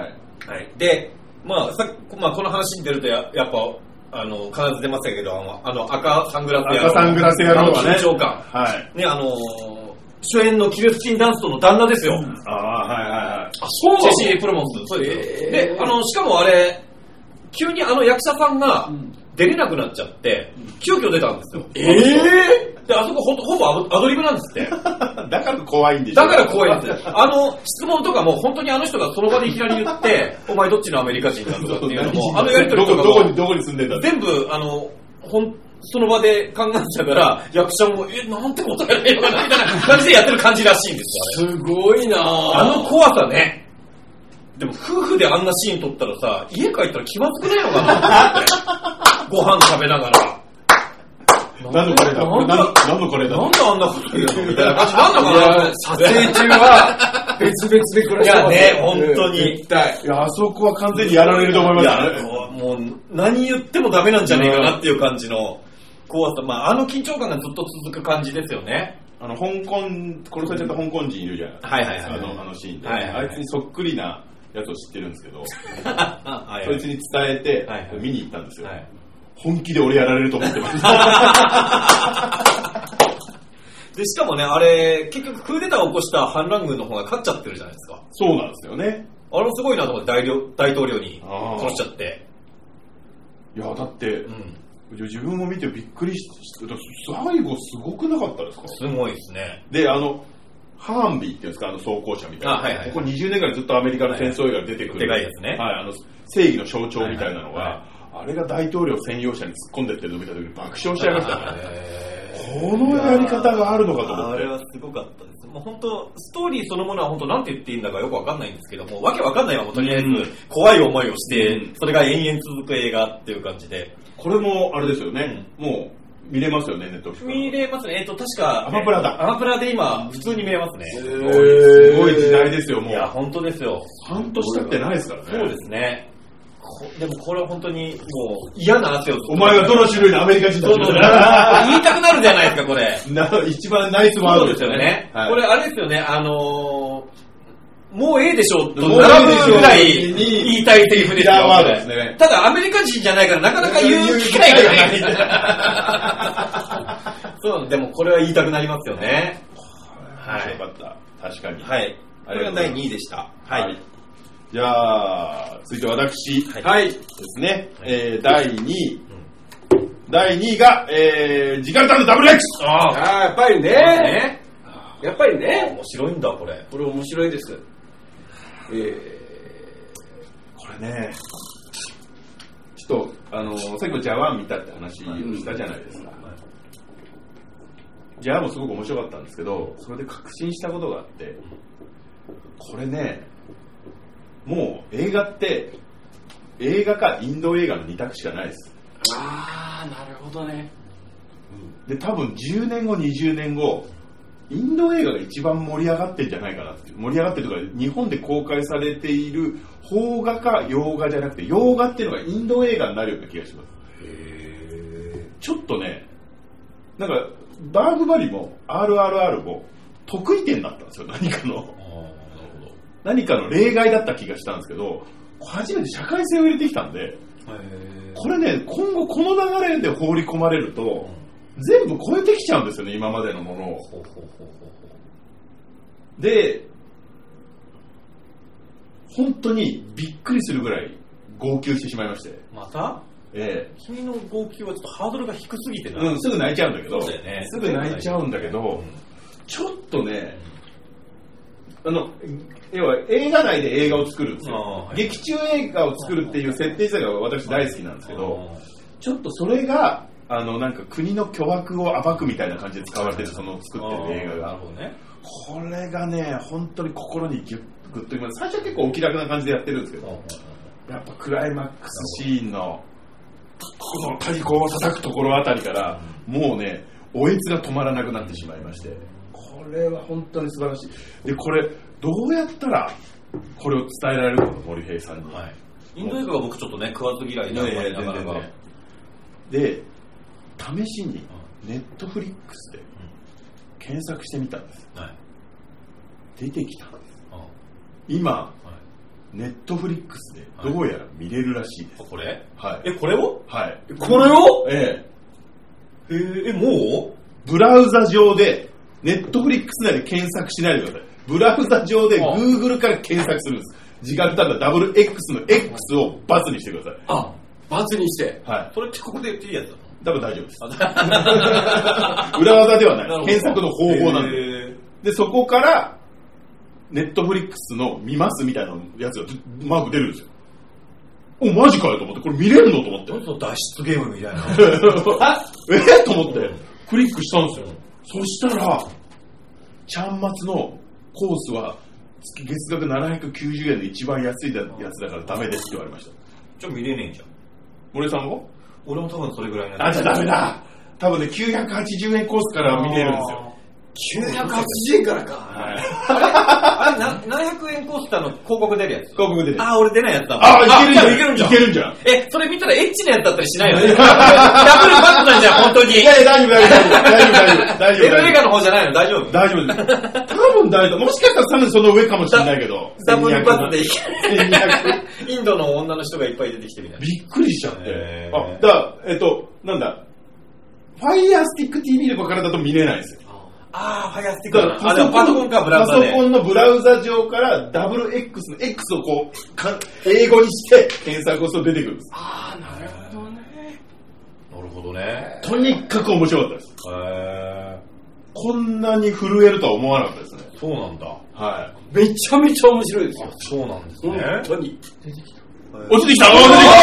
はい。で、まあ、さまあ、この話に出ると や, やっぱあの必ず出ましたけど、あのあの赤サングラスや赤サングラスやるのがね、 緊張感、はいね、あの主演のキルスチン・ダンストの旦那ですよ。うん、 ああ、はいはいはい。 あ、そうなの？シェシー・プロモンス。そうです。で、あのしかもあれ急にあの役者さんが出れなくなっちゃって、うん、急遽出たんですよ。 ええー。 で、あそこ ほ, ほぼアドリブなんですって。 だから怖いんでしょ。 だから怖いんですよ。あの質問とかも本当にあの人がその場でいきなり言って、お前どっちのアメリカ人なんだっていうのも、あのやりとりとかもどこにどこに住んでんだ。 全部あのほんその場で考えちゃうから役者もえなんて答えられるのかなみたいな感じでやってる感じらしいんですよ。すごいなあの怖さね。でも夫婦であんなシーン撮ったらさ、家帰ったら気まずくないのかなってご飯食べながら。 何のカレーだこれ何のカレーだなんであんなこと言うのみたいな感じなんだかな。 撮影中は別々で暮らしてます。 いやね、本当に。 絶対。いや、あそこは完全にやられると思いますね。 いや、もう何言ってもダメなんじゃねえかなっていう感じの怖さ。まあ、あの緊張感がずっと続く感じですよね。 あの、香港、殺されちゃった香港人いるじゃないですか。 はいはいはい。 あの、あのシーンで。はいはいはい。あいつにそっくりなやつを知ってるんですけど、はいはい、そいつに伝えて、はいはい、見に行ったんですよ。はい、本気で俺やられると思ってます。 で、しかもね、あれ、結局クーデターを起こした反乱軍の方が勝っちゃってるじゃないですか。 そうなんですよね。 あれもすごいなと思って、大, 大統領に殺しちゃって。 いや、だって、うん、自分も見てびっくりして、最後すごくなかったですか？ すごいですね。 で、あの、ハーンビーっていうんですか、あの装甲車みたいな。はいはいはい、ここにじゅうねんぐらいずっとアメリカの戦争映画に出てくる。 でかいですね。 はい、あの、正義の象徴みたいなのが、はいはいはい、あれが大統領専用車に突っ込んでってるのを見た時に爆笑しちゃいましたね。このやり方があるのかと思って。 あれはすごかったです。もう本当ストーリーそのものは本当なんて言っていいんだかよくわかんないんですけども、わけわかんないままとりあえず怖い思いをして、うん、それが延々続く映画っていう感じで。 これもあれですよね。うん、もう見れますよね、ネットフリックス。 見れますね。えっと確かアマプラだ。 アマプラで今普通に見れますね。 すごいすごい時代ですよ。もう。 いや本当ですよ。 半年経ってないですからね。 そうですね。でもこれは本当にもう嫌な汗を。 お前がどの種類のアメリカ人だと言いたくなるじゃないですかこれ。 な一番ナイスワードですよね。はい、これあれですよね。あのー、もうええでしょと並ぶぐらい言いたいセリフですよ。ワードですね。ただアメリカ人じゃないからなかなか言う機会がない。そうでもこれは言いたくなりますよね。 はい。よかった。確かに。 はい。あれがだいにいでした。 はい。はい、じゃあ続いて私、 はい、 ですね。はい、えー、だいにい、うん、だいにいが、えー、ジガルタンの ダブルエックス。 ああ、やっぱりね。ねやっぱりね。 面白いんだこれ。 これ面白いです。えー、 これね。ちょっとああのさっきのジャワン見たって話をしたじゃないですか、はいはい、ジャワンもすごく面白かったんですけど、それで確信したことがあって、これね、もう映画って映画かインド映画のに択しかないです。 ああ、なるほどね。 で多分じゅうねんごにじゅうねんごインド映画が一番盛り上がってんじゃないかなって、盛り上がってるとか日本で公開されている邦画か洋画じゃなくて洋画っていうのがインド映画になるような気がします。へー、ちょっとね、なんかバーグバリも アールアールアール も得意点だったんですよ、何かの。あ、なるほど。何かの例外だった気がしたんですけど、初めて社会性を入れてきたんで、これね、今後この流れで放り込まれると、うん、全部超えてきちゃうんですよね、今までのものを。ほうほうほうほう。で、本当にびっくりするぐらい号泣してしまいまして。 また？ ええ、 君の号泣はちょっとハードルが低すぎてな。 うん、すぐ泣いちゃうんだけど、 そうだよね、 すぐ泣いちゃうんだけど、うん、ちょっとね、あの要は映画内で映画を作るんですよ、はい、劇中映画を作るっていう設定自体が私大好きなんですけど、ちょっとそれがあのなんか国の巨悪を暴くみたいな感じで使われてる、その作ってる映画が、なるほどね、これがね本当に心にギュッグッと今最初は結構お気楽な感じでやってるんですけど、やっぱクライマックスシーンのこの太鼓を叩くところあたりからもうねおえつが止まらなくなってしまいまして、これは本当に素晴らしい。でこれどうやったらこれを伝えられるのか、森平さんに、はい、 インド映画が僕ちょっとね食わず嫌いな思いながらが、 で試しにネットフリックスで検索してみたんです、はい、出てきたんです。今、はい、ネットフリックスでどうやら見れるらしいです、はい、 これ、 はい、 えこれをはいこれをええええもうブラウザ上でネットフリックス内で検索しないでください。ブラウザ上で Google から検索するんです。時間ただ ダブルエックス の X をバツにしてください。 あ、バツにして。 はい。 それってここで言っていいやつだの？ 多分大丈夫です。裏技ではない。検索の方法なんで。で、そこからネットフリックスの見ますみたいなやつがマーク出るんですよ。お、マジかよと思って、これ見れるのと思って。 ちょっと脱出ゲームみたいな。 えと思って、クリックしたんですよ。そしたら、ちゃんまつのコースは月額ななひゃくきゅうじゅうえんで一番安いやつだからダメですって言われました。 じゃあ見れねえじゃん。 森さんも？ 俺も多分それぐらいなんだ。 あ、じゃあダメだ。多分ね、きゅうひゃくはちじゅうえんコースから見れるんですよ。 きゅうひゃくはちじゅうえんからか。 はい、あれ、あれななひゃくえんコースってあの広告出るやつ？ 広告出る。 あ、俺出ないやつだもん。 あ、いけるんじゃん。 いけるんじゃん。 いけるんじゃん。 え、それ見たらエッチなやつだったりしないよね。ダブルバックなんじゃん、本当に。いやいや、大丈夫、大丈夫、大丈夫、大丈夫。大丈夫。 エロ映画の方じゃないの、大丈夫。 大丈夫です。多分大丈夫。もしかしたらさらにその上かもしれないけど。 ダブルバックでいける。インドの女の人がいっぱい出てきてみたいな。 びっくりしちゃって。あ、だから、えっと、なんだ。ファイヤースティック ティーブイ とかからだと見れないんですよ。 ああ、ファイアスティックだ。あ、でもパソコンかブラウザで。 パソコンのブラウザ上から ダブルエックス の X をこうか英語にして検索をすると出てくるんです。 ああ、なるほどね。 なるほどね。 とにかく面白かったです。へえ。こんなに震えるとは思わなかったですね。 そうなんだ。 はい。 めちゃめちゃ面白いですよ。 そうなんですね。 本当に。出てきた。 お、出てきた。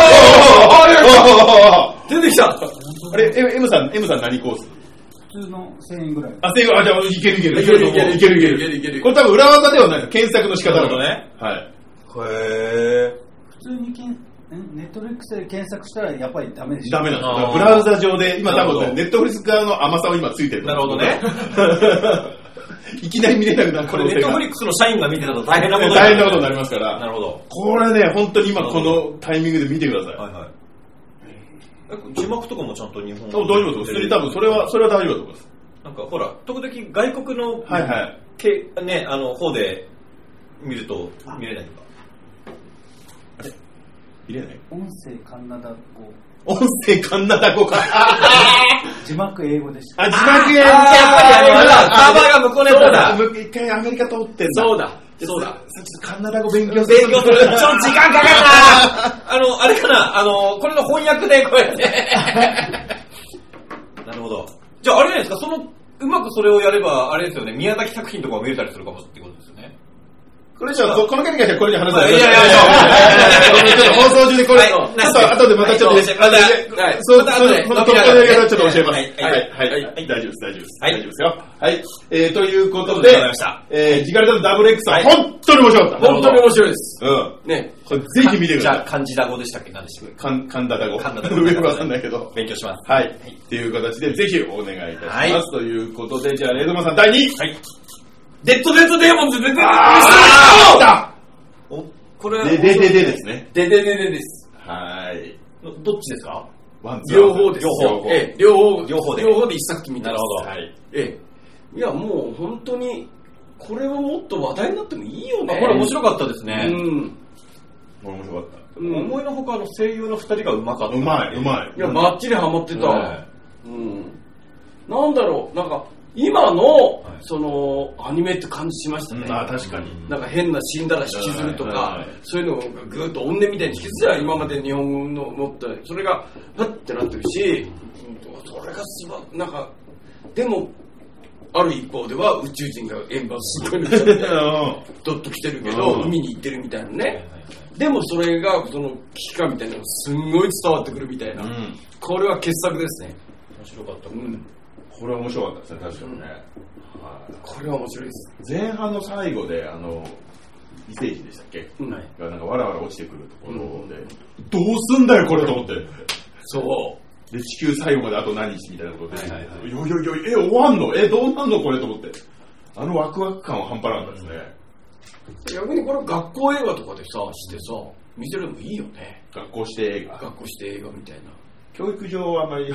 出てきた。 あれ、M さん、M さん何コース？ 普通のせんえんぐらい。 あ、せんえん、あ、じゃあいけるいける。 いけるいけるいけるいける。いけるいける。これ多分裏技ではないの。検索の仕方だからね。 はい。 へえ。 普通にけんネットフリックスで検索したらやっぱりダメでしょ。 ダメなんだ。ブラウザ上で、今多分ね、ネットフリックス側の甘さを今ついてる。 なるほどね。 いきなり見れなくなるこれネットフリックスの社員が見てたら大変なことになる。大変なことになりますから。 なるほど。 これね、本当に今このタイミングで見てください。はいはい。 字幕とかもちゃんと日本語。大丈夫です。普通に多分それは、それは大丈夫だと思います。 なんかほら、時々外国の、 はいはい。 けね、あの、方で見ると見れないとか。 あれ見れない音声カンナダ語。 音声カンナダ語か。 字幕英語でした。 あ、字幕英語。 やっぱりあれはサーバーが向こうのやつだ。 一回アメリカ通ってんだ。 そうだ。そうだ。 カンナダ語勉強する。 勉強する。ちょっと時間かかるな。あの、あれかな、あの、これの翻訳でこうやって。なるほど。じゃああれじゃないですか、その、うまくそれをやれば、あれですよね、宮崎作品とかを見れたりするかもってことですよね。 これじゃあ、この件に関してはこれで話さない。 いやいやいや、 ちょっと放送中でこれ、ちょっと後でまたちょっと、また、そう、そう、この突破のやり方ちょっと教えます。はい、はい、はい、大丈夫です、大丈夫です。大丈夫ですよ。はい、えー、ということで、えー、ジカルタのダブル X は本当に面白かった。 本当に面白いです。 うん。ね、これぜひ見てください。 じゃあ、漢字ダ語でしたっけ？何でしたっけ？ 神田ダ語。 神田ダ語。 上わかんないけど。 勉強します。 はい。っていう形で、ぜひお願いいたします。ということで、じゃあ、レイドマンさんだいにい。はい。 デッドデッドデーモンズ出てる。 あー来た。お、これはででででですね。 ででででです。 はい。 どっちですか？ ワンツー両方です。 両方。 ええ、両方。 両方で。 両方で一作見てます。 なるほど。 はい。ええ。いや、もう本当に、これはもっと話題になってもいいよね。 これ面白かったですね。 うん。 面白かった。 うん、思いのほかの声優の二人がうまかった。 うまい、うまい。 いや、バッチリハマってた。うん。なんだろう、なんか、今の、はい、そのアニメって感じしましたね。 あ、確かに。 なんか変な死んだら引きずるとか、そういうのがぐーっと怨念みたいに引きずる今まで日本の持ったそれがふってなってるし、それがすばなんかでもある一方では宇宙人が円盤すごいのちゃってドッと来てるけど海に行ってるみたいなね。でもそれがその危機感みたいなのがすんごい伝わってくるみたいな。うん、これは傑作ですね。 面白かった。 うん。これは面白かったですね、確かにね。 これは面白いです。 前半の最後で、あの、異星人でしたっけ、うん、がなんかわらわら落ちてくるところで、うん、どうすんだよ、これと思って。 そう。 で、地球最後まであと何日みたいなことで、はいはいはい、よいよいよい、え、終わんのえ、どうなんのこれと思って。あのワクワク感は半端なかったですね。 逆にこれ学校映画とかでさ、してさ、見せるのもいいよね。 学校して映画。 学校して映画みたいな。 教育上はあまり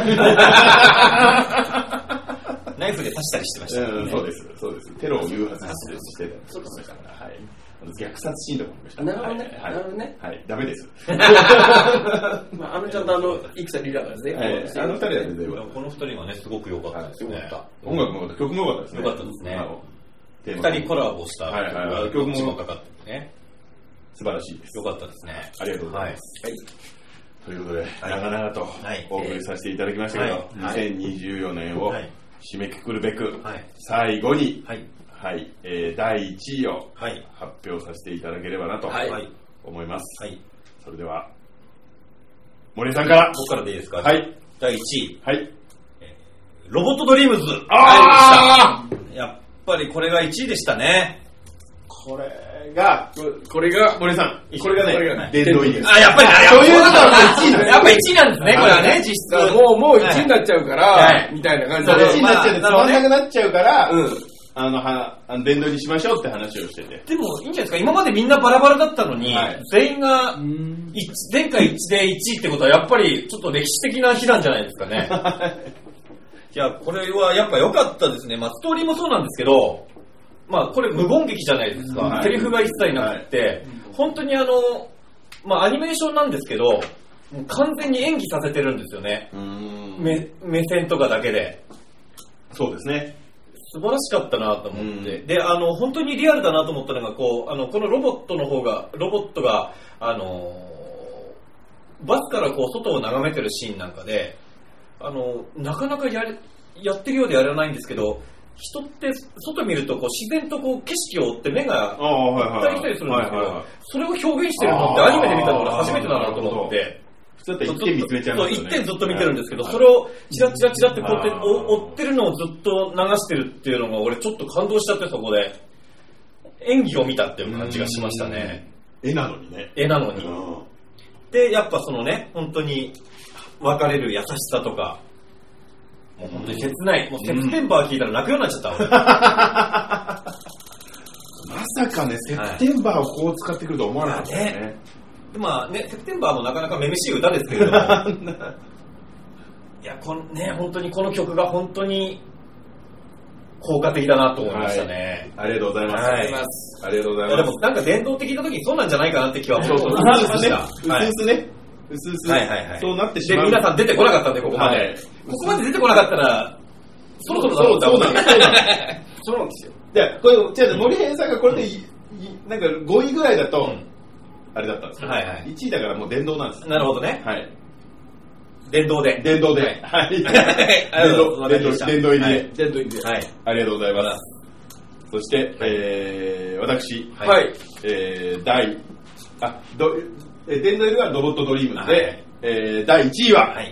ナイフで刺したりしてましたね、 うん、そうですそうです。テロを誘発してしてたりしましたから、はい。虐殺シーンとかもありました。 なるほどね。 はい、 なるほどね。 はい、ダメです。 まああのちゃんとあの生田リラがね、 はい、あの二人は全然この二人はねすごく良かったですね。 音楽も良かった、曲も良かったですね。 良かったですね。二人コラボした曲もかかってね。 素晴らしいです。 良かったですね。 ありがとうございます。はい。ということで、長々とお送りさせていただきましたけど、はい、にせんにじゅうよねんを締めくくるべく、はい、最後に、はいはいえー、だいいちいを発表させていただければなと思います。はいはい、それでは、森さんから。 僕からでいいですか。 はい。 だいいちい。 はい。 ロボットドリームズ。 ああやっぱりこれがいちいでしたね。 これが、これが、森さん、これがね、殿堂入りです。 あ、やっぱり、 そういうことはいちいだやっぱいちいなんですね、これはね、実質。 もう、もういちいになっちゃうから、みたいな感じで。 いちいになっちゃう、つまんなくなっちゃうから、あの、は、殿堂入りしましょうって話をしてて。 でも、いいんじゃないですか、今までみんなバラバラだったのに、全員が、前回いちでいちいってことは、やっぱり、ちょっと歴史的な日なんじゃないですかね。いや、これはやっぱ良かったですね。まあ、ストーリーもそうなんですけど、まあこれ無言劇じゃないですか、はい、セリフが一切なくて、はい、本当にあの、まあアニメーションなんですけど、もう完全に演技させてるんですよね。うーん 目, 目線とかだけで。 そうですね。 素晴らしかったなと思って、で、あの本当にリアルだなと思ったのがこう、あのこのロボットの方が、ロボットがあのバスからこう外を眺めてるシーンなんかで、あのなかなかやれやってるようでやらないんですけど。人って外見るとこう自然とこう景色を追って目が行ったり来たりするんですけど、それを表現してるのってアニメで見たの俺初めてだなと思って、 普通だったら一点見つめちゃうんですよね。 そう一点ずっと見てるんですけど、それをチラチラチラってこうやって追ってるのをずっと流してるっていうのが俺ちょっと感動しちゃって、そこで演技を見たっていう感じがしましたね。 絵なのにね。 絵なのに。でやっぱそのね、本当に別れる優しさとか。もう本当に切ない。もうセプテンバー聞いたら泣くようになっちゃった。うん、 まさかね、セプテンバーをこう使ってくると思わなかったですね。 でまあね、セプテンバーもなかなかめめしい歌ですけれども。いや、このね、本当にこの曲が本当に効果的だなと思いましたね。 はい、ありがとうございます。はい、ありがとうございます。 でもなんか伝統的な時にそうなんじゃないかなって気は思いました。 うすうすね。うすうす、はいはいはい、そうなってしまう。 で、皆さん出てこなかったんで、ここまで。はい、ここまで出てこなかったら、そろそろだろうそうなんです。 そうなんですよ。 で、これ、じゃあ、森平さんがこれで、なんかごいぐらいだと、うん、あれだったんですよ。はいはい。いちいだからもう電動なんです。 なるほどね。 はい。 電動で。 電動で。はい。電動、電動、電動入りで。 電動入りで。 はい。ありがとうございます。 そして、えー、私、 はい、 えー、第、あ、ど、えー、デンドエルはロボットドリームズで、はい、えー、だいいちいは、はい、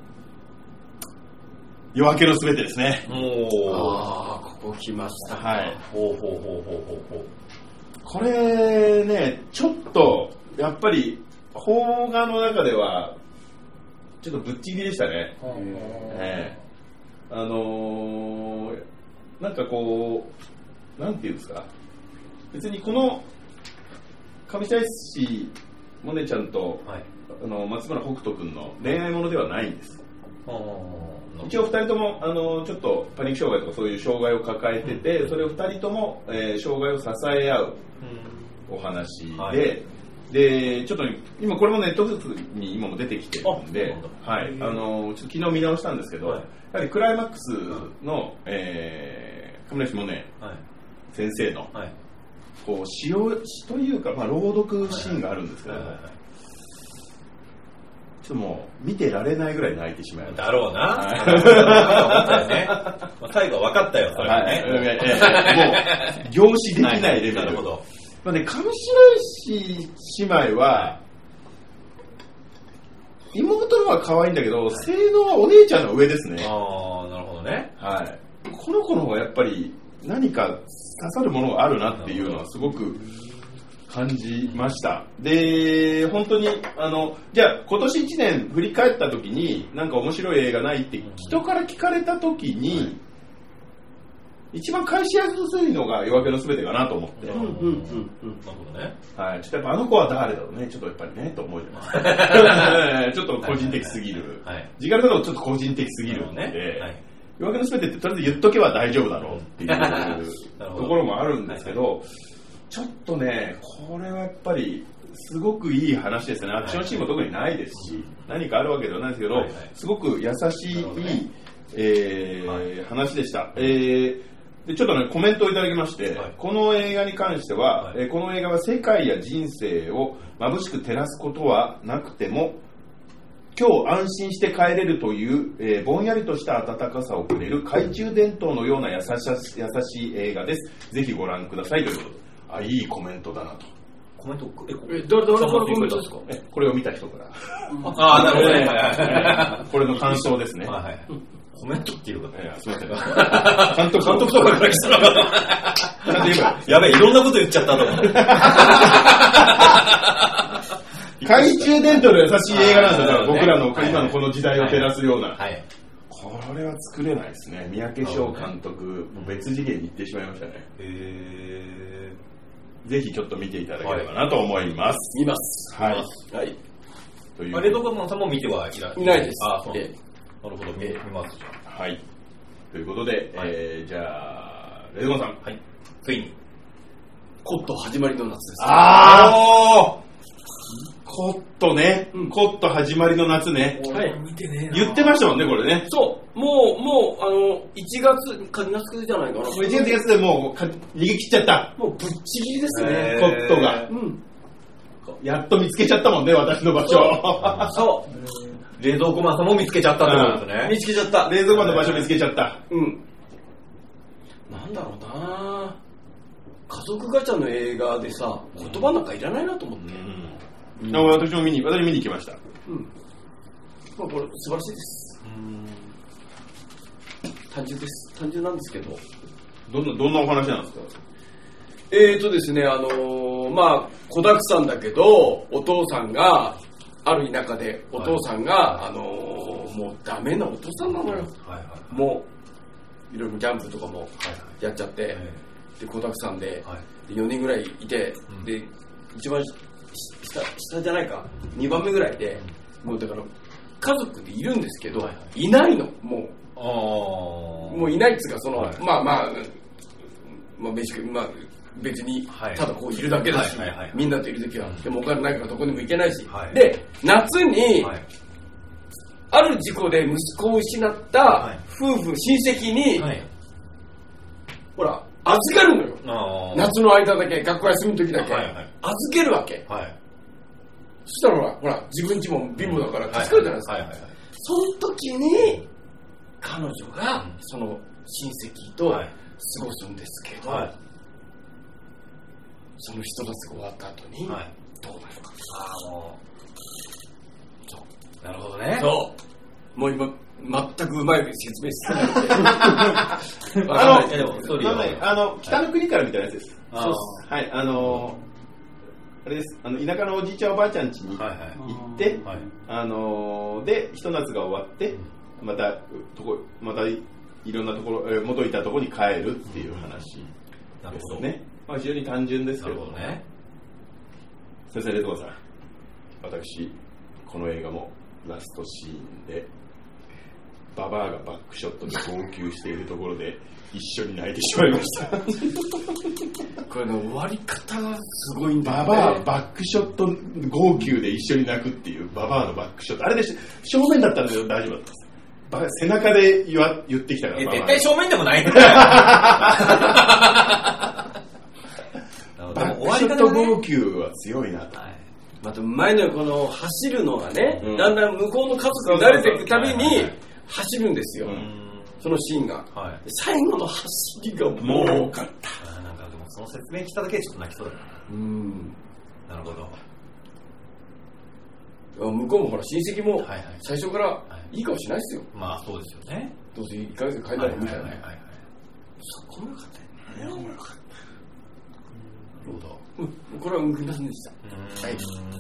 夜明けのすべてですね。 おああ、ここ来ました。 はい。 ほうほうほうほうほうほう。 これね、ちょっと、やっぱり、邦画の中では、ちょっとぶっちぎりでしたね。えー、あのー、なんかこう、なんていうんですか、別にこの、上白石萌音ちゃんと、はい、あの松村北斗君の恋愛ものではないんです。一応ふたりともあのちょっとパニック障害とかそういう障害を抱えてて、うん、それをふたりとも、えー、障害を支え合うお話で、うんはい、でちょっと今これもネットフリックスに今も出てきてるんで、はい、あのちょっと昨日見直したんですけど、はい、やはりクライマックスの、えー、上白石萌音先生の、はい、こう詩を詩というか、まあ、朗読シーンがあるんですけど、はいはいはいはい、ちょっともう見てられないぐらい泣いてしまいました。 だろうな。はい、ね、まあ、最後分かったよ、それはね。 はい、もう凝視できないレベル。はい、なるほど。まあね、上白石姉妹は妹のは可愛いんだけど、はい、性能はお姉ちゃんの上ですね。 ああ、なるほどね。 はい。この子の方がやっぱり何か刺さるものがあるなっていうのはすごく感じました。で、本当にあのじゃあ今年いちねん振り返った時になんか面白い映画ないって人から聞かれた時に、はい、一番返しやすいのが夜明けのすべてかなと思って。うんうんうんうん。なるほどね。はい。ちょっとやっぱあの子は誰だろうね。ちょっとやっぱりねと思うじゃないですか。ちょっと個人的すぎる。はい。時間だとちょっと個人的すぎるんで。はい。夜明けのすべてってとりあえず言っとけば大丈夫だろうっていうところもあるんですけど、ちょっとね、これはやっぱりすごくいい話ですね。アクションシーンも特にないですし、何かあるわけではないですけど、すごく優しい、えー、話でした。えー、でちょっとねコメントをいただきまして、この映画に関しては、えー、この映画は世界や人生を眩しく照らすことはなくても、今日安心して帰れるという、えー、ぼんやりとした温かさをくれる懐中電灯のような優し優しい映画です。ぜひご覧くださいということで、あ、いいコメントだなと。 コメントええ誰誰からコメントですか？ えこれを見た人から。 ああ、なるほどね。 これの感想ですね。 はいはい。コメントっていうか、 えー、すみません。 監督監督とかから来たらやべえ、いろんなこと言っちゃったと思って。 懐中電灯の優しい映画なんだから、僕らの今のこの時代を照らすような。はい。これは作れないですね。三宅翔監督、別次元に行ってしまいましたね。へー。ぜひちょっと見ていただければなと思います。 見ます。 はい。はい。 という。レッドカマさんも見てはいらっしゃる？ いないです。 あ、そう。なるほど、見ますじゃあ。はい。ということで、えー、じゃあ、レッドカマさん。 はい。ついに。 コット始まりの夏です。 あーコットね、うん、コット始まりの夏ね。 はい。見てねえな。 言ってましたもんね、これね。 そう。もう、もう、あの、いちがつかにがつじゃないかな。もういちがつにがつでもう逃げ切っちゃった。 もうぶっちぎりですね、 コットが。うん。やっと見つけちゃったもんね、私の場所。 そう。 冷蔵庫マンさんも見つけちゃったってことですね。 見つけちゃった。 冷蔵庫の場所見つけちゃった。 うん。なんだろうな家族ガチャの映画でさ、言葉なんかいらないなと思って。うんうん、私も見に、私見に行きました。 うん。まあこれ素晴らしいです。うん。単純です。単純なんですけど。 どんな、どんなお話なんですか？ えーとですね、あのー、まあ、子だくさんだけど、お父さんが、ある田舎で、お父さんが、はい、あのー、もうダメなお父さんなのよ。はいはい、もう、いろいろギャンブルとかもやっちゃって、はいはい、で、子だくさんで、はい、でよにんぐらいいて、うん、で、一番下、下じゃないか、にばんめぐらいで、もうだから、家族でいるんですけど、はいはい、いないの、もう。あもういないっつうか、その、はい、まあまあ、まあ、別に、まあ、別に、ただこういるだけだし、はいはいはいはい、みんなといるときは、でもお金ないからどこにも行けないし、はい、で、夏に、はい、ある事故で息子を失った夫婦、親戚に、はい、ほら、預かるのよ。夏の間だけ、学校休みの時だけ、はいはい、預けるわけ。はい、そしたらほら、ほら、自分家も貧乏だから助かるじゃないですか。はいはいはいはい、その時に、彼女が、その親戚と過ごすんですけど、はい、そのひと夏が終わった後に、はい、どうなるか。 ああ、もうそうなるほどね。 そうもう今全くうまい説明してないあのでもそうね、あの北の国からみたいなやつです。そうはい、あのあれです。あの田舎のおじいちゃんおばあちゃん家に行って、はいはい、あのでひと夏が終わってまたとこまたいろんなところ元いたところに帰るっていう話ですね。なるほどね。まあ非常に単純ですけどね。先生レトコさん、私この映画もラストシーンでババアがバックショットで号泣しているところで一緒に泣いてしまいましたこれの終わり方がすごいんだよね。 ババアバックショット号泣で一緒に泣くっていうババアのバックショット、あれで正面だったんだけど大丈夫だったんです。背中で 言, わ言ってきたから。 絶対正面でもないんだよバックショット号泣は強いなと、はい、 また前のこの走るのがね、うん、だんだん向こうの家族に慣れていくたびに走るんですよ、うん、そのシーンが、はい、最後の走りがもう多かった。 あ、なんかでもその説明聞いただけでちょっと泣きそうだな。うん、なるほど。 向こうもほら親戚も最初からいい顔しないですよ。 まあそうですよね。 どうせいっかげつで帰ったらみたいな。そこもよかったよね。よかった。 なるほど。 うん、これはうんくりませんでした。はい。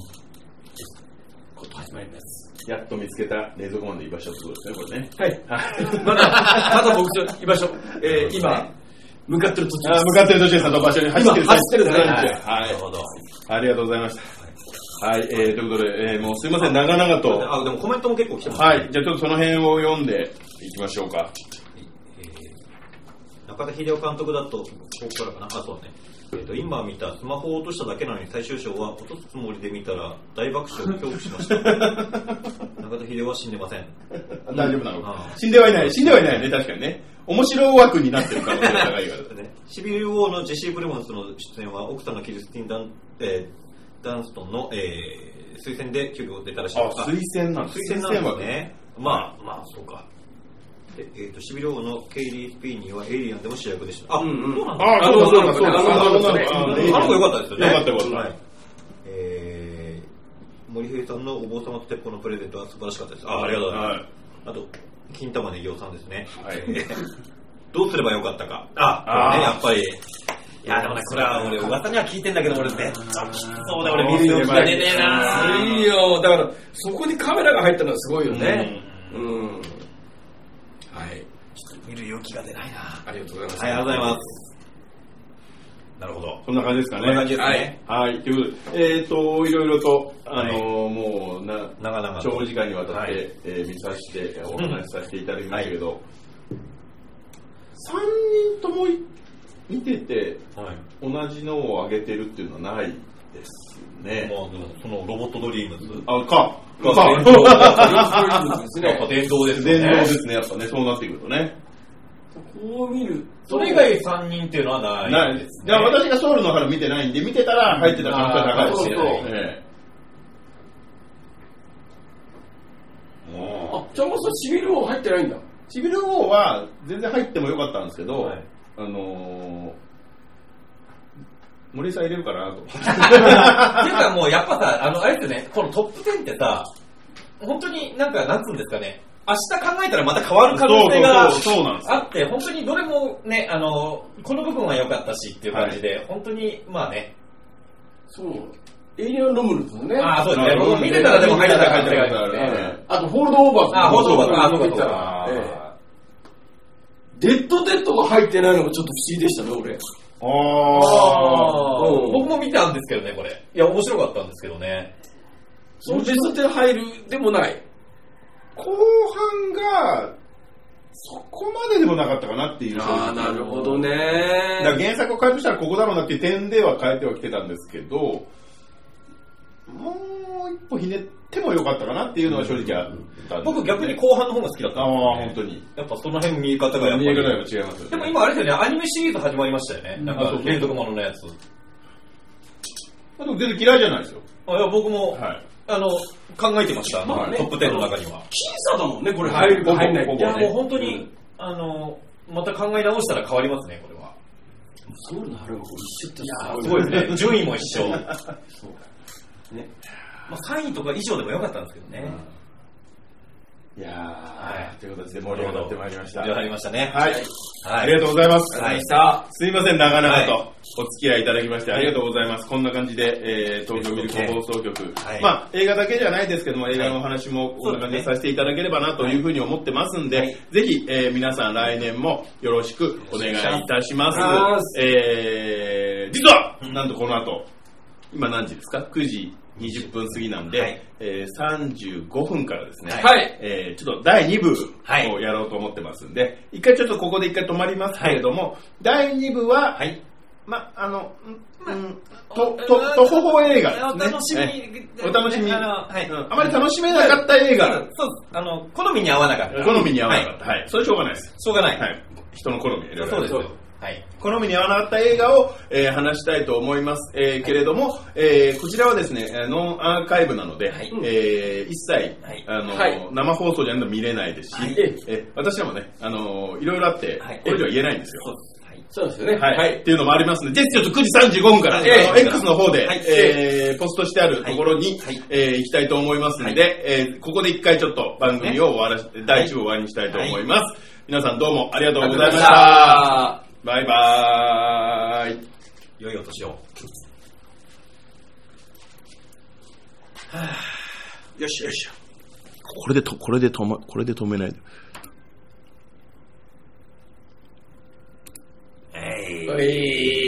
こと始まります。 やっと見つけた冷蔵庫まで居場所ってことですね、これね。 はい。まだ、まだ僕の居場所、えー、今、向かってる途中です。 あ、向かってる途中です。その場所に走ってる。 今走ってる最中。 はい。なるほど。ありがとうございました。はい、えー、ということで、えー、もうすいません、長々と。 あ、でもコメントも結構来てます、 ね。はい、じゃあちょっとその辺を読んでいきましょうか。 えー、中田秀夫監督だと、ここからかな、あ、そうね。えーと、今見たスマホを落としただけなのに最終章は落とすつもりで見たら大爆笑恐怖しました中田秀夫は死んでません。 大丈夫なのか、死んではいない、死んではいないね、確かにね。面白枠になってる可能性が高いからね。 シビル・ウォーのジェシー・ブレモンスの出演は奥さんのキリスティン・ダン、えー、ダンストンの、えー、推薦で給料出たらしいです。 あ、推薦なんですね。推薦なんですね。まあ、まあ、そうか。えー、とシビル王のケイリー・スピーニーはエイリアンでも主役でした。あ、うんうん、そうなんだ。あ、そうなんだ。そうなんだ。あの子良かったですよね。 良かったよかった。はい。 えー、森平さんのお坊様と鉄砲のプレゼントは素晴らしかったです。あ、ありがとうございます。はい、あと金玉ねぎおさんですね。はい。どうすればよかったか。あ、あね、やっぱり。いやでもね、これは俺噂には聞いてんだけど、俺めっちゃきつそうで、俺見るよ気が出ねえな。 いいよ。だからそこにカメラが入ったのはすごいよね。うん。うんはい、ちょっと見る勇気が出ないな。ありがとうございます。 はい、ありがとうございます。なるほど。 こんな感じですかね。 こんな感じですね。はい。はい、ということで、えっ、ー、と、いろいろと、あのーはい、もうな、長々長時間にわたって、はい、えー、見させて、お話しさせていただきましたけど、はい、さんにんとも見てて、はい、同じのを上げてるっていうのはないですね。 まあ、そのロボットドリームズ。 あ、か。 伝道ですね。やっぱ伝道ですね。 伝道ですね。やっぱね、そうなってくるとね。 こう見る。 それ以外さんにんっていうのはない。 ないです、ね。私がソウルの春見てないんで、見てたら入ってた可能性高いですね。 あ、じゃあもうシビル王入ってないんだ。 シビル王は全然入ってもよかったんですけど、はい、あのー、森さん入れるかなと。っていうかもうやっぱさ、あの、あれですよね、このトップじゅうってさ、本当になんか、なんつうんですかね、明日考えたらまた変わる可能性があって、本当にどれもね、あの、この部分は良かったしっていう感じで、はい、本当に、まあね。 そう。エイリアン・ロムルズね。 ああ、そうですね。僕見てたらでも入ってた感じがあるね。 あと、ホールド・オーバーズ。 あ、ホールド・オーバーズ。あ、そうか、そうか。デッド・デッドが入ってないのがちょっと不思議でしたね、俺。 ああ、うん、僕も見たんですけどね、これ。いや、面白かったんですけどね。 そのベストテン入るでもない。 後半が、そこまででもなかったかなっていう。 ああ、なるほどね。 だから原作を変えるとしたらここだろうなっていう点では変えてはきてたんですけど、もう一歩ひねってもよかったかなっていうのは正直あったんです、ね、 僕逆に後半の方が好きだったんですよ、ね。 ああ、本当に。 やっぱその辺見え方がやっぱり。 見え方が違いますよね。 でも今あれですよね、アニメシリーズ始まりましたよね。なんか連続もののやつ。 でも全然嫌いじゃないですよ。 あ、いや僕も、はい、あの考えてました、まあね、トップじゅうの中には。 僅差だもんね、これ入るか入んないって、ね。 いやもう本当に、うん、あのまた考え直したら変わりますね、これは。 ソウルの春が一緒ってすごいですね。順位も一緒。そうね。まあ、さんいとか以上でもよかったんですけどね。 いやー、はい、という形で盛り上がってまいりました。 盛り上がりましたね。 はい。はい、ありがとうございます。 はい。さあ、 すいません、長々とお付き合いいただきましてありがとうございます。こんな感じで、えー、東京ミルク放送局、はい、まあ、映画だけじゃないですけども、映画のお話もこんな感じでさせていただければなというふうに思ってますんで、はい、ぜひ、えー、皆さん来年もよろしくお願いいたします。えー、実は、なんとこの後、今何時ですか ?くじにじゅっぷん過ぎなんで、はい、えー、さんじゅうごふんからですね、 はい、 えー、ちょっとだいに部をやろうと思ってますんで、一回ちょっとここで一回止まりますけれども、はい、だいに部は、はい、ま、あの、うん、と、と、とほほ映画ですね。お楽しみ。お楽しみ。あの、はい、うん。あまり楽しめなかった映画。 そうです。あの、好みに合わなかった。 好みに合わなかった。はい。はい、それしょうがないです。 しょうがない。 はい。人の好み。 そうです。 はい、好みに合わなかった映画を、えー、話したいと思います、えー、けれども、えー、こちらはですねノンアーカイブなので、はい、えー、一切、はい、あの、はい、生放送じゃないと見れないですし、はい、えー、私らもね、あのー、いろいろあって、はい、これでは言えないんですよ。 そうですよね。 はい。はい、っていうのもありますので、ぜひちょっとくじさんじゅうごふんから、えー、X の方で、はい、えー、ポストしてあるところに、はい、えー、行きたいと思いますので、はい、えー、ここで一回ちょっと番組を終わらせて、だいいち部を終わりにしたいと思います。はい、皆さんどうもありがとうございました。バイバーイ。 良いお年を。はあ、よしよし。 これでとこれで止まこれで止めないで。 はい。